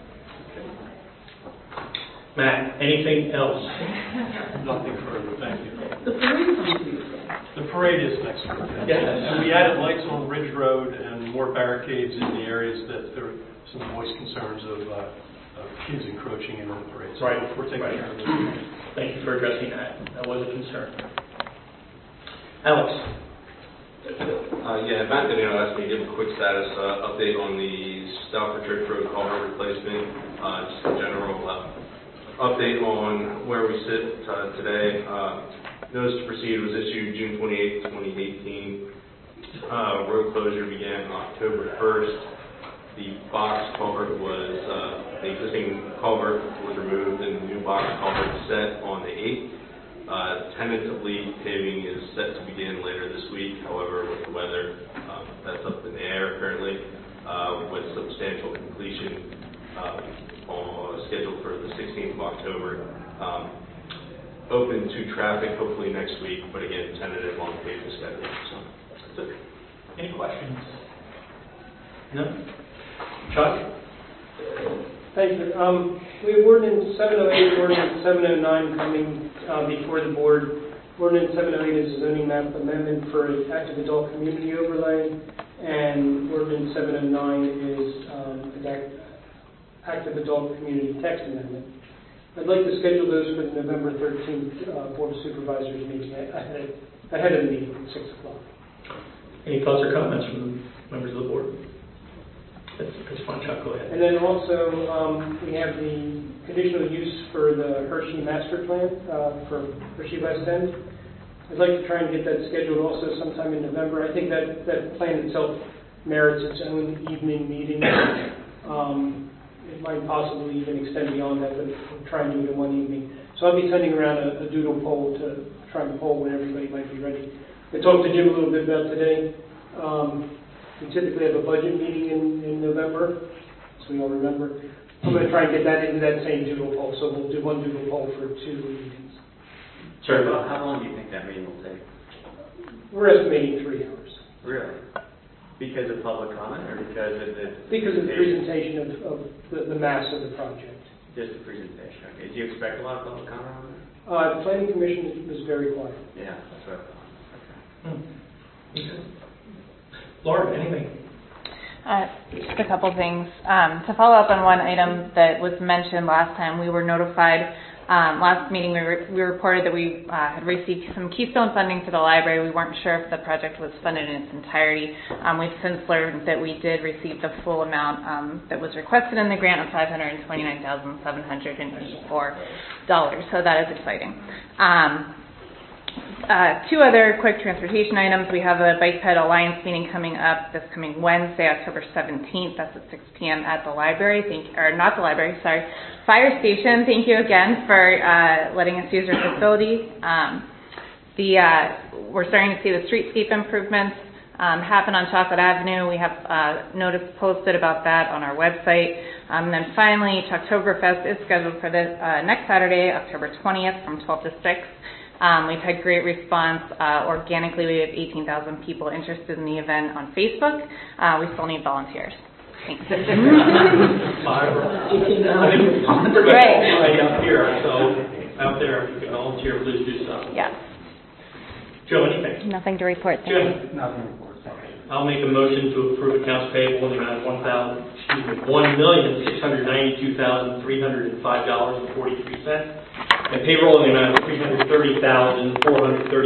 Matt, anything else? Nothing further, thank you. The parade's on Tuesday. The parade is next week. Yes. And we added lights on Ridge Road and more barricades in the areas that there are some voiced concerns of kids encroaching into the parade. So Right. we're taking care of it. Thank you for addressing that. That was a concern. Alex? Yeah, Matt Danilo asked me to give a quick status update on the Stalford Church Road culvert replacement. Just a general update on where we sit today. Notice to proceed was issued June 28, 2018. Road closure began October 1st. The box culvert was, the existing culvert was removed and the new box culvert set on the 8th. Tentatively, paving is set to begin later this week. However, with the weather, that's up in the air currently, with substantial completion scheduled for the 16th of October. Open to traffic hopefully next week, but again, tentative on paving schedule. So that's it. Any questions? No? Chuck? Thank you. We have Ordinance 708, Ordinance 709 coming before the board. Ordinance 708 is a zoning map amendment for active adult community overlay, and Ordinance 709 is an active adult community text amendment. I'd like to schedule those for the November 13th Board of Supervisors meeting ahead of the meeting at 6 o'clock. Any thoughts or comments from members of the board? That's fine, Chuck, go ahead. And then also, we have the conditional use for the Hershey master plan for Hershey West End. I'd like to try and get that scheduled also sometime in November. I think that plan itself merits its own evening meeting. It might possibly even extend beyond that, but we'll try and do it in one evening. So I'll be sending around a doodle poll to try and poll when everybody might be ready. I talked to Jim a little bit about today. We typically have a budget meeting in November, so we all remember. I'm going to try and get that into that same doodle poll, so we'll do one doodle poll for 2 meetings. Sir, how long do you think that meeting will take? We're estimating 3 hours. Really? Because of public comment or because of the... Because of the presentation of the mass of the project. Just the presentation, okay. Do you expect a lot of public comment on that? The Planning Commission was very quiet. Yeah, that's what I thought. Okay. Laura, anything? Just a couple things. To follow up on one item that was mentioned last time, we were notified, last meeting we reported that we had received some Keystone funding for the library. We weren't sure if the project was funded in its entirety. We've since learned that we did receive the full amount that was requested in the grant of $529,784. So that is exciting. 2 other quick transportation items. We have a Bike Ped Alliance meeting coming up this coming Wednesday, October 17th. That's at 6 p.m. at the library. Fire station. Thank you again for letting us use your facility. We're starting to see the streetscape improvements happen on Chocolate Avenue. We have notice posted about that on our website. And then finally, Choctoberfest is scheduled for this next Saturday, October 20th from 12 to 6. We've had great response. Organically, we have 18,000 people interested in the event on Facebook. We still need volunteers. Thanks. I think right up here, so out there, if you can volunteer, please do so. Yeah. Joe, anything? Nothing to report. Jim? Nothing to report. I'll make a motion to approve accounts payable in the amount of $1,692,305.43. And payroll in the amount of $330,430.